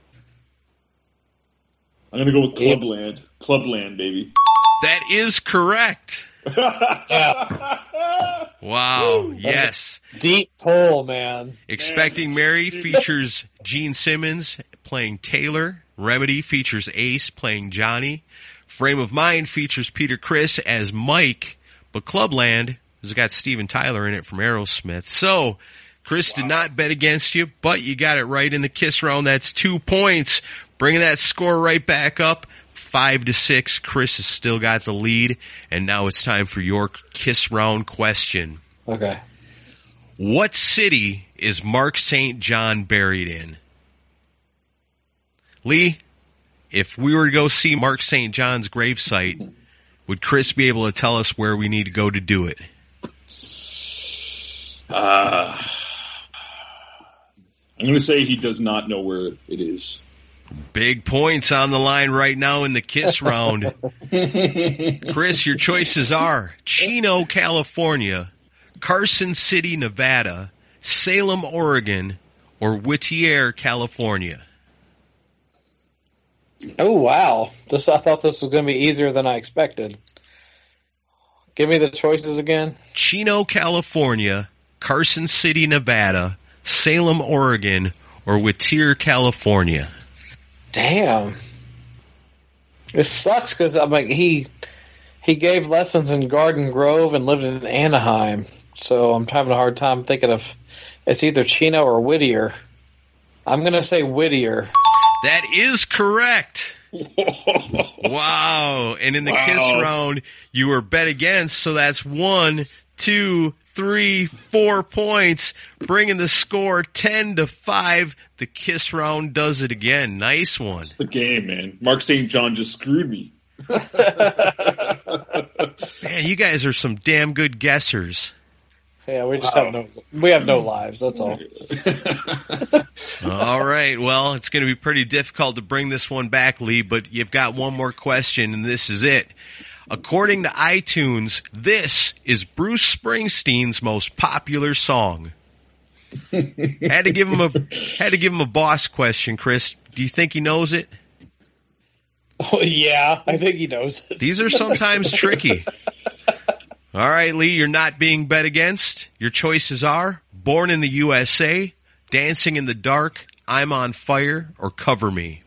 I'm going to go with Clubland. Clubland, baby. That is correct. Wow, yes. Deep pull, man. Expecting Mary features Gene Simmons playing Taylor. Remedy features Ace playing Johnny. Frame of Mind features Peter Criss as Mike. But Clubland has got Steven Tyler in it from Aerosmith. So, Chris did not bet against you, but you got it right in the Kiss round. That's 2 points. Bringing that score right back up. 5-6. Chris has still got the lead, and now it's time for your Kiss Round question. Okay. What city is Mark St. John buried in? Lee, if we were to go see Mark St. John's gravesite, would Chris be able to tell us where we need to go to do it? I'm going to say he does not know where it is. Big points on the line right now in the Kiss Round. Chris, your choices are Chino, California, Carson City, Nevada, Salem, Oregon, or Whittier, California. Oh, wow. I thought this was going to be easier than I expected. Give me the choices again. Chino, California, Carson City, Nevada, Salem, Oregon, or Whittier, California. Damn. It sucks because he gave lessons in Garden Grove and lived in Anaheim. So I'm having a hard time thinking of it's either Chino or Whittier. I'm going to say Whittier. That is correct. Wow. And in the Kiss Round, you were bet against, so that's 1, 2, 3, 4 points, bringing the score 10-5. The Kiss Round does it again. Nice one. It's the game, man. Mark St. John just screwed me. Man, you guys are some damn good guessers. Yeah, we just have no lives, that's all. All right, well, it's going to be pretty difficult to bring this one back, Lee, but you've got one more question, and this is it. According to iTunes, this is Bruce Springsteen's most popular song. Had to give him a boss question, Chris. Do you think he knows it? Oh, yeah, I think he knows it. These are sometimes tricky. All right, Lee, you're not being bet against. Your choices are Born in the USA, Dancing in the Dark, I'm on Fire, or Cover Me.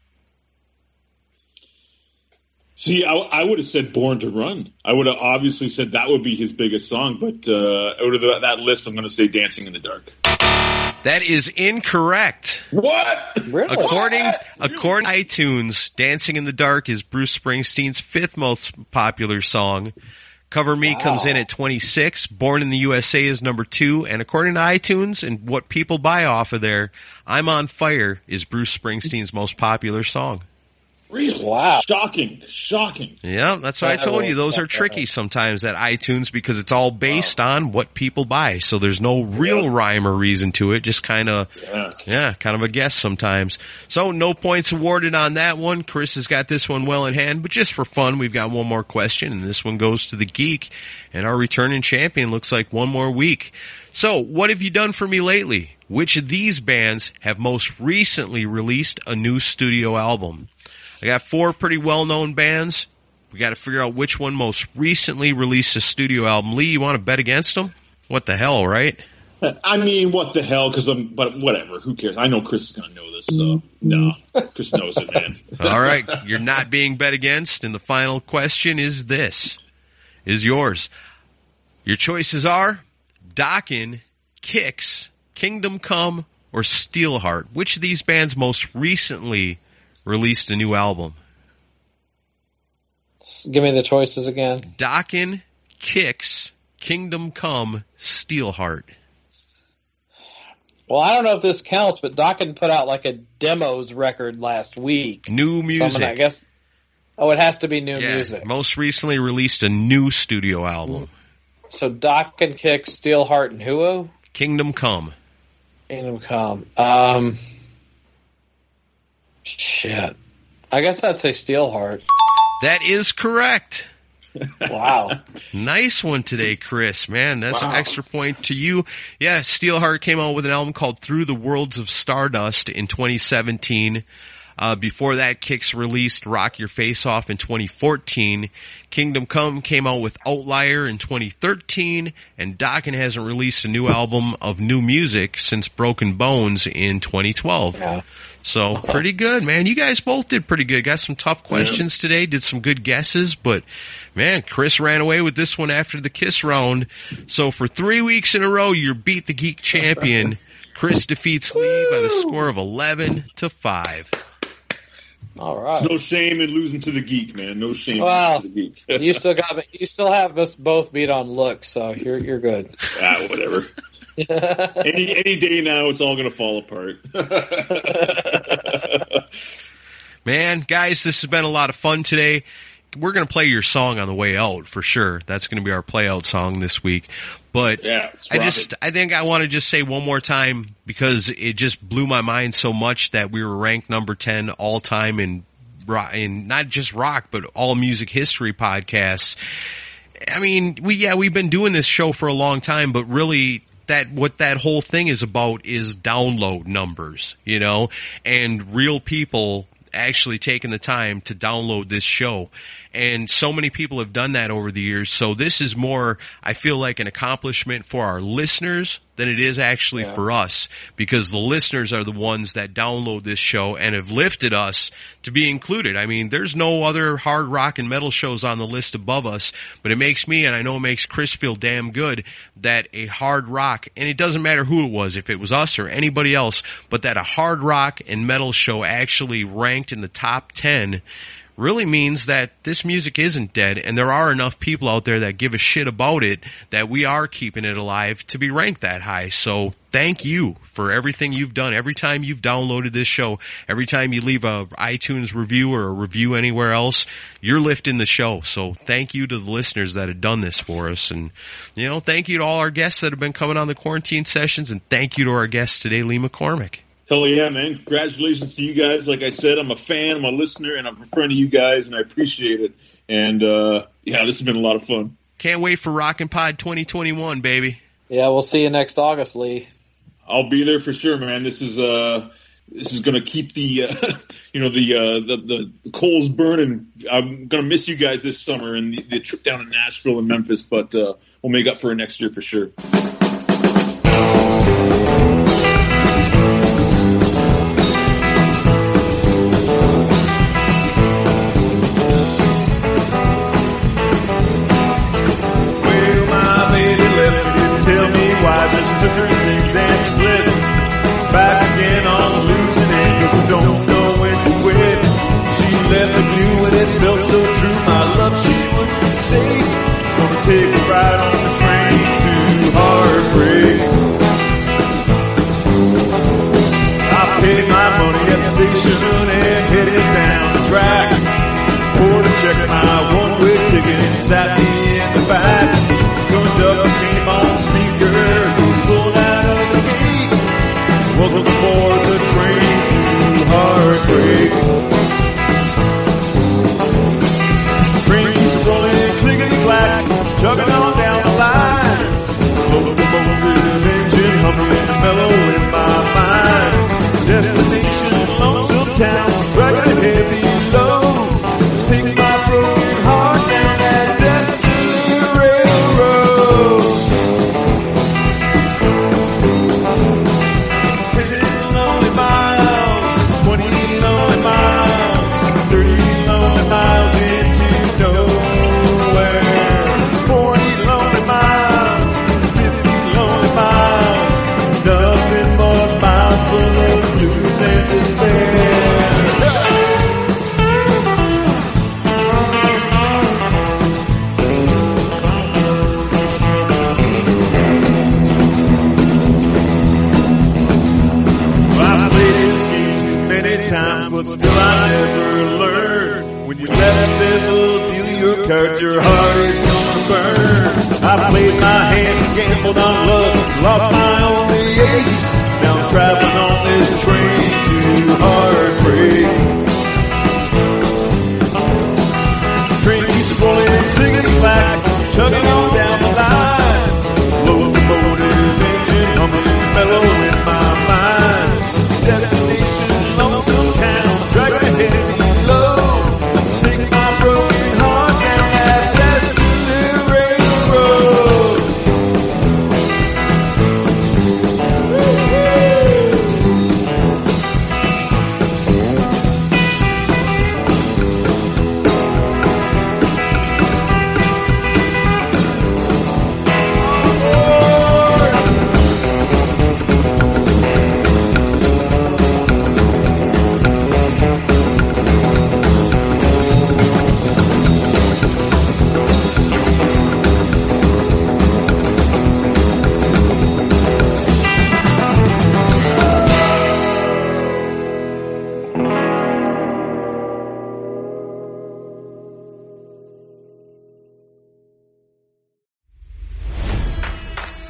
See, I would have said Born to Run. I would have obviously said that would be his biggest song, but out of that list, I'm going to say Dancing in the Dark. That is incorrect. What? Really? According to iTunes, Dancing in the Dark is Bruce Springsteen's 5th most popular song. Cover Me comes in at 26. Born in the USA is number 2. And according to iTunes and what people buy off of there, I'm on Fire is Bruce Springsteen's most popular song. Really? Wow. Shocking. Yeah, that's why I told you. Those are tricky sometimes at iTunes because it's all based on what people buy. So there's no real rhyme or reason to it. Just kind of a guess sometimes. So no points awarded on that one. Chris has got this one well in hand. But just for fun, we've got one more question. And this one goes to the Geek. And our returning champion looks like one more week. So what have you done for me lately? Which of these bands have most recently released a new studio album? I got 4 pretty well-known bands. We got to figure out which one most recently released a studio album. Lee, you want to bet against them? What the hell, right? I mean, what the hell? But whatever. Who cares? I know Chris is going to know this, so no. Chris knows it, man. All right. You're not being bet against, and the final question is yours. Your choices are Dokken, Kix, Kingdom Come, or Steelheart. Which of these bands most recently released a new album? Give me the choices again. Dokken, Kix, Kingdom Come, Steelheart. Well, I don't know if this counts, but Dokken put out like a demos record last week. New music. So I guess. Oh, it has to be new music. Most recently released a new studio album. So Dokken, Kix, Steelheart, and who? Kingdom Come. Kingdom Come. Shit. I guess I'd say Steelheart. That is correct. Wow. Nice one today, Chris. Man, that's an extra point to you. Yeah, Steelheart came out with an album called Through the Worlds of Stardust in 2017. Before that, Kix released Rock Your Face Off in 2014. Kingdom Come came out with Outlier in 2013. And Dokken hasn't released a new album of new music since Broken Bones in 2012. Yeah. So, pretty good, man. You guys both did pretty good. Got some tough questions today, did some good guesses, but, man, Chris ran away with this one after the Kiss Round. So, for 3 weeks in a row, you beat the Geek Champion. Chris defeats Lee by the score of 11-5. All right. There's no shame in losing to the geek, man. No shame Well, in losing to the geek. you still have us both beat on looks, so you're good. Ah, whatever. any day now, it's all going to fall apart. Man, guys, this has been a lot of fun today. We're going to play your song on the way out for sure. That's going to be our play out song this week. But yeah, I think I want to just say one more time, because it just blew my mind so much that we were ranked number 10 all time in not just rock, but all music history podcasts. I mean, we've been doing this show for a long time, but really what that whole thing is about is download numbers, and real people actually taking the time to download this show. And so many people have done that over the years. So this is more, I feel like, an accomplishment for our listeners than it is actually for us, because the listeners are the ones that download this show and have lifted us to be included. I mean, there's no other hard rock and metal shows on the list above us, but it makes me, and I know it makes Chris, feel damn good that a hard rock, and it doesn't matter who it was, if it was us or anybody else, but that a hard rock and metal show actually ranked in the top 10 really means that this music isn't dead, and there are enough people out there that give a shit about it that we are keeping it alive to be ranked that high. So thank you for everything you've done. Every time you've downloaded this show, every time you leave a iTunes review or a review anywhere else, you're lifting the show. So thank you to the listeners that have done this for us. And, thank you to all our guests that have been coming on the quarantine sessions, and thank you to our guest today, Lee McCormick. Hell yeah, man. Congratulations to you guys. Like I said, I'm a fan, I'm a listener, and I'm a friend of you guys, and I appreciate it. And, this has been a lot of fun. Can't wait for Rockin' Pod 2021, baby. Yeah, we'll see you next August, Lee. I'll be there for sure, man. This is going to keep the, the coals burning. I'm going to miss you guys this summer and the trip down to Nashville and Memphis, but we'll make up for it next year for sure. Took her things and split. Back again on the losing end, 'cause we don't know when to quit. She left me blue and it felt so true. My love, she would be safe. Gonna take a ride on the train to Heartbreak. I paid my money at the station and headed down the track. Porter checked my one-way ticket and sat me in the back. Conductor came on speaker. Pulled out of the gate. Welcome aboard the train to Heartbreak. Train keeps rolling, clickety-clack, chugging on down the line. Locomotive engine humming mellow in my mind. Destination, lonesome town, dragging a heavy load. Take my broken heart down that desolate railroad. But still I never learned. When you let the devil deal your cards, your heart is gonna burn. I played my hand, gambled on love, lost my only ace. Now I'm traveling on this train to Heartbreak. Train keeps rolling, clickety-clack, chugging on down the line. Locomotive engine humming mellow in my mind. Destination, lonesome town, dragging a heavy load. Take my broken heart down that desolate railroad.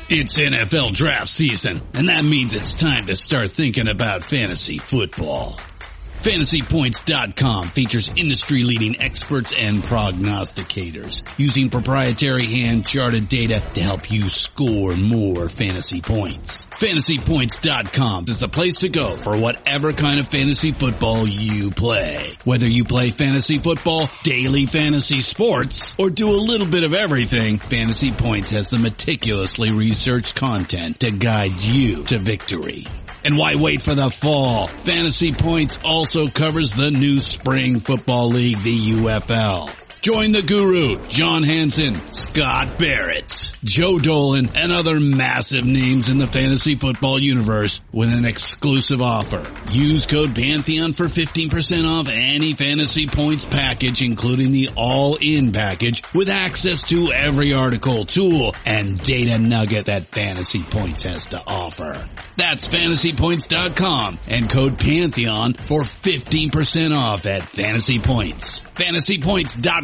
It's NFL draft season, and that means it's time to start thinking about fantasy football. FantasyPoints.com features industry-leading experts and prognosticators using proprietary hand-charted data to help you score more fantasy points. FantasyPoints.com is the place to go for whatever kind of fantasy football you play. Whether you play fantasy football, daily fantasy sports, or do a little bit of everything, Fantasy Points has the meticulously researched content to guide you to victory. And why wait for the fall? Fantasy Points also covers the new spring football league, the UFL. Join the guru, John Hansen, Scott Barrett, Joe Dolan, and other massive names in the fantasy football universe with an exclusive offer. Use code Pantheon for 15% off any Fantasy Points package, including the all-in package, with access to every article, tool, and data nugget that Fantasy Points has to offer. That's FantasyPoints.com and code Pantheon for 15% off at Fantasy Points.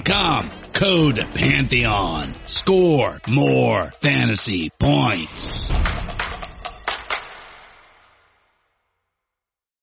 FantasyPoints.com, code Pantheon. Score more fantasy points.